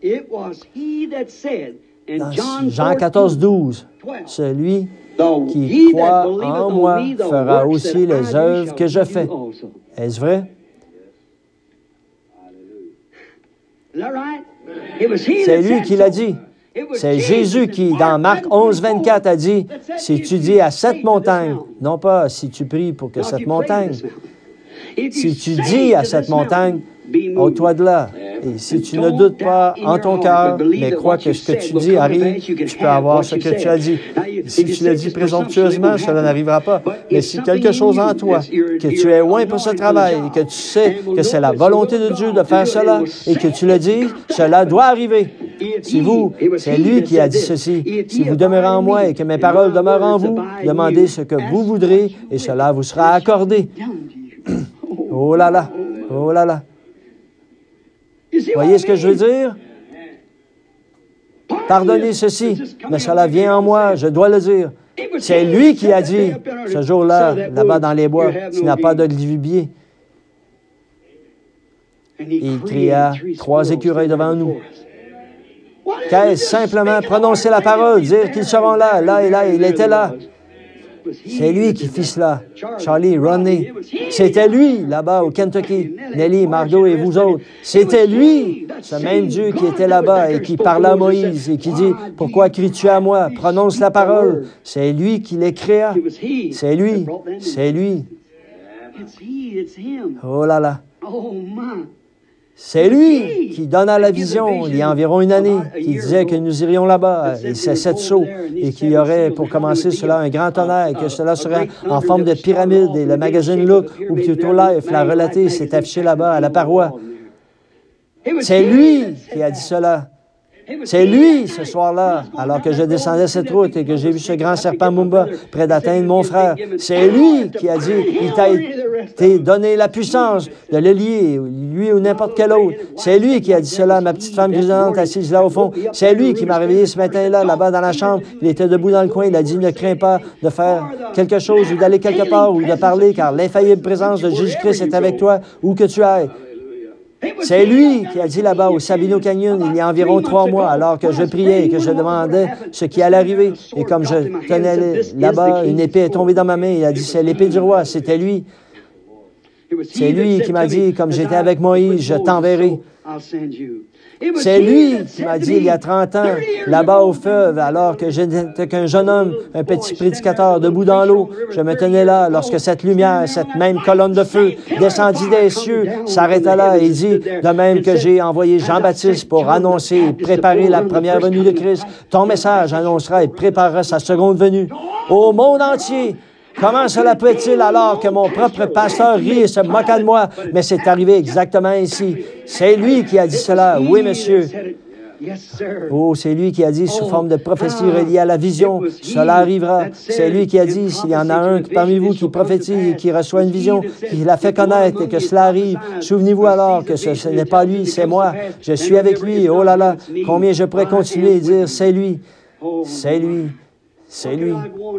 dans Jean quatorze, douze, celui qui croit en moi fera aussi les œuvres que je fais. Est-ce vrai? C'est lui qui l'a dit. C'est Jésus qui, dans Marc onze, vingt-quatre, a dit, si tu dis à cette montagne, non pas si tu pries pour que cette montagne, si tu dis à cette montagne, ôte-toi de là. Et si tu ne doutes pas en ton cœur, mais crois que ce que tu dis arrive, tu peux avoir ce que tu as dit. Si tu le dis présomptueusement, cela n'arrivera pas. Mais si quelque chose en toi, que tu es loin pour ce travail, et que tu sais que c'est la volonté de Dieu de faire cela, et que tu le dis, cela doit arriver. Si vous, c'est lui qui a dit ceci, si vous demeurez en moi et que mes paroles demeurent en vous, demandez ce que vous voudrez, et cela vous sera accordé. Oh là là, oh là là. Voyez ce que je veux dire? Pardonnez ceci, mais cela vient en moi, je dois le dire. C'est lui qui a dit, ce jour-là, là-bas dans les bois, tu n'as pas de gibier. Il cria, trois écureuils devant nous. Qu'est-ce? Simplement prononcer la parole, dire qu'ils seront là, là et là, il était là. C'est lui qui fit cela. Charlie, Rodney, c'était lui, là-bas au Kentucky. Nelly, Margot et vous autres. C'était lui, ce même Dieu qui était là-bas et qui parlait à Moïse et qui dit, « Pourquoi cries-tu à moi? Prononce la parole. » C'est lui qui les créa. C'est lui. C'est lui. Oh là là. C'est lui qui donna la vision, il y a environ une année, qui disait que nous irions là-bas, et c'est sept sauts, et qu'il y aurait, pour commencer cela, un grand tonnerre, et que cela serait en forme de pyramide, et le magazine Look, ou plutôt Life, l'a relaté, s'est affiché là-bas à la paroi. C'est lui qui a dit cela. C'est lui, ce soir-là, alors que je descendais cette route et que j'ai vu ce grand serpent Mumba près d'atteindre mon frère. C'est lui qui a dit, il t'a été donné la puissance de le lier, lui ou n'importe quel autre. C'est lui qui a dit cela à ma petite femme grisonnante assise là au fond. C'est lui qui m'a réveillé ce matin-là, là-bas dans la chambre. Il était debout dans le coin, il a dit, ne crains pas de faire quelque chose ou d'aller quelque part ou de parler, car l'infaillible présence de Jésus-Christ est avec toi où que tu ailles. C'est lui qui a dit là-bas au Sabino Canyon, il y a environ trois mois, alors que je priais et que je demandais ce qui allait arriver. Et comme je tenais là-bas, une épée est tombée dans ma main. Il a dit, c'est l'épée du roi. C'était lui. C'est lui qui m'a dit, comme j'étais avec Moïse, je t'enverrai. C'est lui qui m'a dit, il y a trente ans, là-bas au fleuve, alors que j'étais qu'un jeune homme, un petit prédicateur, debout dans l'eau, je me tenais là lorsque cette lumière, cette même colonne de feu descendit des cieux, s'arrêta là et dit, de même que j'ai envoyé Jean-Baptiste pour annoncer et préparer la première venue de Christ, ton message annoncera et préparera sa seconde venue au monde entier. Comment cela peut-il alors que mon propre pasteur rit et se moque de moi? Mais c'est arrivé exactement ici. C'est lui qui a dit cela. Oui, monsieur. Oh, c'est lui qui a dit sous forme de prophétie reliée à la vision, cela arrivera. C'est lui qui a dit, s'il y en a un parmi vous qui prophétise et qui reçoit une vision, qui la fait connaître et que cela arrive, souvenez-vous alors que ce, ce n'est pas lui, c'est moi. Je suis avec lui. Oh là là, combien je pourrais continuer et dire, c'est lui, c'est lui. C'est lui.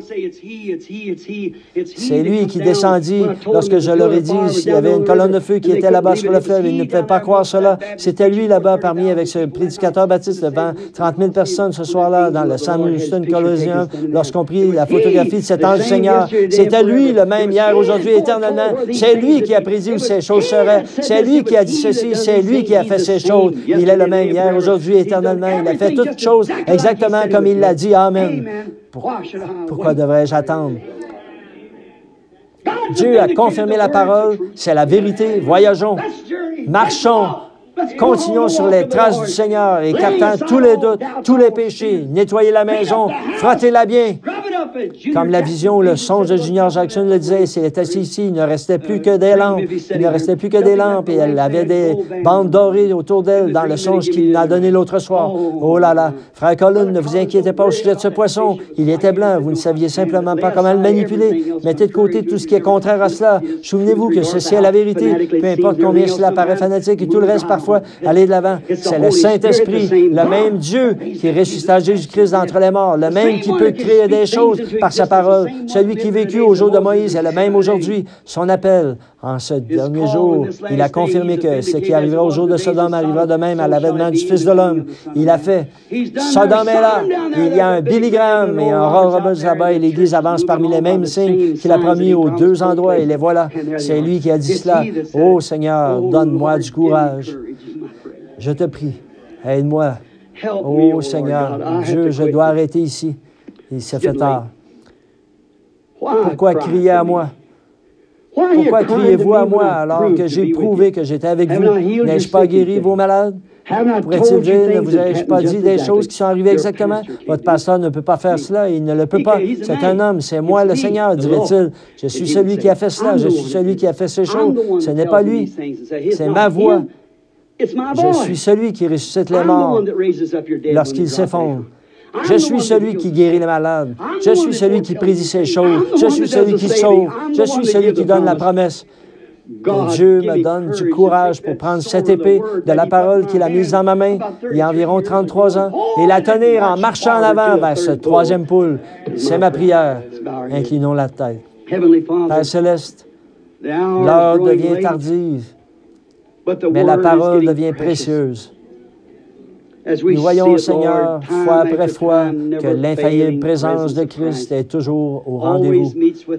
C'est lui qui descendit lorsque je leur ai dit s'il y avait une colonne de feu qui était là-bas sur le fleuve. Ils ne pouvaient pas croire cela. C'était lui là-bas parmi avec ce prédicateur baptiste devant trente mille personnes ce soir-là dans le Sam Houston Coliseum lorsqu'on prit la photographie de cet ange du Seigneur. C'était lui le même hier, aujourd'hui, éternellement. C'est lui qui a prédit où ces choses seraient. C'est lui qui a dit ceci. C'est lui qui a fait ces choses. Il est le même hier, aujourd'hui, éternellement. Il a fait toutes choses exactement comme il l'a dit. Amen. Pourquoi devrais-je attendre? Dieu a confirmé la parole, c'est la vérité. Voyageons, marchons, continuons sur les traces du Seigneur, écartant tous les doutes, tous les péchés, nettoyez la maison, frottez-la bien. Comme la vision ou le songe de Junior Jackson le disait, s'il était assis ici, il ne restait plus que des lampes. Il ne restait plus que des lampes et elle avait des bandes dorées autour d'elle dans le songe qu'il a donné l'autre soir. Oh là là, frère Colin, ne vous inquiétez pas au sujet de ce poisson. Il était blanc, vous ne saviez simplement pas comment le manipuler. Mettez de côté tout ce qui est contraire à cela. Souvenez-vous que ceci est la vérité. Peu importe combien cela paraît fanatique et tout le reste parfois, allez de l'avant. C'est le Saint-Esprit, le même Dieu qui ressuscita Jésus-Christ d'entre les morts, le même qui peut créer des choses par sa parole. Celui qui vécut au jour de Moïse est le même aujourd'hui. Son appel, en ce dernier jour, il a confirmé que ce qui arrivera au jour de Sodome arrivera de même à l'avènement du Fils de l'homme. Il a fait. Sodome est là. Il y a un Billy Graham et un Oral Roberts là-bas et l'Église avance parmi les mêmes signes qu'il a promis aux deux endroits et les voilà. C'est lui qui a dit cela. Oh Seigneur, donne-moi du courage. Je te prie, aide-moi. Oh Seigneur, Dieu, je dois arrêter ici. Il s'est fait tard. Pourquoi crier à moi? Pourquoi criez-vous à moi alors que j'ai prouvé que j'étais avec vous? N'ai-je pas guéri vos malades? Pourrait-il dire, ne vous ai-je pas dit des choses qui sont arrivées exactement? Votre pasteur ne peut pas faire cela, il ne le peut pas. C'est un homme, c'est moi le Seigneur, dirait-il. Je suis celui qui a fait cela, je suis celui qui a fait ces choses. Ce n'est pas lui, c'est ma voix. Je suis celui qui ressuscite les morts lorsqu'ils s'effondrent. Je suis celui qui guérit les malades. Je suis celui qui prédit ces choses. Je suis celui qui sauve. Je suis celui qui donne la promesse. Que Dieu me donne du courage pour prendre cette épée de la parole qu'il a mise dans ma main il y a environ trente-trois ans et la tenir en marchant en avant vers ce troisième pôle. C'est ma prière. Inclinons la tête. Père Céleste, l'heure devient tardive, mais la parole devient précieuse. Nous voyons, Seigneur, fois après fois, que l'infaillible présence de Christ est toujours au rendez-vous.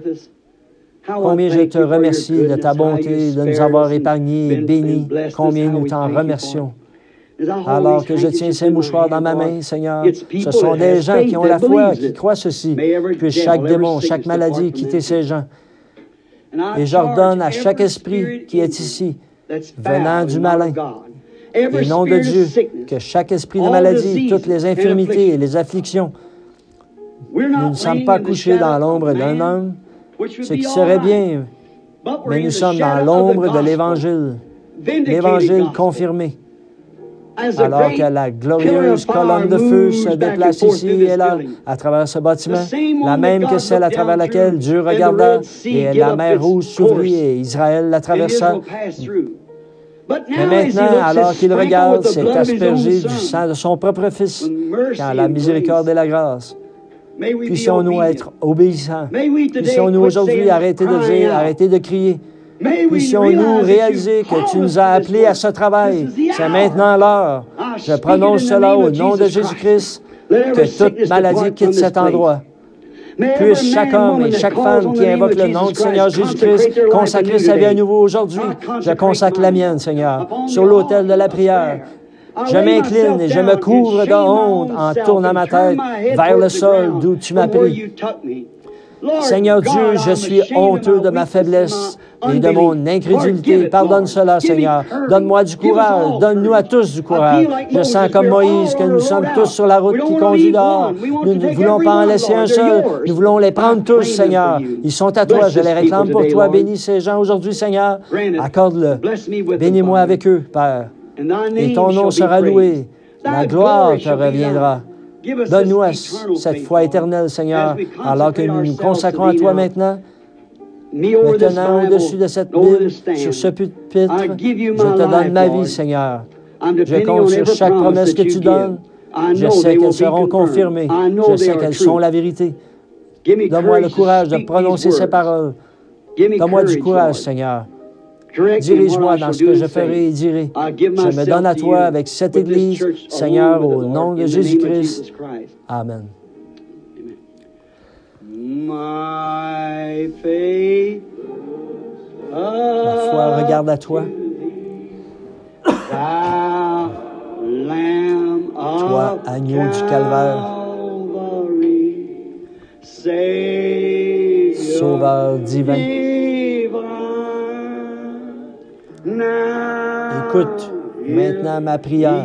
Combien je te remercie de ta bonté, de nous avoir épargnés et bénis. Combien nous t'en remercions. Alors que je tiens ces mouchoirs dans ma main, Seigneur, ce sont des gens qui ont la foi, qui croient ceci. Puisse chaque démon, chaque maladie quitter ces gens. Et j'ordonne à chaque esprit qui est ici, venant du malin, au nom de Dieu, que chaque esprit de maladie, toutes les infirmités et les afflictions, nous ne sommes pas couchés dans l'ombre d'un homme, ce qui serait bien, mais nous sommes dans l'ombre de l'Évangile, l'Évangile confirmé. Alors que la glorieuse colonne de feu se déplace ici et là à travers ce bâtiment, la même que celle à travers laquelle Dieu regarda et la mer Rouge s'ouvrit et Israël la traversa. Mais maintenant, alors qu'il regarde, c'est aspergé du sang de son propre Fils, quand la miséricorde et la grâce. Puissions-nous être obéissants. Puissions-nous aujourd'hui arrêter de dire, arrêter de crier. Puissions-nous réaliser que tu nous as appelés à ce travail. C'est maintenant l'heure. Je prononce cela au nom de Jésus-Christ, que toute maladie quitte cet endroit. Puisse chaque homme et chaque femme qui invoque le nom du Seigneur Jésus-Christ consacrer sa vie à nouveau aujourd'hui. Je consacre la mienne, Seigneur, sur l'autel de la prière. Je m'incline et je me couvre de honte en tournant ma tête vers le sol d'où tu m'as pris. Seigneur Dieu, je suis honteux de ma faiblesse et de mon incrédulité. Pardonne cela, Seigneur. Donne-moi du courage. Donne-nous à tous du courage. Je sens comme Moïse que nous sommes tous sur la route qui conduit dehors. Nous ne voulons pas en laisser un seul. Nous voulons les prendre tous, Seigneur. Ils sont à toi. Je les réclame pour toi. Bénis ces gens aujourd'hui, Seigneur. Accorde-le. Bénis-moi avec eux, Père. Et ton nom sera loué. La gloire te reviendra. Donne-nous cette foi éternelle, Seigneur, alors que nous nous consacrons à toi maintenant. Me tenant au-dessus de cette Bible, sur ce pupitre, je te donne ma vie, Seigneur. Je compte sur chaque promesse que tu donnes. Je sais qu'elles seront confirmées. Je sais qu'elles sont la vérité. Donne-moi le courage de prononcer ces paroles. Donne-moi du courage, Seigneur. Dirige-moi dans ce que je ferai et dirai. Je me donne à toi avec cette Église, Seigneur, au nom de Jésus-Christ. Amen. Ma foi regarde à toi. Toi, agneau du calvaire, Sauveur divin. Écoute maintenant ma prière.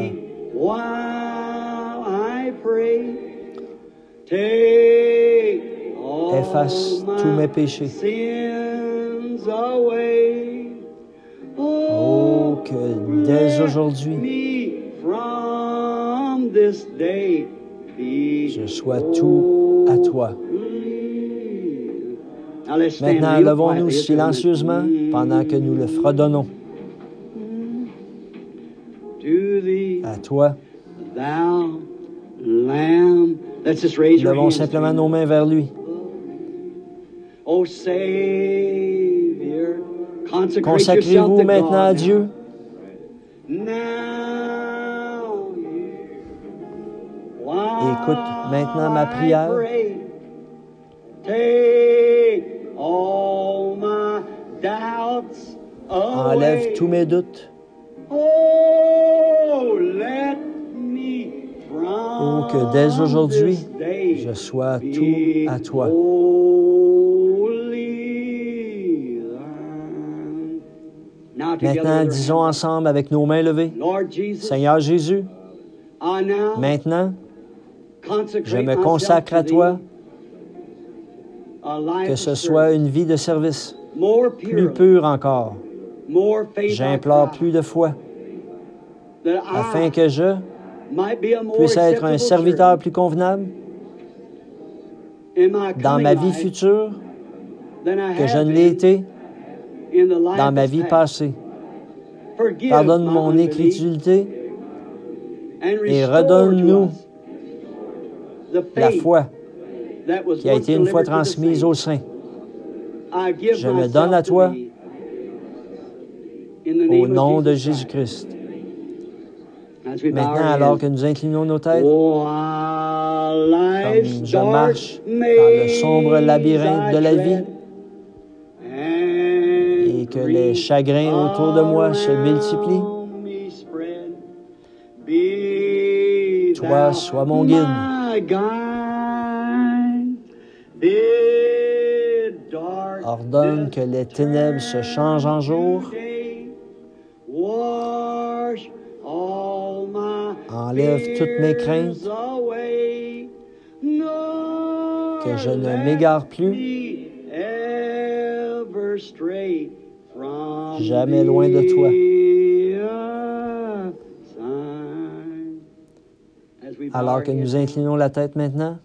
Efface tous mes péchés. Oh, que dès aujourd'hui, je sois tout à toi. Maintenant, levons-nous silencieusement pendant que nous le fredonnons. À toi. Levons simplement nos mains vers lui. Consacrez-vous maintenant à Dieu. Écoute maintenant ma prière. Enlève tous mes doutes. Oh, que dès aujourd'hui, je sois tout à toi. Maintenant, disons ensemble avec nos mains levées, Seigneur Jésus, maintenant, je me consacre à toi, que ce soit une vie de service, plus pure encore. J'implore plus de foi, afin que je puisse être un serviteur plus convenable dans ma vie future que je ne l'ai été dans ma vie passée. Pardonne mon incrédulité et redonne-nous la foi qui a été une fois transmise aux saints. Je me donne à toi au nom de Jésus-Christ. Maintenant, alors que nous inclinons nos têtes, comme je marche dans le sombre labyrinthe de la vie et que les chagrins autour de moi se multiplient, toi, sois mon guide. Ordonne que les ténèbres se changent en jour. Enlève toutes mes craintes, que je ne m'égare plus, jamais loin de toi. Alors que nous inclinons la tête maintenant,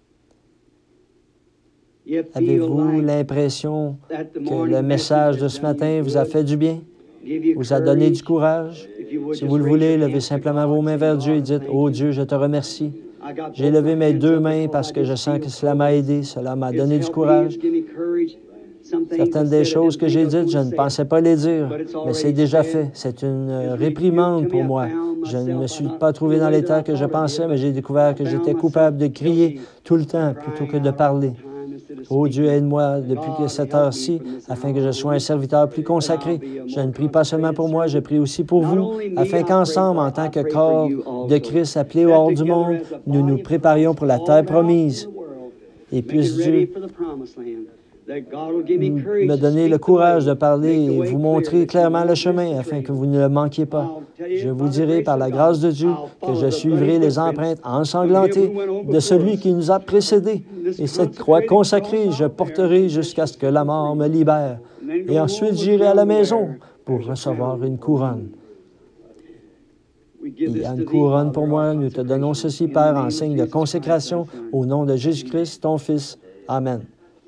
avez-vous l'impression que le message de ce matin vous a fait du bien, vous a donné du courage? Si vous le voulez, levez simplement vos mains vers Dieu et dites, « Oh Dieu, je te remercie. J'ai levé mes deux mains parce que je sens que cela m'a aidé, cela m'a donné du courage. Certaines des choses que j'ai dites, je ne pensais pas les dire, mais c'est déjà fait. C'est une réprimande pour moi. Je ne me suis pas trouvé dans l'état que je pensais, mais j'ai découvert que j'étais coupable de crier tout le temps plutôt que de parler. Oh Dieu, aide-moi depuis que cette heure-ci, afin que je sois un serviteur plus consacré. Je ne prie pas seulement pour moi, je prie aussi pour vous, afin qu'ensemble, en tant que corps de Christ appelé hors du monde, nous nous préparions pour la terre promise. Et puisse Dieu me donner le courage de parler et vous montrer clairement le chemin afin que vous ne le manquiez pas. Je vous dirai par la grâce de Dieu que je suivrai les empreintes ensanglantées de celui qui nous a précédés. Et cette croix consacrée, je porterai jusqu'à ce que la mort me libère. Et ensuite, j'irai à la maison pour recevoir une couronne. Il y a une couronne pour moi. Nous te donnons ceci, Père, en signe de consécration, au nom de Jésus-Christ, ton Fils. Amen.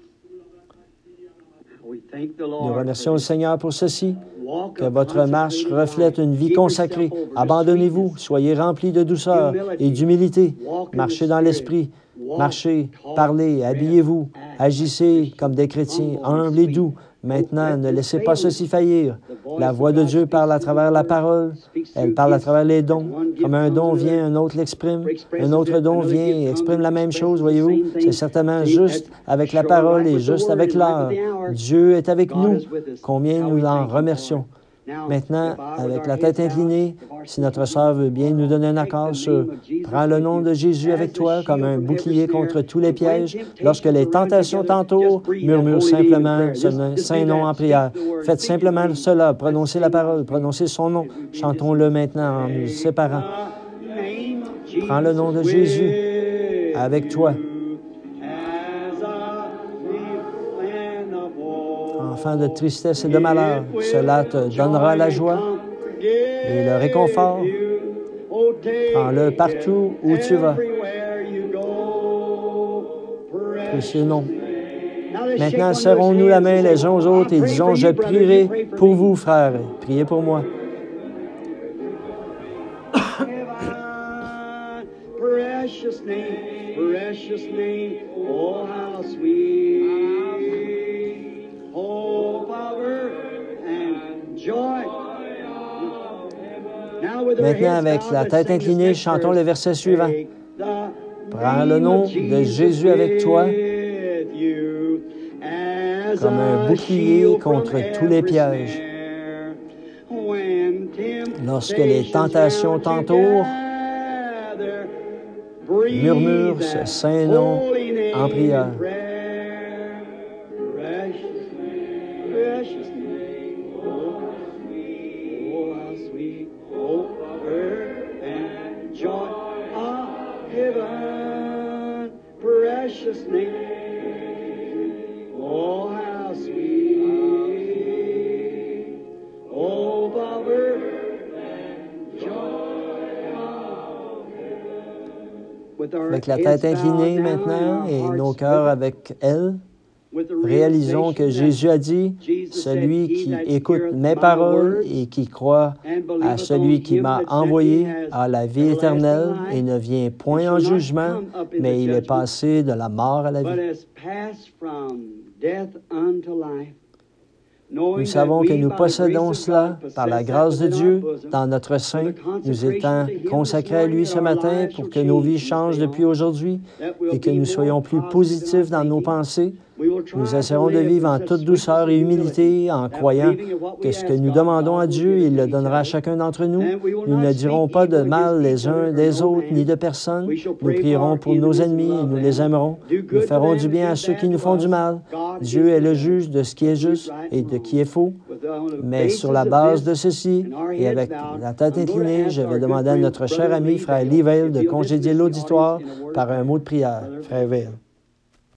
Nous remercions le Seigneur pour ceci, que votre marche reflète une vie consacrée. Abandonnez-vous, soyez remplis de douceur et d'humilité. Marchez dans l'esprit, marchez, parlez, habillez-vous, agissez comme des chrétiens, humbles et doux. Maintenant, ne laissez pas ceci faillir. La voix de Dieu parle à travers la parole. Elle parle à travers les dons. Comme un don vient, un autre l'exprime. Un autre don vient et exprime la même chose, voyez-vous. C'est certainement juste avec la parole et juste avec l'heure. Dieu est avec nous. Combien nous l'en remercions. Maintenant, avec la tête inclinée, si notre sœur veut bien nous donner un accord sur « Prends le nom de Jésus avec toi comme un bouclier contre tous les pièges. Lorsque les tentations t'entourent, murmure simplement ce saint nom en prière. Faites simplement cela, prononcez la parole, prononcez son nom. Chantons-le maintenant en nous séparant. Prends le nom de Jésus avec toi. Enfant de tristesse et de malheur, cela te donnera la joie et le réconfort. Prends-le partout où tu vas. Précieux nom. Maintenant, serrons-nous la main les uns aux autres et disons, « Je prierai pour vous, frères. Priez pour moi. » Maintenant, avec la tête inclinée, chantons le verset suivant. Prends le nom de Jésus avec toi comme un bouclier contre tous les pièges. Lorsque les tentations t'entourent, murmure ce saint nom en prière. Avec la tête inclinée maintenant et nos cœurs avec elle, Réalisons que Jésus a dit, « Celui qui écoute mes paroles et qui croit à celui qui m'a envoyé a la vie éternelle et ne vient point en jugement, mais il est passé de la mort à la vie. » Nous savons que nous possédons cela par la grâce de Dieu dans notre sein, nous étant consacrés à lui ce matin pour que nos vies changent depuis aujourd'hui et que nous soyons plus positifs dans nos pensées. Nous essaierons de vivre en toute douceur et humilité en croyant que ce que nous demandons à Dieu, il le donnera à chacun d'entre nous. Nous ne dirons pas de mal les uns des autres ni de personne. Nous prierons pour nos ennemis et nous les aimerons. Nous ferons du bien à ceux qui nous font du mal. Dieu est le juge de ce qui est juste et de qui est faux. Mais sur la base de ceci, et avec la tête inclinée, je vais demander à notre cher ami, Frère Lee Vail, de congédier l'auditoire par un mot de prière. Frère Vail.